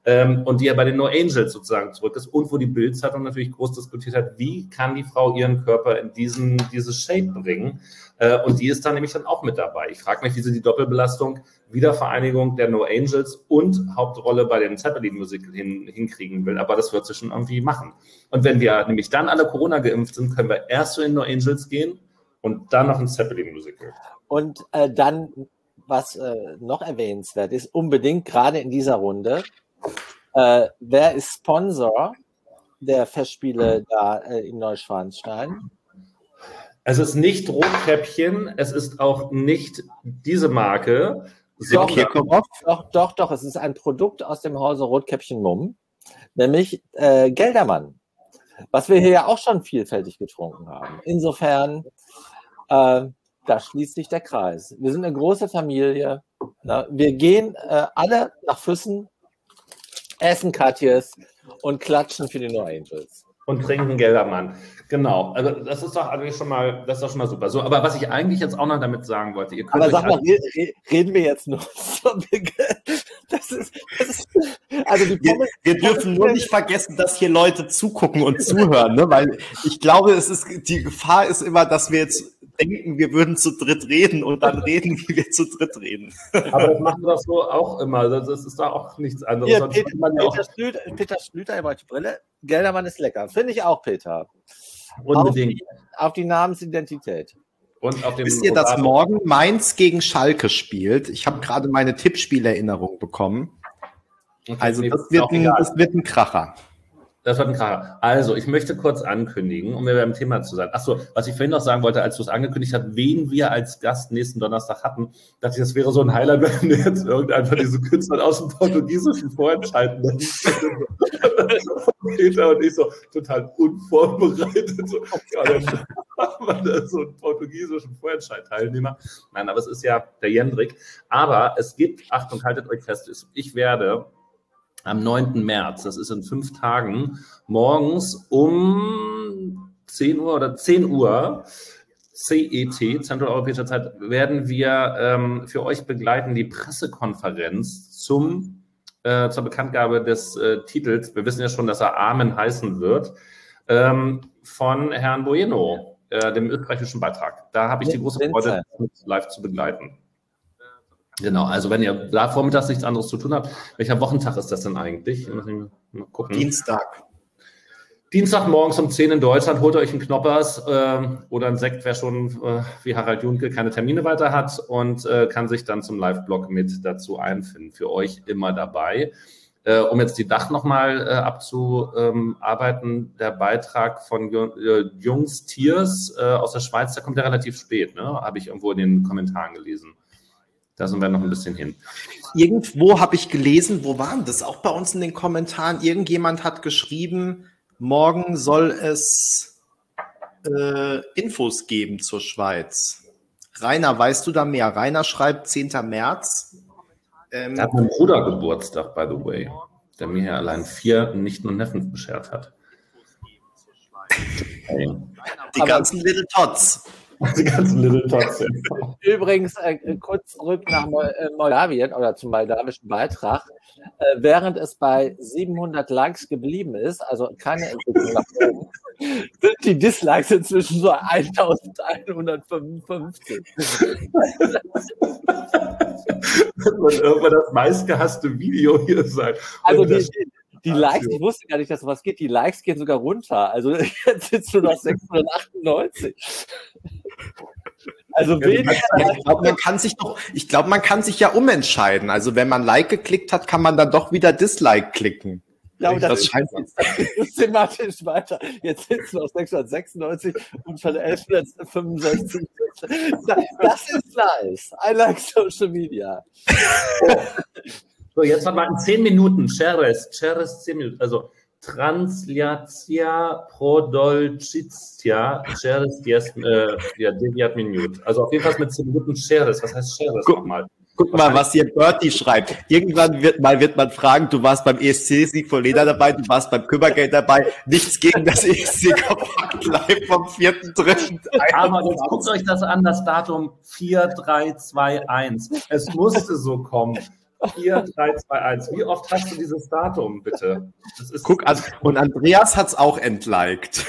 und die ja bei den No Angels sozusagen zurück ist und wo die Bild-Zeitung natürlich groß diskutiert hat, wie kann die Frau ihren Körper in diese Shape bringen, und die ist da nämlich dann auch mit dabei. Ich frage mich, wie sie die Doppelbelastung, Wiedervereinigung der No Angels und Hauptrolle bei dem Zeppelin-Musical hinkriegen will, aber das wird sie schon irgendwie machen. Und wenn wir nämlich dann alle Corona geimpft sind, können wir erst zu den No Angels gehen und dann noch ins Zeppelin-Musical. Und dann, was noch erwähnenswert ist, unbedingt gerade in dieser Runde, wer ist Sponsor der Festspiele da in Neuschwanstein? Es ist nicht Rotkäppchen, es ist auch nicht diese Marke. Doch, es ist ein Produkt aus dem Hause Rotkäppchen Mumm, nämlich Geldermann, was wir hier ja auch schon vielfältig getrunken haben. Insofern, da schließt sich der Kreis. Wir sind eine große Familie. Na, wir gehen alle nach Füssen, essen Katjes und klatschen für die No Angels. Und trinken Geldermann. Genau. Also das ist doch eigentlich schon mal super. So, aber was ich eigentlich jetzt auch noch damit sagen wollte, ihr könnt. Aber sag mal, reden wir jetzt nur so? Also wir dürfen nur nicht vergessen, dass hier Leute zugucken und zuhören, ne? Weil ich glaube, die Gefahr ist immer, dass wir jetzt denken, wir würden zu dritt reden und dann reden, wie wir zu dritt reden. Aber das machen wir doch so auch immer. Das ist da auch nichts anderes. Hier, Peter Schlüter, ihr wollt die Brille. Geldermann ist lecker. Finde ich auch, Peter. Unbedingt. Auf die Namensidentität. Und auf dem Wisst ihr, dass morgen Mainz gegen Schalke spielt? Ich habe gerade meine Tippspielerinnerung bekommen. Okay, also das wird ein Kracher. Das wird ein Kracher. Also, ich möchte kurz ankündigen, um mir beim Thema zu sein. Achso, was ich vorhin noch sagen wollte, als du es angekündigt hast, wen wir als Gast nächsten Donnerstag hatten, dachte ich, das wäre so ein Highlight, wenn wir jetzt irgendeinen von diesen Künstlern aus dem Portugiesischen vorentscheiden. Peter und ich so total unvorbereitet. So, ja, dann haben wir da so einen portugiesischen Vorentscheid-Teilnehmer. Nein, aber es ist ja der Jendrik. Aber es gibt, Achtung, haltet euch fest, ich werde am 9. März, das ist in 5 Tagen, morgens um 10 Uhr oder 10 Uhr CET, Zentraleuropäischer Zeit, werden wir für euch begleiten die Pressekonferenz zur Bekanntgabe des Titels. Wir wissen ja schon, dass er Amen heißen wird, von Herrn Bueno, dem österreichischen Beitrag. Da habe ich die große Freude, live zu begleiten. Genau, also wenn ihr da vormittags nichts anderes zu tun habt, welcher Wochentag ist das denn eigentlich? Mal gucken. Dienstag morgens um 10 in Deutschland, holt euch einen Knoppers oder einen Sekt, wer schon wie Harald Junke keine Termine weiter hat und kann sich dann zum Live-Blog mit dazu einfinden. Für euch immer dabei. Um jetzt die Dach nochmal abzuarbeiten, der Beitrag von Jungs Tiers aus der Schweiz, der kommt ja relativ spät, ne? Habe ich irgendwo in den Kommentaren gelesen. Da sind wir noch ein bisschen hin. Irgendwo habe ich gelesen, wo waren das? Auch bei uns in den Kommentaren. Irgendjemand hat geschrieben, morgen soll es Infos geben zur Schweiz. Rainer, weißt du da mehr? Rainer schreibt 10. März. Da hat mein Bruder Geburtstag, by the way, der mir hier allein 4 Nichten und Neffen beschert hat. Die ganzen Little Tots. Die ganzen Little Tots. Übrigens, kurz zurück nach Moldawien oder zum moldawischen Beitrag. Während es bei 700 Likes geblieben ist, also keine Entwicklung nach oben, sind die Dislikes inzwischen so 1155. Das wird irgendwann das meistgehasste Video hier sein. Also die Likes, ich wusste gar nicht, dass sowas geht. Die Likes gehen sogar runter. Also jetzt sitzt du noch 698. Also weniger. Ich glaube, man kann sich ja umentscheiden. Also wenn man Like geklickt hat, kann man dann doch wieder Dislike klicken. Ja, aber das scheint systematisch weiter. Jetzt sitzen noch 696 und schon 1165. Das ist nice. I like Social Media. So, jetzt mal in 10 Minuten. Ceres 10 Minuten. Also Translatia Prodolcitia Ceres 9 Minuten. Also auf jeden Fall mit 10 Minuten Ceres. Was heißt Ceres nochmal? Guck mal, was hier Bertie schreibt. Irgendwann wird man fragen, du warst beim ESC-Sieg von Lena dabei, du warst beim Kümmergeld dabei. Nichts gegen das ESC-Kompakt live vom 4.3. Aber jetzt guckt euch das an, das Datum 4321. Es musste so kommen. 4, 3, 2, 1. Wie oft hast du dieses Datum, bitte? Guck, und Andreas hat es auch entliked.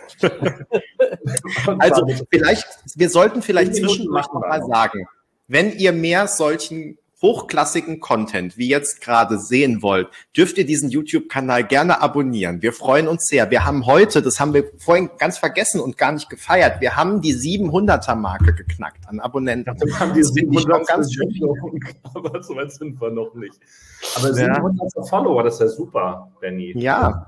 Also wir sollten vielleicht zwischendurch noch mal sagen, wenn ihr mehr solchen hochklassigen Content wie jetzt gerade sehen wollt, dürft ihr diesen YouTube-Kanal gerne abonnieren. Wir freuen uns sehr. Wir haben heute, das haben wir vorhin ganz vergessen und gar nicht gefeiert, wir haben die 700er-Marke geknackt an Abonnenten. Wir haben die 700 ganz schön, aber so weit sind wir noch nicht. Aber 700 Follower, das ist ja super, Benni. Ja.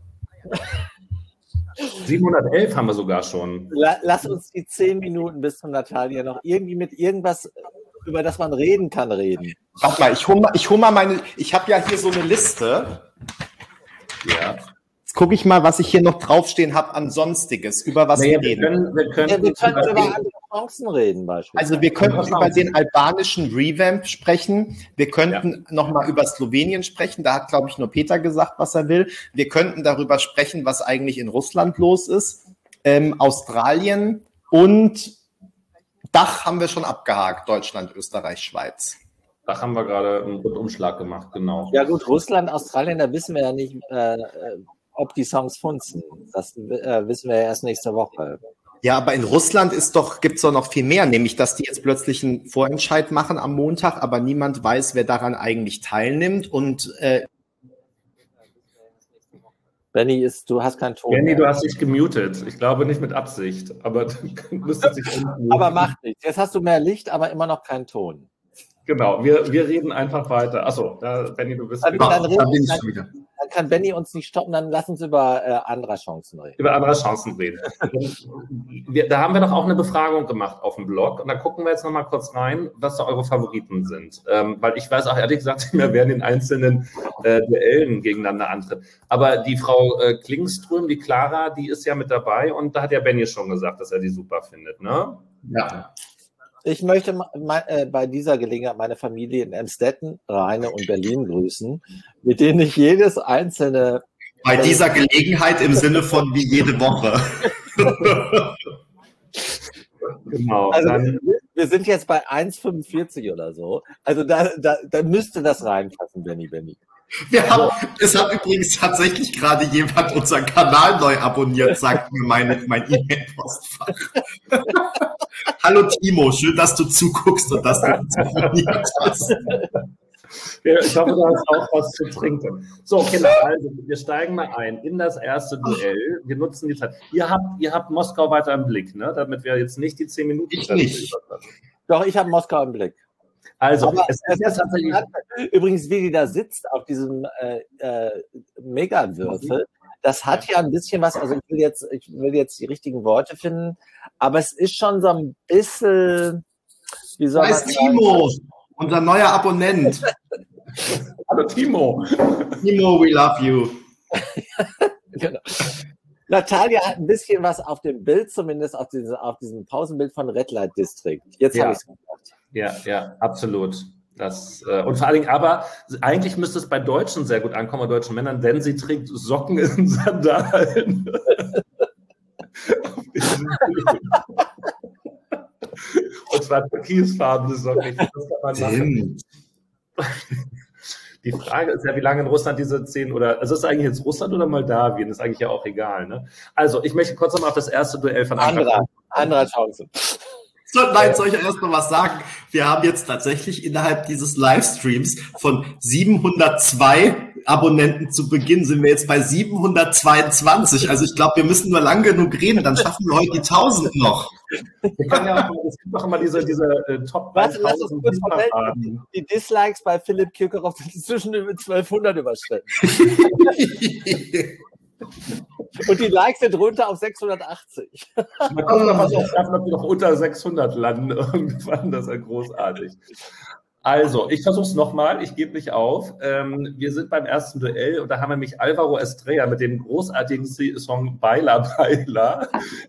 711 haben wir sogar schon. Lass uns die 10 Minuten bis zum Natalia noch irgendwie mit irgendwas, über das man reden kann, reden. Warte mal, ich hol mal ich habe ja hier so eine Liste. Ja. Jetzt gucke ich mal, was ich hier noch draufstehen habe an Sonstiges, über was wir reden. Wir können über andere Chancen reden, beispielsweise. Also wir könnten über den albanischen Revamp sprechen. Wir könnten noch mal über Slowenien sprechen. Da hat, glaube ich, nur Peter gesagt, was er will. Wir könnten darüber sprechen, was eigentlich in Russland los ist. Australien und Dach haben wir schon abgehakt. Deutschland, Österreich, Schweiz. Dach haben wir gerade einen Rundumschlag gemacht, genau. Ja gut, Russland, Australien, da wissen wir ja nicht, ob die Songs funzen. Das wissen wir ja erst nächste Woche. Ja, aber in Russland gibt's doch noch viel mehr, nämlich, dass die jetzt plötzlich einen Vorentscheid machen am Montag, aber niemand weiß, wer daran eigentlich teilnimmt. Und Benni, du hast keinen Ton. Benni, du hast dich gemutet. Ich glaube nicht mit Absicht, aber du müsstest dich unmuten. Aber macht nichts. Jetzt hast du mehr Licht, aber immer noch keinen Ton. Genau, wir reden einfach weiter. Achso, Benni, du bist dann wieder. Dann kann Benni uns nicht stoppen, dann lass uns über andere Chancen reden. Über andere Chancen reden. Da haben wir doch auch eine Befragung gemacht auf dem Blog und da gucken wir jetzt noch mal kurz rein, was da eure Favoriten sind. Weil ich weiß auch ehrlich gesagt nicht mehr, wer in den einzelnen Duellen gegeneinander antritt. Aber die Frau Klingström, die Clara, die ist ja mit dabei und da hat ja Benni schon gesagt, dass er die super findet, ne? Ja. Ich möchte bei dieser Gelegenheit meine Familie in Emstetten, Rheine und Berlin grüßen, mit denen ich jedes einzelne... Bei dieser Gelegenheit im Sinne von wie jede Woche. Genau. Also wir sind jetzt bei 1,45 oder so. Also da müsste das reinpassen, Benni. Es hat übrigens tatsächlich gerade jemand unseren Kanal neu abonniert, sagt mir mein E-Mail-Postfach. Hallo Timo, schön, dass du zuguckst und dass du uns abonniert hast. Ja, ich hoffe, du hast auch was zu trinken. So, Kinder, also wir steigen mal ein in das erste Duell. Wir nutzen die Zeit. Ihr habt Moskau weiter im Blick, ne? Damit wir jetzt nicht die 10 Minuten... Ich nicht. Doch, ich habe Moskau im Blick. Also, es ist ja tatsächlich... Übrigens, wie die da sitzt auf diesem Megawürfel, das hat ja ein bisschen was, also ich will jetzt die richtigen Worte finden, aber es ist schon so ein bisschen, wie soll man sagen? Timo, unser neuer Abonnent. Hallo Timo. Timo, we love you. Genau. Natalia hat ein bisschen was auf dem Bild, zumindest auf diesem Pausenbild von Red Light District. Jetzt habe ich es gesagt. Ja, absolut. Und vor allen Dingen, aber eigentlich müsste es bei Deutschen sehr gut ankommen, bei deutschen Männern, denn sie trägt Socken in Sandalen. Und zwar türkisfarbene Socken. Das kann man machen. Die Frage ist ja, wie lange in Russland diese 10 oder, also ist es eigentlich jetzt Russland oder Moldawien? Ist eigentlich ja auch egal, ne? Also, ich möchte kurz nochmal auf das erste Duell von anderer Chance. Nein, soll ich erst noch was sagen? Wir haben jetzt tatsächlich innerhalb dieses Livestreams von 702 Abonnenten zu Beginn sind wir jetzt bei 722. Also ich glaube, wir müssen nur lang genug reden, dann schaffen wir heute die 1000 noch. Wir können ja auch, es gibt doch immer diese Top 1000 die Dislikes bei Philipp Kirchhoff sind inzwischen über 1200 überschritten. Und die Likes sind runter auf 680. Man kann mal schaffen, dass wir noch unter 600 landen irgendwann. Das ist ja großartig. Also, ich versuche es nochmal. Ich gebe nicht auf. Wir sind beim ersten Duell und da haben wir nämlich Alvaro Estrella mit dem großartigen Song Baila Baila.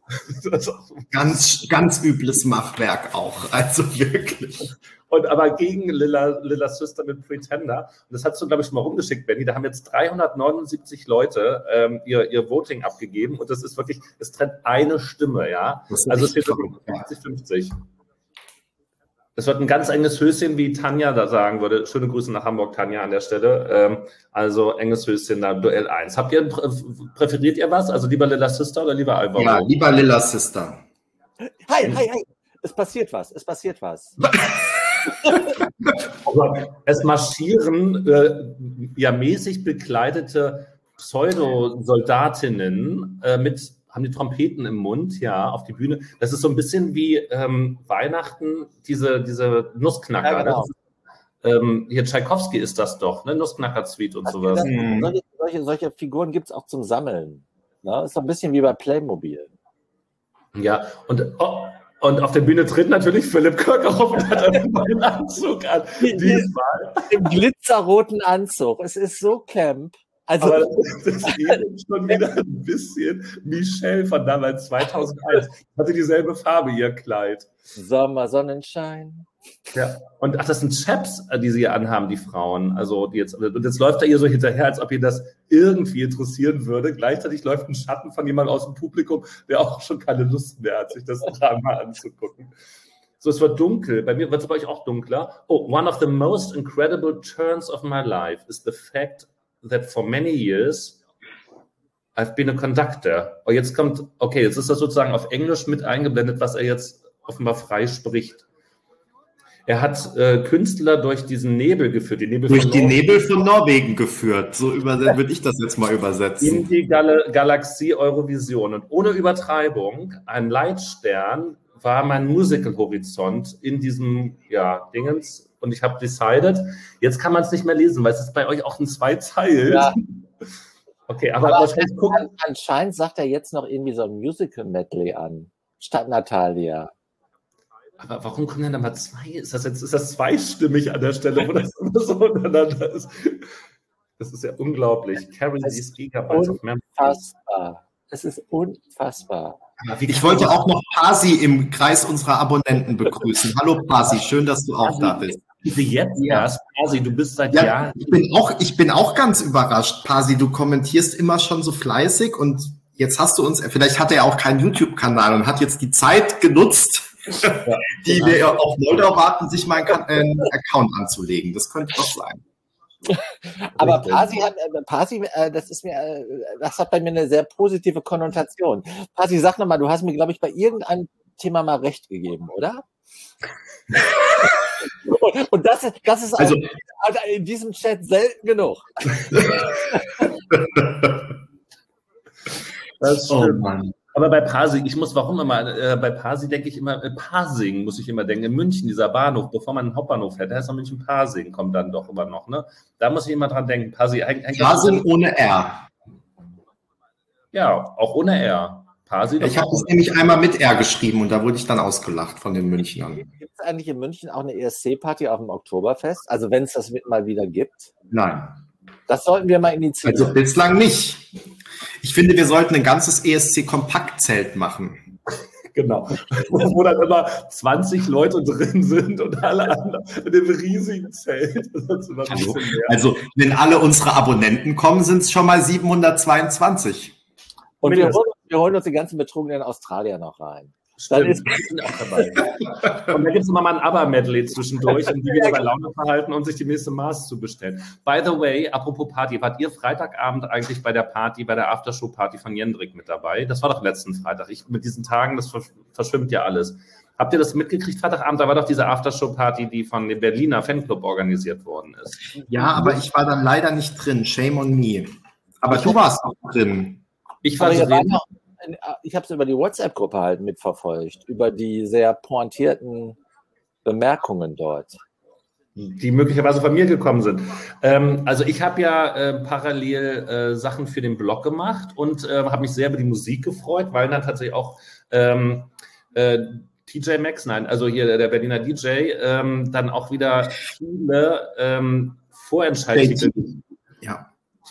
Ganz übles Machwerk auch. Also wirklich. Und aber gegen Lilla Sister mit Pretender. Und das hast du, glaube ich, schon mal rumgeschickt, Benni. Da haben jetzt 379 Leute ihr Voting abgegeben. Und das ist wirklich, es trennt eine Stimme, ja. Also es steht wirklich 50-50. Es wird ein ganz enges Höschen, wie Tanja da sagen würde. Schöne Grüße nach Hamburg, Tanja, an der Stelle. Also enges Höschen, da Duell 1. Präferiert ihr was? Also lieber Lilla Sister oder lieber Alvaro? Ja, lieber Lilla Sister. Hi. Es passiert was. Es marschieren mäßig bekleidete Pseudosoldatinnen haben die Trompeten im Mund, ja, auf die Bühne. Das ist so ein bisschen wie Weihnachten, diese Nussknacker. Ja, genau. Hier Tschaikowski ist das doch, ne? Nussknacker-Suite und sowas. Solche Figuren gibt es auch zum Sammeln. Ne? Ist so ein bisschen wie bei Playmobil. Ja, und auf der Bühne tritt natürlich Philipp Kirchhoff und hat einen neuen Anzug an. Diesmal. Im glitzerroten Anzug. Es ist so Camp. Also, aber das geht schon wieder ein bisschen Michelle von damals 2001. Hatte dieselbe Farbe, ihr Kleid. Sommer, Sonnenschein. Ja, und das sind Chaps, die sie hier anhaben, die Frauen. Also jetzt läuft er ihr so hinterher, als ob ihr das irgendwie interessieren würde. Gleichzeitig läuft ein Schatten von jemandem aus dem Publikum, der auch schon keine Lust mehr hat, sich das Drama anzugucken. So, es wird dunkel. Bei mir wird es bei euch auch dunkler. Oh, one of the most incredible turns of my life is the fact that for many years I've been a conductor. Oh, jetzt ist das sozusagen auf Englisch mit eingeblendet, was er jetzt offenbar frei spricht. Er hat Künstler durch diesen Nebel geführt. Nebel von Norwegen geführt. So würde ich das jetzt mal übersetzen. In die Galaxie Eurovision. Und ohne Übertreibung, ein Leitstern war mein Musical-Horizont in diesem Dingens. Und ich habe decided, jetzt kann man es nicht mehr lesen, weil es ist bei euch auch in 2 Zeilen. Ja. Okay, aber wahrscheinlich gucken. Anscheinend sagt er jetzt noch irgendwie so ein Musical-Medley an, statt Natalia. Aber warum kommen denn da mal 2? Ist das zweistimmig an der Stelle, wo das immer so untereinander ist? Das ist ja unglaublich. Carry these Gigabytes of Memory. Unfassbar. Es ist unfassbar. Ich wollte auch noch Pasi im Kreis unserer Abonnenten begrüßen. Hallo Pasi, schön, dass du auch da bist. Jetzt erst, Pasi, du bist seit Jahren. Ich bin auch ganz überrascht. Pasi, du kommentierst immer schon so fleißig und jetzt hast du uns, vielleicht hat er auch keinen YouTube-Kanal und hat jetzt die Zeit genutzt, die wir auf Moldau warten, sich mal einen Account anzulegen. Das könnte doch sein. Aber Pasi das hat bei mir eine sehr positive Konnotation. Pasi, sag nochmal, du hast mir, glaube ich, bei irgendeinem Thema mal recht gegeben, oder? Und das ist also in diesem Chat selten genug. Das stimmt. Oh Mann. Aber bei Pasing, bei Pasing denke ich immer, Pasing muss ich immer denken, in München, dieser Bahnhof, bevor man einen Hauptbahnhof fährt, da ist noch München Pasing, kommt dann doch immer noch, ne? Da muss ich immer dran denken, Pasing ohne R. Ja, auch ohne R. Pasing. Ich habe das nämlich einmal mit R geschrieben und da wurde ich dann ausgelacht von den Münchnern. Gibt es eigentlich in München auch eine ESC-Party auf dem Oktoberfest? Also wenn es das mal wieder gibt? Nein. Das sollten wir mal initiieren. Also bislang nicht. Ich finde, wir sollten ein ganzes ESC-Kompaktzelt machen. Genau. Wo dann immer 20 Leute drin sind und alle anderen in dem riesigen Zelt. Also, wenn alle unsere Abonnenten kommen, sind es schon mal 722. Und wir holen uns die ganzen betrogenen Australier noch rein. Dann ist auch dabei. Und da gibt es immer mal ein ABBA-Medley zwischendurch, um die wieder bei Laune verhalten und sich die nächste Maß zu bestellen. By the way, apropos Party, wart ihr Freitagabend eigentlich bei der Aftershow-Party von Jendrik mit dabei? Das war doch letzten Freitag. Mit diesen Tagen, das verschwimmt ja alles. Habt ihr das mitgekriegt, Freitagabend? Da war doch diese Aftershow-Party, die von dem Berliner Fanclub organisiert worden ist. Ja, aber ich war dann leider nicht drin. Shame on me. Aber du warst auch drin. Ich war drin. Ich habe es über die WhatsApp-Gruppe halt mitverfolgt, über die sehr pointierten Bemerkungen dort. Die möglicherweise von mir gekommen sind. Also ich habe ja parallel Sachen für den Blog gemacht und habe mich sehr über die Musik gefreut, weil dann tatsächlich auch TJ Maxx, also hier der Berliner DJ, dann auch wieder viele Vorentscheidungen. Ja.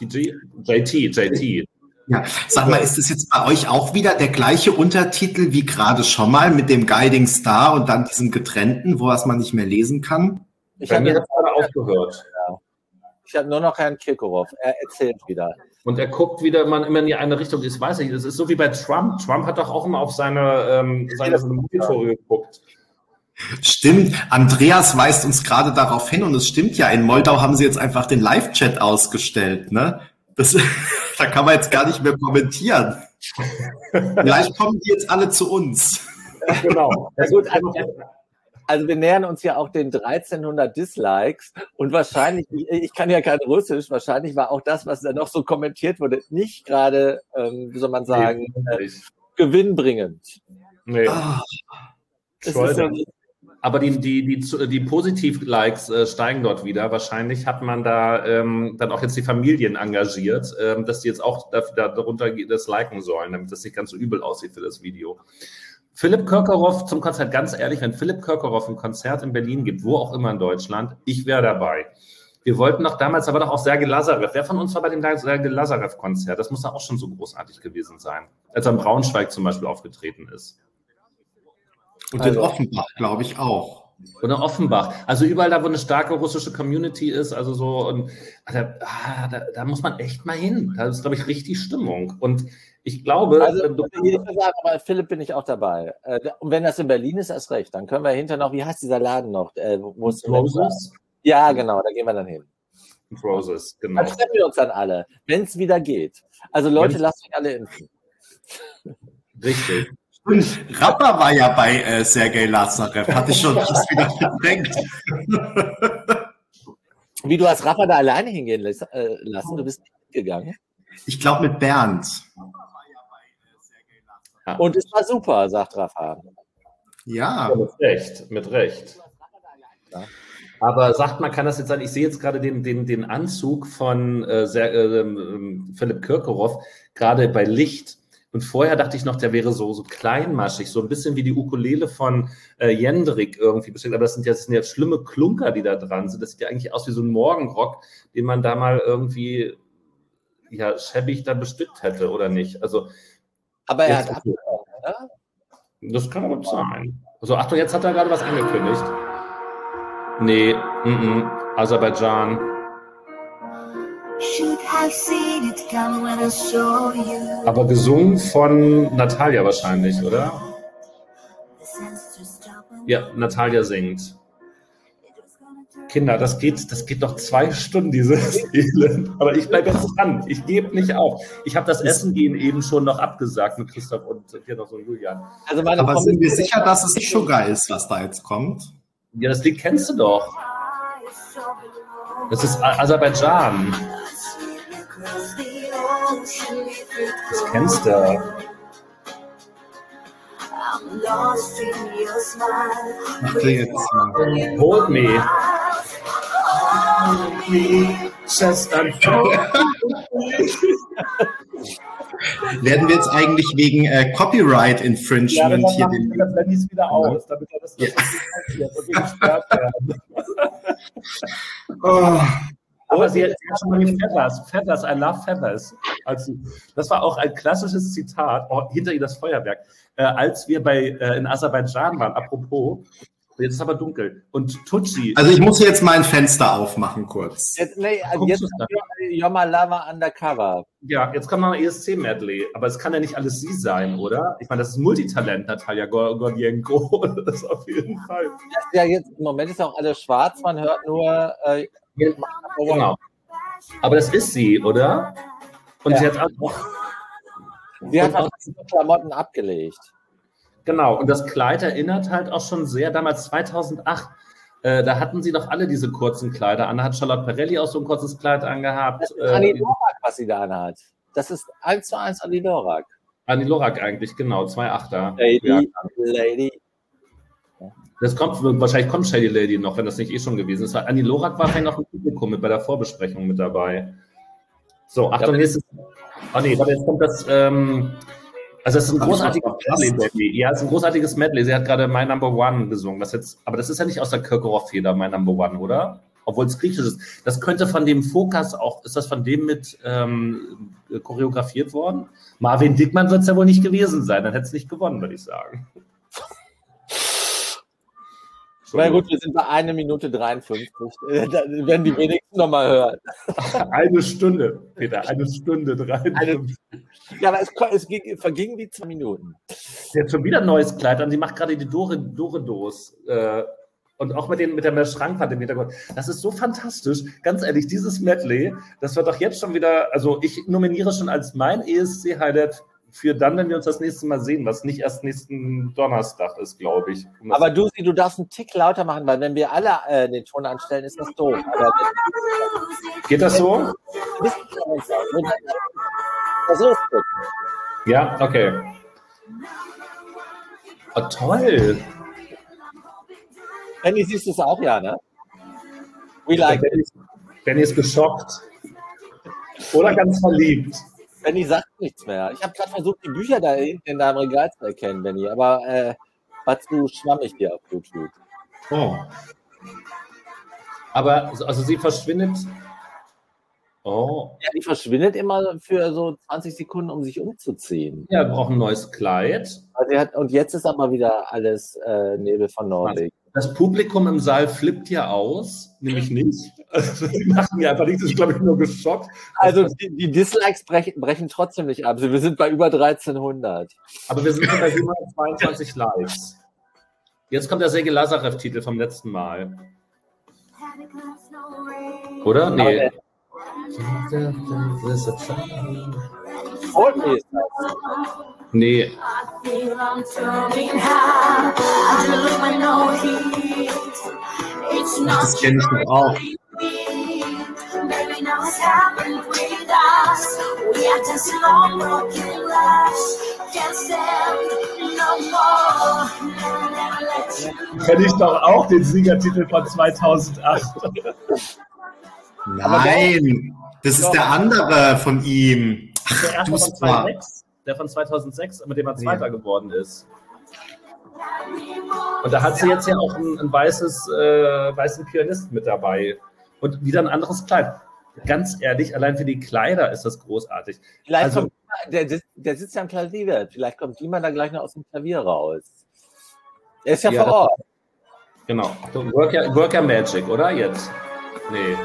JT. Ja, sag mal, ist es jetzt bei euch auch wieder der gleiche Untertitel wie gerade schon mal mit dem Guiding Star und dann diesem getrennten, was man nicht mehr lesen kann? Bei mir hat es gerade aufgehört. Ja. Ich habe nur noch Herrn Kirkorov. Er erzählt wieder. Und er guckt wieder immer in die eine Richtung. Ich weiß nicht, es ist so wie bei Trump. Trump hat doch auch immer auf seine Monitore geguckt. Stimmt, Andreas weist uns gerade darauf hin und es stimmt ja, in Moldau haben sie jetzt einfach den Live-Chat ausgestellt, ne? Da kann man jetzt gar nicht mehr kommentieren. Vielleicht kommen die jetzt alle zu uns. Genau. Ja, gut, also wir nähern uns ja auch den 1300 Dislikes und wahrscheinlich, ich kann ja kein Russisch, wahrscheinlich war auch das, was da noch so kommentiert wurde, nicht gerade, wie soll man sagen, gewinnbringend. Nee. So, aber die Positiv-Likes steigen dort wieder. Wahrscheinlich hat man da dann auch jetzt die Familien engagiert, dass die jetzt auch darunter das liken sollen, damit das nicht ganz so übel aussieht für das Video. Philipp Kirkorov zum Konzert, ganz ehrlich, wenn Philipp Kirkorov ein Konzert in Berlin gibt, wo auch immer in Deutschland, ich wäre dabei. Wir wollten noch damals, aber doch auch Sergei Lazarev. Wer von uns war bei dem Sergei Lazarev-Konzert? Das muss da auch schon so großartig gewesen sein, als er in Braunschweig zum Beispiel aufgetreten ist. Und in Offenbach, glaube ich, auch. Oder Offenbach. Also überall da, wo eine starke russische Community ist, also so, und da muss man echt mal hin. Da ist, glaube ich, richtig Stimmung. Und ich glaube... Also, aber Philipp bin ich auch dabei. Und wenn das in Berlin ist, erst recht. Dann können wir hinter noch, wie heißt dieser Laden noch? Roses? Ja, genau, da gehen wir dann hin. Roses, genau. Dann treffen wir uns dann alle, wenn es wieder geht. Also Leute, lasst euch alle impfen. Richtig. Und Rapper war ja bei Sergei Lazarev, hatte ich schon fast wieder verdrängt. Wie, du hast Rapper da alleine hingehen lassen? Du bist nicht gegangen? Ich glaube mit Bernd. Ja. Und es war super, sagt Rafa. Ja. Mit Recht. Ja. Aber sagt man, kann das jetzt sein, ich sehe jetzt gerade den Anzug von Philipp Kirkorov, gerade bei Licht. Und vorher dachte ich noch, der wäre so kleinmaschig, so ein bisschen wie die Ukulele von Jendrik irgendwie. Aber das sind ja schlimme Klunker, die da dran sind. Das sieht ja eigentlich aus wie so ein Morgenrock, den man da mal irgendwie schäbig da bestückt hätte, oder nicht? Also, aber er hat abgebrochen, oder? Das kann gut sein. Also Achtung, jetzt hat er gerade was angekündigt. Nee, Aserbaidschan. Aber gesungen von Natalia wahrscheinlich, oder? Ja, Natalia singt. Kinder, das geht doch 2 Stunden, dieses Elend. Aber ich bleibe jetzt dran. Ich gebe nicht auf. Ich habe das Essen gehen eben schon noch abgesagt mit Christoph und hier noch so Julian. Also aber sind wir sicher, dass es nicht Sugar ist, was da jetzt kommt? Ja, das Lied kennst du doch. Das ist Aserbaidschan. Das kennst du. Ach, jetzt mal. Hold me. Werden wir jetzt eigentlich wegen Copyright Infringement hier den... Ja, dann blende ich es wieder aus, damit er das nicht gesperrt werden. Oh. Aber sie hat schon mal die Feathers, I love Feathers. Also, das war auch ein klassisches Zitat, hinter ihr das Feuerwerk, als wir in Aserbaidschan waren, apropos. Jetzt ist aber dunkel. Und Tucci. Also ich muss jetzt mal ein Fenster aufmachen kurz. Jetzt Yomalava Undercover. Ja, jetzt kommt noch ein ESC-Medley. Aber es kann ja nicht alles sie sein, oder? Ich meine, das ist Multitalent, Natalia Gordienko. Das ist auf jeden Fall. Ja, jetzt im Moment ist auch alles schwarz. Man hört nur... genau. Aber das ist sie, oder? Und ja. Sie hat auch Klamotten abgelegt. Genau, und das Kleid erinnert halt auch schon sehr, damals 2008, da hatten sie doch alle diese kurzen Kleider an. Da hat Charlotte Perrelli auch so ein kurzes Kleid angehabt. Das ist Annie Lorak, was sie da anhat. Das ist 1:1 Annie Lorak. Annie Lorak eigentlich, genau, 2,8er. Lady. Wahrscheinlich kommt Shady Lady noch, wenn das nicht schon gewesen ist. Annie Lorak war vielleicht noch im Publikum bei der Vorbesprechung mit dabei. So, Achtung, nächstes. Oh nee, warte, jetzt kommt das, also das ist ein großartiges Medley. Ja, es ist ein großartiges Medley. Sie hat gerade My Number One gesungen. Aber das ist ja nicht aus der Kirkorov-Feder, My Number One, oder? Obwohl es griechisch ist. Das könnte von dem Fokas auch, ist das von dem mit choreografiert worden? Marvin Dickmann wird es ja wohl nicht gewesen sein. Dann hätte es nicht gewonnen, würde ich sagen. Na gut, wir sind bei 1 Minute 53. Da werden die wenigsten nochmal hören. 1 Stunde, Peter, 1 Stunde 53. Ja, aber es vergingen wie 2 Minuten. Sie hat schon wieder ein neues Kleid an. Sie macht gerade die Dore-Dos. Und auch mit der Schrankwand im Hintergrund. Das ist so fantastisch. Ganz ehrlich, dieses Medley, das wird doch jetzt schon wieder, also ich nominiere schon als mein ESC-Highlight für dann, wenn wir uns das nächste Mal sehen, was nicht erst nächsten Donnerstag ist, glaube ich. Aber du darfst einen Tick lauter machen, weil wenn wir alle den Ton anstellen, ist das doof. Aber geht das so? So ist gut. Ja, okay. Oh, toll. Benni, siehst du es auch, ja, ne? We like it. Benni ist geschockt. Oder ganz verliebt. Benni sagt nichts mehr. Ich habe gerade versucht, die Bücher da hinten in deinem Regal zu erkennen, Benni, aber war zu schwammig hier auf YouTube. Oh. Aber, also sie verschwindet. Oh. Ja, die verschwindet immer für so 20 Sekunden, um sich umzuziehen. Ja, braucht ein neues Kleid. Also und jetzt ist aber wieder alles Nebel von Norwegen. Das Publikum im Saal flippt ja aus, nämlich nicht. Also, sie machen ja einfach nichts, das ist, glaube ich, nur geschockt. Also die Dislikes brechen trotzdem nicht ab. Wir sind bei über 1300. Aber wir sind schon bei 722 Likes. Jetzt kommt der Sergei Lazarev-Titel vom letzten Mal. Oder? Nee. Coldplay ist das. Nee. Das kenne ich doch auch. Kenne ich doch auch den Siegertitel von 2008. Nein, das ist der andere von ihm. Der erste von 2006, der von 2006, mit dem er Zweiter geworden ist. Und da hat sie jetzt ja auch einen weißen Pianisten mit dabei. Und wieder ein anderes Kleid. Ganz ehrlich, allein für die Kleider ist das großartig. Vielleicht kommt, der sitzt ja am Klavier. Vielleicht kommt jemand da gleich noch aus dem Klavier raus. Er ist ja vor Ort. Genau. Worker Magic, oder? Jetzt? Nee.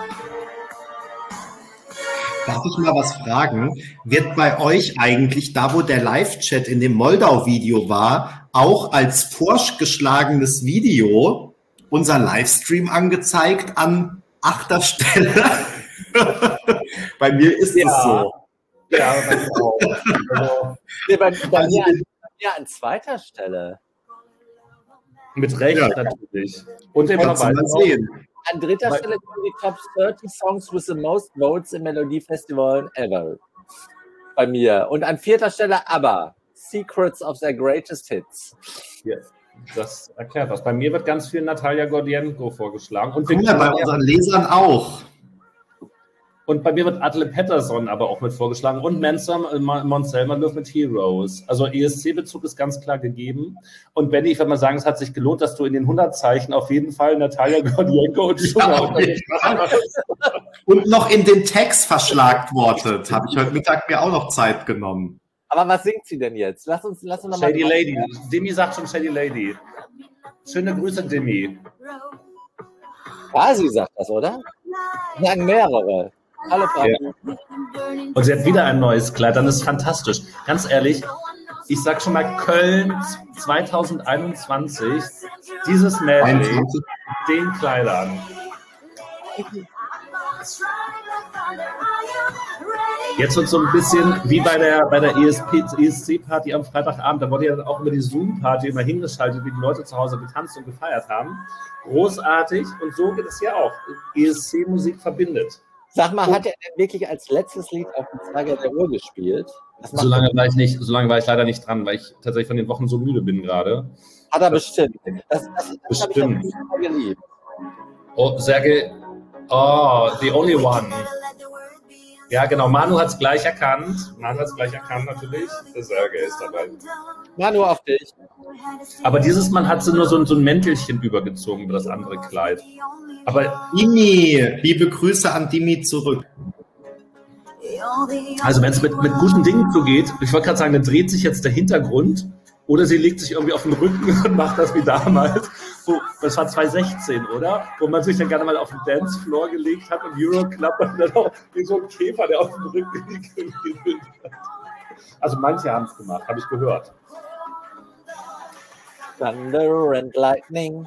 Darf ich mal was fragen? Wird bei euch eigentlich, da wo der Live-Chat in dem Moldau-Video war, auch als vorgeschlagenes Video unser Livestream angezeigt an 8. Stelle? Bei mir ist es so. Ja, bei mir auch. Bei mir an 2. Stelle. Mit Recht, natürlich. Und dem Verweis. An 3. Stelle kommen die Top 30 Songs with the most votes im Melodiefestival ever. Bei mir. Und an 4. Stelle ABBA. Secrets of their greatest hits. Ja, das erklärt was. Bei mir wird ganz viel Natalia Gordienko vorgeschlagen. Und ja, bei unseren Lesern auch. Und bei mir wird Atle Pettersson aber auch mit vorgeschlagen. Und Mons Zelmerlöw mit Heroes. Also ESC-Bezug ist ganz klar gegeben. Und Benni, ich würde mal sagen, es hat sich gelohnt, dass du in den 100 Zeichen auf jeden Fall Natalia Gordienko und und noch in den Text verschlagwortet. Habe ich heute Mittag mir auch noch Zeit genommen. Aber was singt sie denn jetzt? Lass uns noch mal Shady Lady. Demi sagt schon Shady Lady. Schöne Grüße, Demi. Sie sagt das, oder? Sagen mehrere. Hallo, Frau. Ja. Und sie hat wieder ein neues Kleid, dann ist fantastisch. Ganz ehrlich, ich sag schon mal Köln 2021, dieses Medley, den Kleidern. Jetzt wird so ein bisschen wie bei der ESC-Party am Freitagabend, da wurde ja dann auch über die Zoom-Party immer hingeschaltet, wie die Leute zu Hause getanzt und gefeiert haben. Großartig, und so geht es ja auch. ESC-Musik verbindet. Sag mal, hat er denn wirklich als letztes Lied auf dem Zeiger der Uhr gespielt? So lange war ich leider nicht dran, weil ich tatsächlich von den Wochen so müde bin gerade. Hat er bestimmt. Das bestimmt. Habe ich geliebt. Oh, Sergei. Oh, the only one. Ja, genau. Manu hat es gleich erkannt. Natürlich. Der Sergei ist dabei. Manu, auf dich. Aber dieses Mal hat sie nur so ein Mäntelchen übergezogen über das andere Kleid. Aber Dimi, liebe Grüße an Dimi zurück. Also wenn es mit guten Dingen zugeht, ich wollte gerade sagen, dann dreht sich jetzt der Hintergrund Oder sie legt sich irgendwie auf den Rücken und macht das wie damals. Das war 2016, oder? Wo man sich dann gerne mal auf den Dancefloor gelegt hat und Euroclub und dann auch wie so ein Käfer, der auf dem Rücken liegt. Also manche haben es gemacht, habe ich gehört. Thunder and Lightning.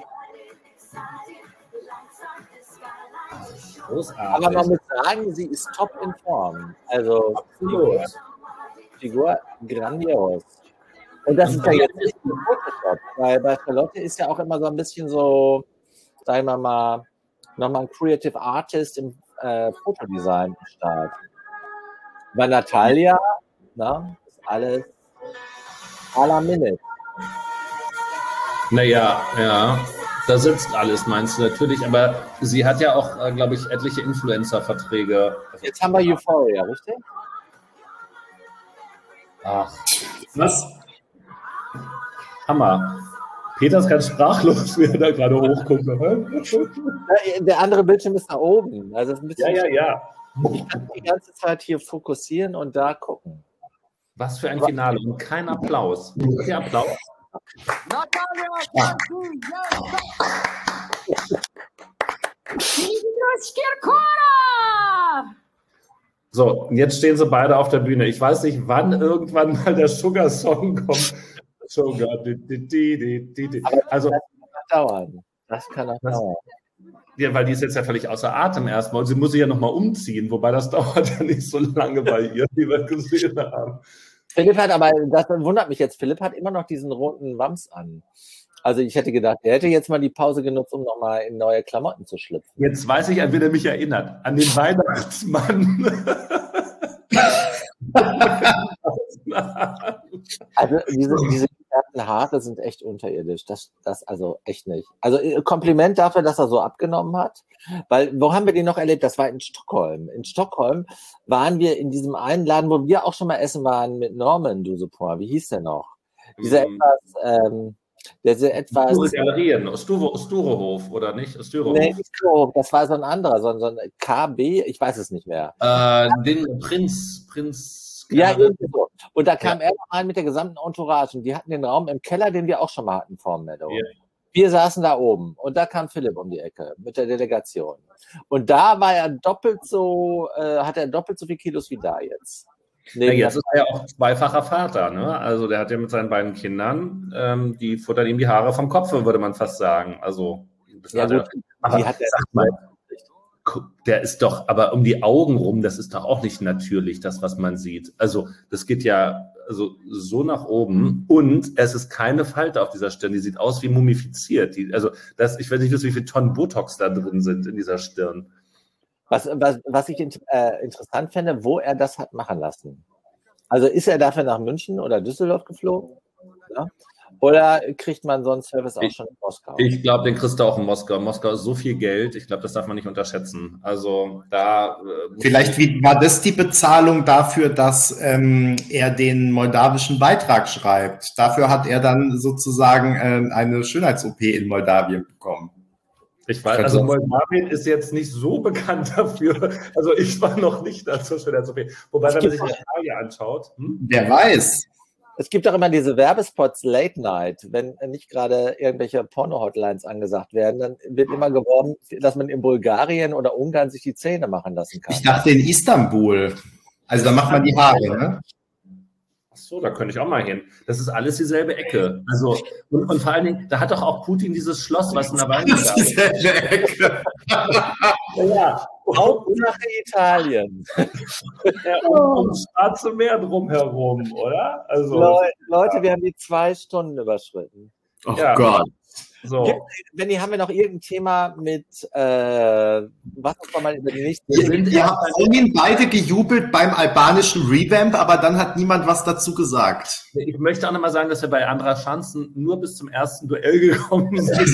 Großartig. Aber man muss sagen, sie ist top in Form. Also Figur grandios. Und das ist ja jetzt nicht ein Photoshop, weil bei Charlotte ist ja auch immer so ein bisschen so, sagen wir mal, nochmal ein Creative Artist im Fotodesign am Start. Bei Natalia, ist alles à la minute. Naja, ja, da sitzt alles, meinst du natürlich, aber sie hat ja auch, glaube ich, etliche Influencer-Verträge. Jetzt haben wir Euphoria, richtig? Ach, was? Hammer. Peter ist ganz sprachlos, wie er da gerade hochguckt. Der andere Bildschirm ist da oben. Also ein bisschen Ja. Ich kann die ganze Zeit hier fokussieren und da gucken. Was für ein Finale und kein Applaus. Okay, Applaus. So, jetzt stehen sie beide auf der Bühne. Ich weiß nicht, wann irgendwann mal der Sugar-Song kommt. Sugar, also, das kann auch dauern. Ja, weil die ist jetzt ja völlig außer Atem erstmal und sie muss sich ja nochmal umziehen, wobei das dauert ja nicht so lange bei ihr, wie wir gesehen haben. Philipp hat aber, das wundert mich jetzt, Philipp hat immer noch diesen roten Wams an. Also ich hätte gedacht, er hätte jetzt mal die Pause genutzt, um nochmal in neue Klamotten zu schlüpfen. Jetzt weiß ich, an wen er mich erinnert. An den Weihnachtsmann. Also diese gefärbten Haare sind echt unterirdisch. Das also echt nicht. Also Kompliment dafür, dass er so abgenommen hat. Weil, wo haben wir den noch erlebt? Das war in Stockholm. In Stockholm waren wir in diesem einen Laden, wo wir auch schon mal essen waren mit Norman Dusupor. Wie hieß der noch? Dieser etwas Galerien, Sturehof, oder nicht? Sturehof. Nee, nicht Sturehof, das war so ein anderer, so ein KB, ich weiß es nicht mehr. Den Prinz. Ja, irgendwie so. Und da kam er noch rein mit der gesamten Entourage und die hatten den Raum im Keller, den wir auch schon mal hatten vor dem Meadow. Ja. Wir saßen da oben und da kam Philipp um die Ecke mit der Delegation. Und da war er hat er doppelt so viel Kilos wie da jetzt. Ja, jetzt ist er ja auch zweifacher Vater, ne? Also der hat ja mit seinen beiden Kindern, die futtern ihm die Haare vom Kopf, würde man fast sagen. Also ja, gut, der ist doch, aber um die Augen rum, das ist doch auch nicht natürlich, das, was man sieht. Also das geht ja so nach oben und es ist keine Falte auf dieser Stirn, die sieht aus wie mumifiziert. Ich weiß nicht, wie viele Tonnen Botox da drin sind in dieser Stirn. Was ich interessant fände, wo er das hat machen lassen. Also ist er dafür nach München oder Düsseldorf geflogen? Ja? Oder kriegt man so einen Service auch schon in Moskau? Ich glaube, den kriegst du auch in Moskau. Moskau ist so viel Geld, ich glaube, das darf man nicht unterschätzen. Also da... Vielleicht war das die Bezahlung dafür, dass er den moldawischen Beitrag schreibt. Dafür hat er dann sozusagen eine Schönheits-OP in Moldawien bekommen. Ich weiß, also Moldawien ist jetzt nicht so bekannt dafür. Also ich war noch nicht da zur Schönheits-OP. Wobei, wenn man sich die Frage anschaut... Wer weiß. Es gibt auch immer diese Werbespots Late Night, wenn nicht gerade irgendwelche Porno-Hotlines angesagt werden, dann wird immer geworben, dass man in Bulgarien oder Ungarn sich die Zähne machen lassen kann. Ich dachte in Istanbul. Also da macht man die Haare, ne? Ach so, da könnte ich auch mal hin. Das ist alles dieselbe Ecke. Also, und vor allen Dingen, da hat doch auch Putin dieses Schloss, was in der Wein ist. Dieselbe Ecke. Ja, Hauptsache Italien. Ja, um das Schwarze Meer drumherum, oder? Also, Leute, wir haben die 2 Stunden überschritten. Oh ja. Gott. So. Benni, haben wir noch irgendein Thema mit, was soll man über die nächsten... Wir haben vorhin beide gejubelt beim albanischen Revamp, aber dann hat niemand was dazu gesagt. Ich möchte auch nochmal sagen, dass wir bei Andra Schanzen nur bis zum ersten Duell gekommen sind.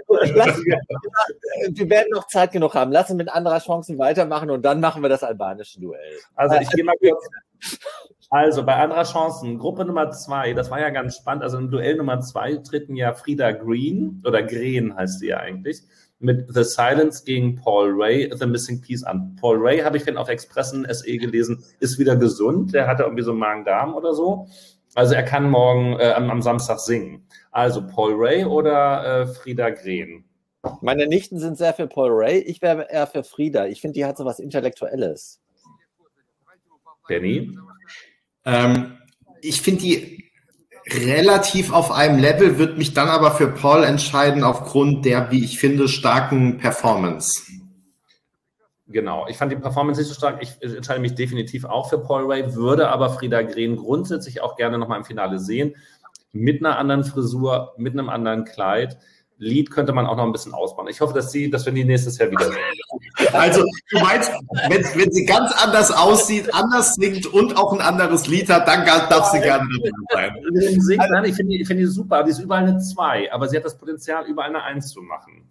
Wir werden noch Zeit genug haben. Lassen wir mit anderer Chancen weitermachen und dann machen wir das albanische Duell. Also ich gehe mal kurz... Also bei Andra Chancen, Gruppe Nummer 2, das war ja ganz spannend, also im Duell Nummer 2 treten ja Frida Green, oder Green heißt sie ja eigentlich, mit The Silence gegen Paul Ray, The Missing Piece an. Paul Ray, habe ich auf Expressen SE gelesen, ist wieder gesund, der hatte irgendwie so Magen-Darm oder so. Also er kann morgen am Samstag singen. Also Paul Ray oder Frieda Green? Meine Nichten sind sehr für Paul Ray. Ich wäre eher für Frieda. Ich finde, die hat so was Intellektuelles. Benny? Ich finde die relativ auf einem Level, würde mich dann aber für Paul entscheiden aufgrund der, wie ich finde, starken Performance. Genau, ich fand die Performance nicht so stark. Ich entscheide mich definitiv auch für Paul Ray, würde aber Frieda Green grundsätzlich auch gerne nochmal im Finale sehen. Mit einer anderen Frisur, mit einem anderen Kleid. Lied könnte man auch noch ein bisschen ausbauen. Ich hoffe, dass wir die nächstes Jahr wieder sehen. Also, du meinst, wenn sie ganz anders aussieht, anders singt und auch ein anderes Lied hat, dann darf sie gerne dabei sein. Nein, ich finde die super. Die ist überall eine 2, aber sie hat das Potenzial, überall eine 1 zu machen.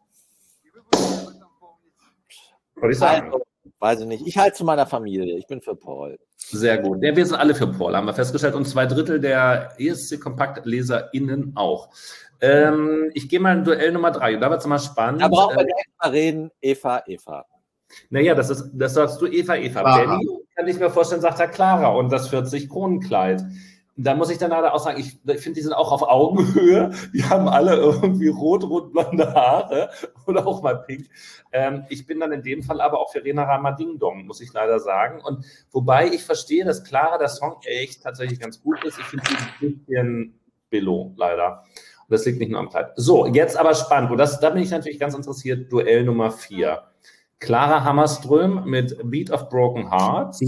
Wollte ich sagen. Also, weiß ich nicht. Ich halte zu meiner Familie. Ich bin für Paul. Sehr gut. Ja, wir sind alle für Paul, haben wir festgestellt. Und 2/3 der ESC-Kompakt-LeserInnen auch. Ich gehe mal in Duell Nummer 3. Und da wird es mal spannend. Da brauchen wir direkt mal reden. Eva. Naja, das sagst du Eva. Clara. Benny, kann ich mir vorstellen, sagt er Clara. Und das 40-Kronenkleid. Da muss ich dann leider auch sagen, ich finde, die sind auch auf Augenhöhe. Die haben alle irgendwie rot-blonde Haare oder auch mal pink. Ich bin dann in dem Fall aber auch für Rena Rama Ding Dong, muss ich leider sagen. Und wobei ich verstehe, dass Clara, der Song echt tatsächlich ganz gut ist. Ich finde sie ein bisschen below, leider. Und das liegt nicht nur am Kleid. So, jetzt aber spannend. Und da bin ich natürlich ganz interessiert. Duell Nummer 4. Clara Hammerström mit Beat of Broken Hearts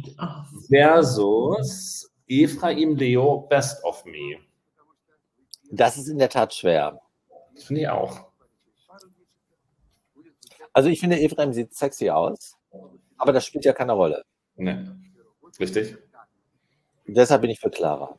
versus Ephraim Leo, Best of Me. Das ist in der Tat schwer. Das finde ich auch. Also ich finde, Ephraim sieht sexy aus, aber das spielt ja keine Rolle. Nee. Richtig? Deshalb bin ich für Clara.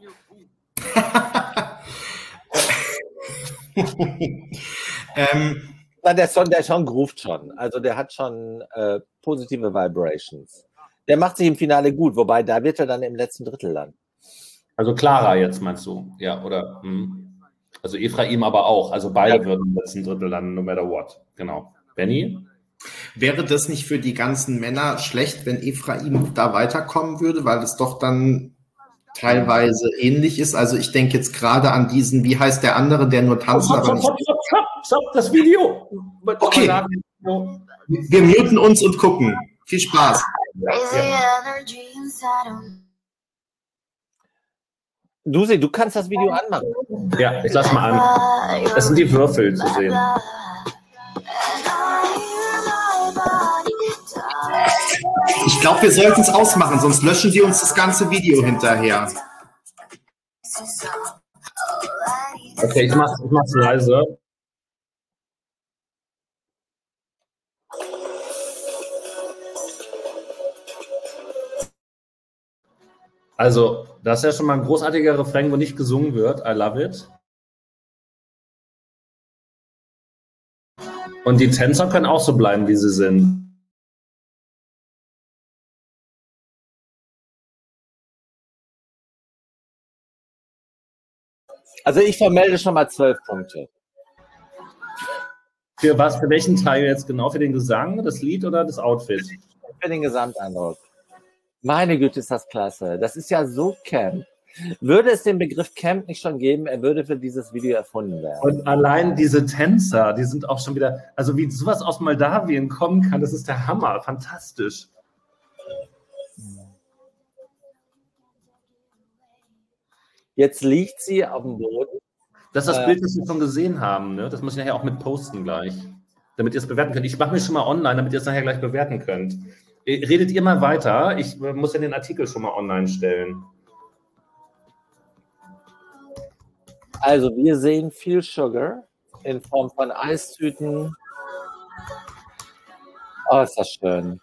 Der Song groovt schon. Also der hat schon positive Vibrations. Der macht sich im Finale gut, wobei da wird er dann im letzten Drittel landen. Also Clara jetzt meinst du? Ja, oder? Also Ephraim aber auch. Also beide würden im letzten Drittel landen, no matter what. Genau. Benny? Wäre das nicht für die ganzen Männer schlecht, wenn Ephraim da weiterkommen würde, weil es doch dann teilweise ähnlich ist? Also ich denke jetzt gerade an diesen, wie heißt der andere, der nur tanzt, aber nicht... Stopp, das Video! Okay, wir muten uns und gucken. Viel Spaß. Dusi, du kannst das Video anmachen. Ja, ich lass mal an. Das sind die Würfel zu sehen. Ich glaube, wir sollten es ausmachen, sonst löschen sie uns das ganze Video hinterher. Okay, ich mach's leise. Also, das ist ja schon mal ein großartiger Refrain, wo nicht gesungen wird. I love it. Und die Tänzer können auch so bleiben, wie sie sind. Also ich vermelde schon mal 12 Punkte. Für was? Für welchen Teil jetzt genau? Für den Gesang, das Lied oder das Outfit? Für den Gesamteindruck. Meine Güte, ist das klasse. Das ist ja so Camp. Würde es den Begriff Camp nicht schon geben, er würde für dieses Video erfunden werden. Und allein diese Tänzer, die sind auch schon wieder, also wie sowas aus Moldawien kommen kann, das ist der Hammer, fantastisch. Jetzt liegt sie auf dem Boden. Das ist das Bild, das wir schon gesehen haben, ne? Das muss ich nachher auch mit posten gleich, damit ihr es bewerten könnt. Ich mache mich schon mal online, damit ihr es nachher gleich bewerten könnt. Redet ihr mal weiter, ich muss ja den Artikel schon mal online stellen. Also wir sehen viel Sugar in Form von Eistüten. Oh, ist das schön.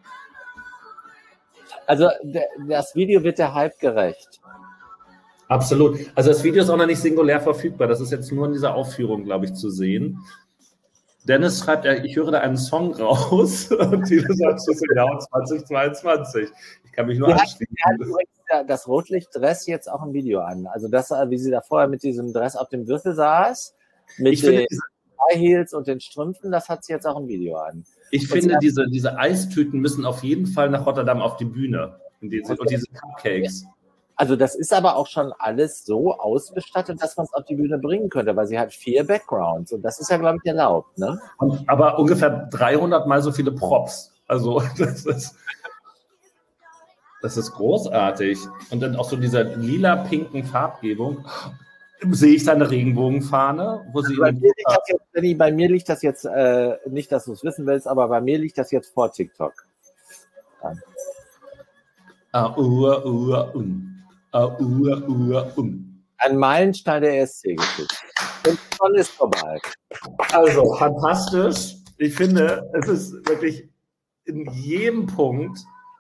Also das Video wird der Hype gerecht. Absolut. Also das Video ist auch noch nicht singulär verfügbar. Das ist jetzt nur in dieser Aufführung, glaube ich, zu sehen. Dennis schreibt, ich höre da einen Song raus und Tilo sagt, es ist im Jahr 2022. Ich kann mich nur anschließen. Er hat übrigens das Rotlichtdress jetzt auch im Video an. Also das, wie sie da vorher mit diesem Dress auf dem Würfel saß, mit den High Heels und den Strümpfen, das hat sie jetzt auch im Video an. Ich finde, diese Eistüten müssen auf jeden Fall nach Rotterdam auf die Bühne. Und diese Cupcakes. Also das ist aber auch schon alles so ausgestattet, dass man es auf die Bühne bringen könnte, weil sie hat 4 Backgrounds und das ist ja, glaube ich, erlaubt, ne? Aber ungefähr 300 mal so viele Props. Also das ist großartig. Und dann auch so dieser lila-pinken Farbgebung. Sehe ich da eine Regenbogenfahne? Wo sie bei mir liegt das jetzt, nicht, dass du es wissen willst, aber bei mir liegt das jetzt vor TikTok. Ein Meilenstein der ESC-Geschichte. Und schon ist vorbei. Also, fantastisch. Ich finde, es ist wirklich in jedem Punkt.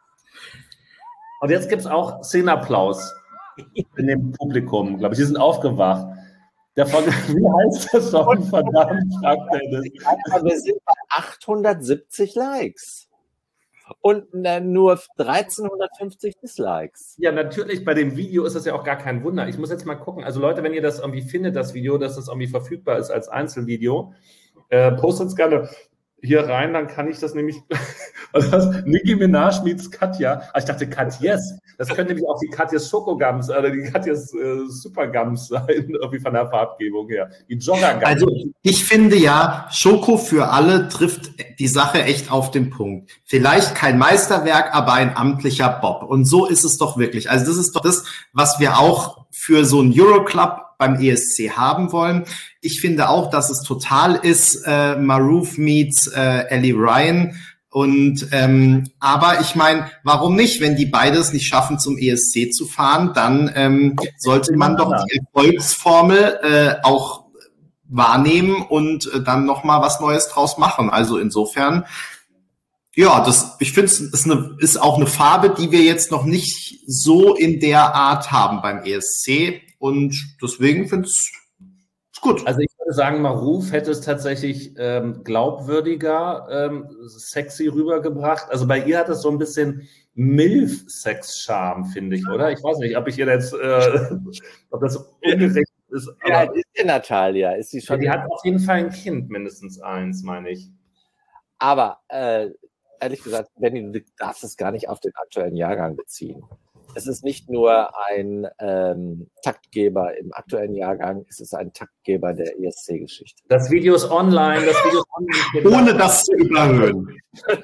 Und jetzt gibt es auch Szenenapplaus in dem Publikum, glaube ich. Die sind aufgewacht. Wie heißt das Song? Verdammt, fragt Dennis. Wir sind bei 870 Likes. Und nur 1350 Dislikes. Ja, natürlich, bei dem Video ist das ja auch gar kein Wunder. Ich muss jetzt mal gucken, also Leute, wenn ihr das irgendwie findet, das Video, dass das irgendwie verfügbar ist als Einzelvideo, postet es gerne hier rein, dann kann ich das nämlich, Nicki Minaj meets Katja, ich dachte Katjes, das können nämlich auch die Katjes Schokogums oder die Katjes Supergums sein, irgendwie von der Farbgebung her, die Joggergums. Also ich finde ja, Schoko für alle trifft die Sache echt auf den Punkt. Vielleicht kein Meisterwerk, aber ein amtlicher Bob. Und so ist es doch wirklich. Also das ist doch das, was wir auch für so einen Euroclub beim ESC haben wollen. Ich finde auch, dass es total ist, Maruf meets Ellie Ryan. Und aber ich meine, warum nicht? Wenn die beides nicht schaffen, zum ESC zu fahren, dann sollte man doch die Erfolgsformel auch wahrnehmen und dann noch mal was Neues draus machen. Also insofern, ja, ich finde, es ist auch eine Farbe, die wir jetzt noch nicht so in der Art haben beim ESC. Und deswegen finde ich es gut. Also ich würde sagen, Maruf hätte es tatsächlich glaubwürdiger, sexy rübergebracht. Also bei ihr hat es so ein bisschen MILF-Sex-Charme, finde ich, oder? Ich weiß nicht, ob ich ihr jetzt, ob das ungerecht ist. Aber ja, ist die Natalia. Ist sie schon? Die hat auf jeden Fall ein Kind, mindestens eins, meine ich. Aber ehrlich gesagt, Benni, du darfst es gar nicht auf den aktuellen Jahrgang beziehen. Es ist nicht nur ein Taktgeber im aktuellen Jahrgang, es ist ein Taktgeber der ESC-Geschichte. Das Video ist online. Ohne das zu überhöhen.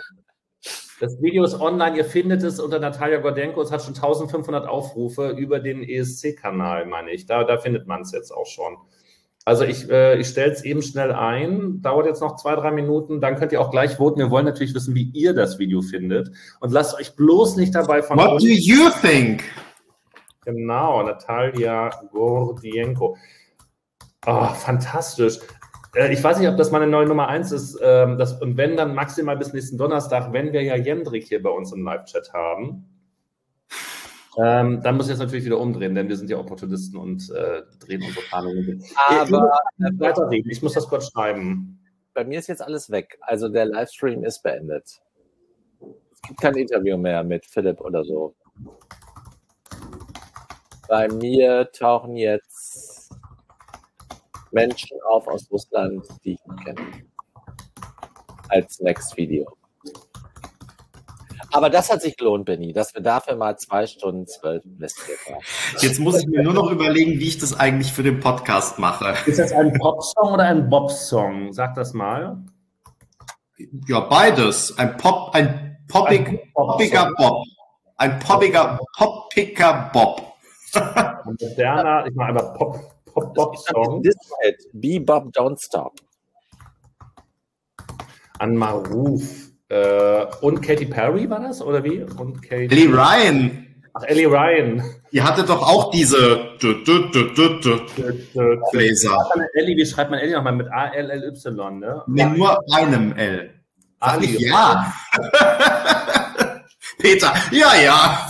Das Video ist online. Ihr findet es unter Natalia Gordenko. Es hat schon 1500 Aufrufe über den ESC-Kanal, meine ich. Da findet man es jetzt auch schon. Also ich stelle es eben schnell ein, dauert jetzt noch 2-3 Minuten, dann könnt ihr auch gleich voten. Wir wollen natürlich wissen, wie ihr das Video findet. Und lasst euch bloß nicht dabei von... What do you think? Genau, Natalia Gordenko. Oh, fantastisch. Ich weiß nicht, ob das meine neue Nummer 1 ist. Und wenn, dann maximal bis nächsten Donnerstag, wenn wir ja Jendrik hier bei uns im Live-Chat haben. Dann muss ich jetzt natürlich wieder umdrehen, denn wir sind ja Opportunisten und drehen unsere Planungen. Aber weiterreden. Ich muss das kurz schreiben. Bei mir ist jetzt alles weg. Also der Livestream ist beendet. Es gibt kein Interview mehr mit Philipp oder so. Bei mir tauchen jetzt Menschen auf aus Russland, die ich kenne. Als Next Video. Aber das hat sich gelohnt, Benni, dass wir dafür mal 2 Stunden 12 investiert haben. Jetzt muss ich mir nur noch überlegen, wie ich das eigentlich für den Podcast mache. Ist das ein Pop-Song oder ein Bob-Song? Sag das mal. Ja, beides. Ein poppiger Bob. Ein poppiger Bob. Moderner, ich mache einfach Pop-Bob-Song. Bebop Don't Stop. An Maruf. Und Katy Perry war das, oder wie? Und Ellie Ryan. Ach, Ellie Ryan. Die hatte doch auch diese Bläser. Wie schreibt man Ellie nochmal? Mit A-L-L-Y, ne? Nee, nur einem L. Sag nicht ja. Peter, ja.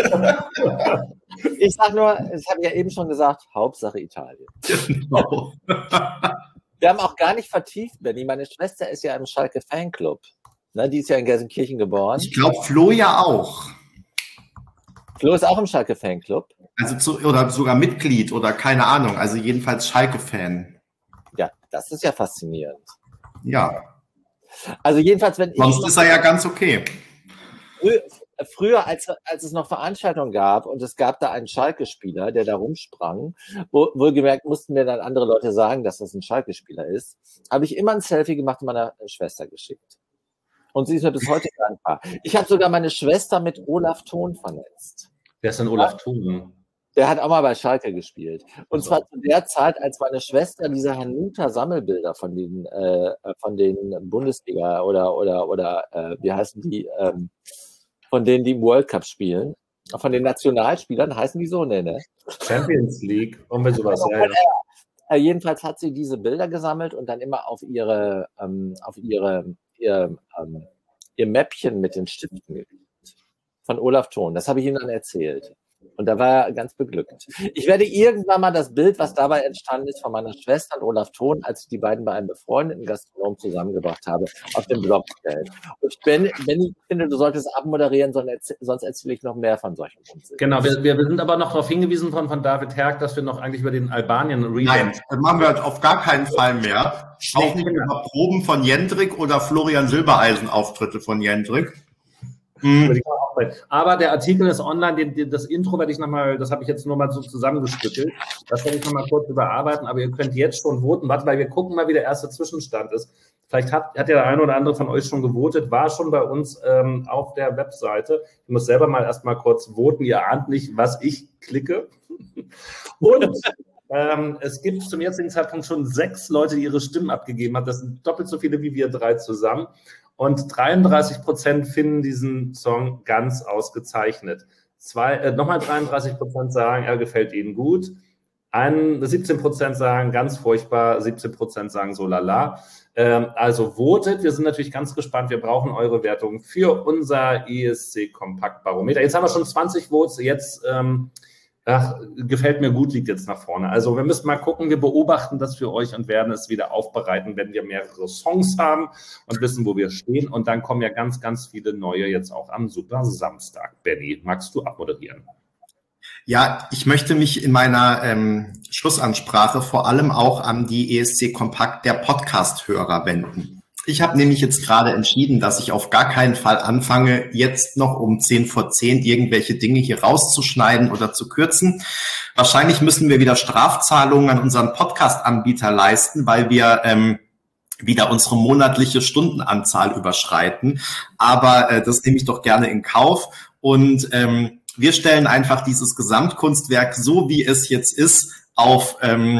Ich sag nur, ich habe ja eben schon gesagt, Hauptsache Italien. Genau. Wir haben auch gar nicht vertieft, Benni. Meine Schwester ist ja im Schalke Fanclub. Ne, die ist ja in Gelsenkirchen geboren. Ich glaube, Flo ja auch. Flo ist auch im Schalke Fanclub. Also oder sogar Mitglied oder keine Ahnung. Also jedenfalls Schalke-Fan. Ja, das ist ja faszinierend. Ja. Also jedenfalls, wenn sonst ist er ja ganz okay. früher, als es noch Veranstaltungen gab und es gab da einen Schalke-Spieler, der da rumsprang, wohlgemerkt mussten mir dann andere Leute sagen, dass das ein Schalke-Spieler ist, habe ich immer ein Selfie gemacht und meiner Schwester geschickt. Und sie ist mir bis heute dankbar. Ich habe sogar meine Schwester mit Olaf Thon vernetzt. Wer ist denn Olaf Thon? Der hat auch mal bei Schalke gespielt. Und zwar zu der Zeit, als meine Schwester diese Hanuta-Sammelbilder von den Bundesliga oder wie heißen die, von denen die im World Cup spielen, von den Nationalspielern, heißen die so, ne? Champions League, und mit sowas, ja. Jedenfalls hat sie diese Bilder gesammelt und dann immer auf ihr Mäppchen mit den Stiften gelegt. Von Olaf Thon. Das habe ich ihm dann erzählt. Und da war er ganz beglückt. Ich werde irgendwann mal das Bild, was dabei entstanden ist, von meiner Schwester und Olaf Thon, als ich die beiden bei einem befreundeten Gastronom zusammengebracht habe, auf dem Blog stellen. Und wenn ich finde, du solltest abmoderieren, sonst erzähle ich noch mehr von solchen Unsinn. Genau, wir sind aber noch darauf hingewiesen von David Herk, dass wir noch eigentlich über den Albanien Nein, das machen wir auf gar keinen Fall mehr. Auch nicht über Proben von Jendrik oder Florian Silbereisen-Auftritte von Jendrik. Aber der Artikel ist online, das Intro werde ich nochmal, das habe ich jetzt nur mal so zusammengestückelt, das werde ich nochmal kurz überarbeiten, aber ihr könnt jetzt schon voten, weil wir gucken mal, wie der erste Zwischenstand ist. Vielleicht hat ja der eine oder andere von euch schon gewotet, war schon bei uns auf der Webseite. Ich muss selber mal erstmal kurz voten, ihr ahnt nicht, was ich klicke. Und es gibt zum jetzigen Zeitpunkt schon 6 Leute, die ihre Stimmen abgegeben haben. Das sind doppelt so viele wie wir 3 zusammen. Und 33% finden diesen Song ganz ausgezeichnet. Nochmal 33% sagen, er gefällt ihnen gut. 17% sagen ganz furchtbar, 17% sagen so lala. Also votet, wir sind natürlich ganz gespannt. Wir brauchen eure Wertung für unser ESC Kompakt Barometer. Jetzt haben wir schon 20 Votes, jetzt gefällt mir gut, liegt jetzt nach vorne. Also wir müssen mal gucken, wir beobachten das für euch und werden es wieder aufbereiten, wenn wir mehrere Songs haben und wissen, wo wir stehen. Und dann kommen ja ganz, ganz viele neue jetzt auch am Super Samstag. Benny, magst du abmoderieren? Ja, ich möchte mich in meiner Schlussansprache vor allem auch an die ESC Kompakt der Podcast-Hörer wenden. Ich habe nämlich jetzt gerade entschieden, dass ich auf gar keinen Fall anfange, jetzt noch um 10 vor 10 irgendwelche Dinge hier rauszuschneiden oder zu kürzen. Wahrscheinlich müssen wir wieder Strafzahlungen an unseren Podcast-Anbieter leisten, weil wir wieder unsere monatliche Stundenanzahl überschreiten. Aber das nehme ich doch gerne in Kauf. Und wir stellen einfach dieses Gesamtkunstwerk, so wie es jetzt ist, auf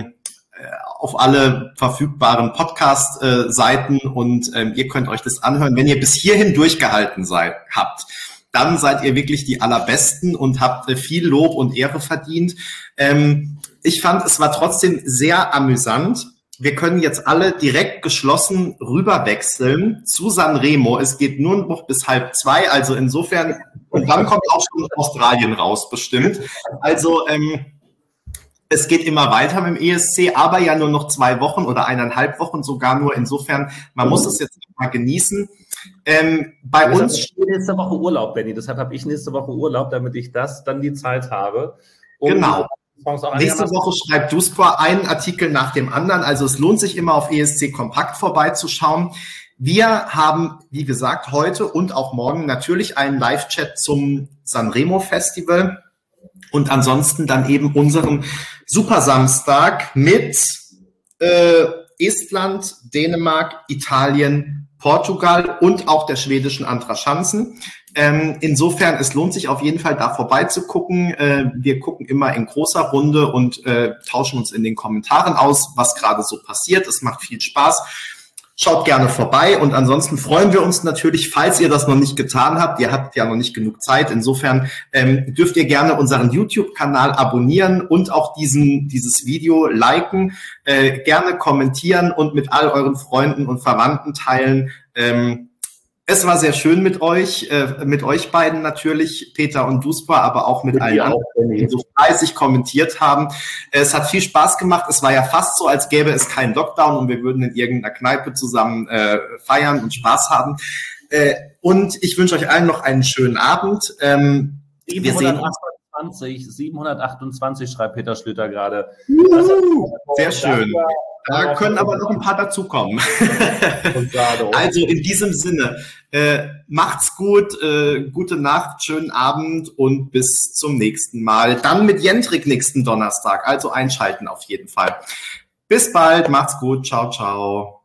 alle verfügbaren Podcast-Seiten und ihr könnt euch das anhören. Wenn ihr bis hierhin durchgehalten habt, dann seid ihr wirklich die Allerbesten und habt viel Lob und Ehre verdient. Ich fand, es war trotzdem sehr amüsant. Wir können jetzt alle direkt geschlossen rüberwechseln zu Sanremo. Es geht nur noch bis 1:30, also insofern, und dann kommt auch schon Australien raus, bestimmt. Also, es geht immer weiter mit dem ESC, aber ja nur noch 2 Wochen oder 1,5 Wochen sogar nur. Insofern, man muss es jetzt mal genießen. Bei uns steht nächste Woche Urlaub, Benny. Deshalb habe ich nächste Woche Urlaub, damit ich dann die Zeit habe. Genau. Nächste Woche schreibt Duspor einen Artikel nach dem anderen. Also es lohnt sich immer auf ESC Kompakt vorbeizuschauen. Wir haben, wie gesagt, heute und auch morgen natürlich einen Live-Chat zum Sanremo Festival. Und ansonsten dann eben unseren Super Samstag mit Estland, Dänemark, Italien, Portugal und auch der schwedischen Andra Schanzen. Insofern, es lohnt sich auf jeden Fall, da vorbeizugucken. Wir gucken immer in großer Runde und tauschen uns in den Kommentaren aus, was gerade so passiert. Es macht viel Spaß. Schaut gerne vorbei und ansonsten freuen wir uns natürlich, falls ihr das noch nicht getan habt. Ihr habt ja noch nicht genug Zeit. Insofern dürft ihr gerne unseren YouTube-Kanal abonnieren und auch dieses Video liken, gerne kommentieren und mit all euren Freunden und Verwandten teilen. Es war sehr schön mit euch beiden natürlich, Peter und Duspor, aber auch mit allen anderen, die so fleißig kommentiert haben. Es hat viel Spaß gemacht. Es war ja fast so, als gäbe es keinen Lockdown und wir würden in irgendeiner Kneipe zusammen feiern und Spaß haben. Und ich wünsche euch allen noch einen schönen Abend. Wir sehen uns. 728 schreibt Peter Schlüter gerade. Sehr schön. Da können aber noch ein paar dazukommen. Also in diesem Sinne, Macht's gut, gute Nacht, schönen Abend und bis zum nächsten Mal. Dann mit Jendrik nächsten Donnerstag, also einschalten auf jeden Fall. Bis bald, macht's gut, ciao, ciao.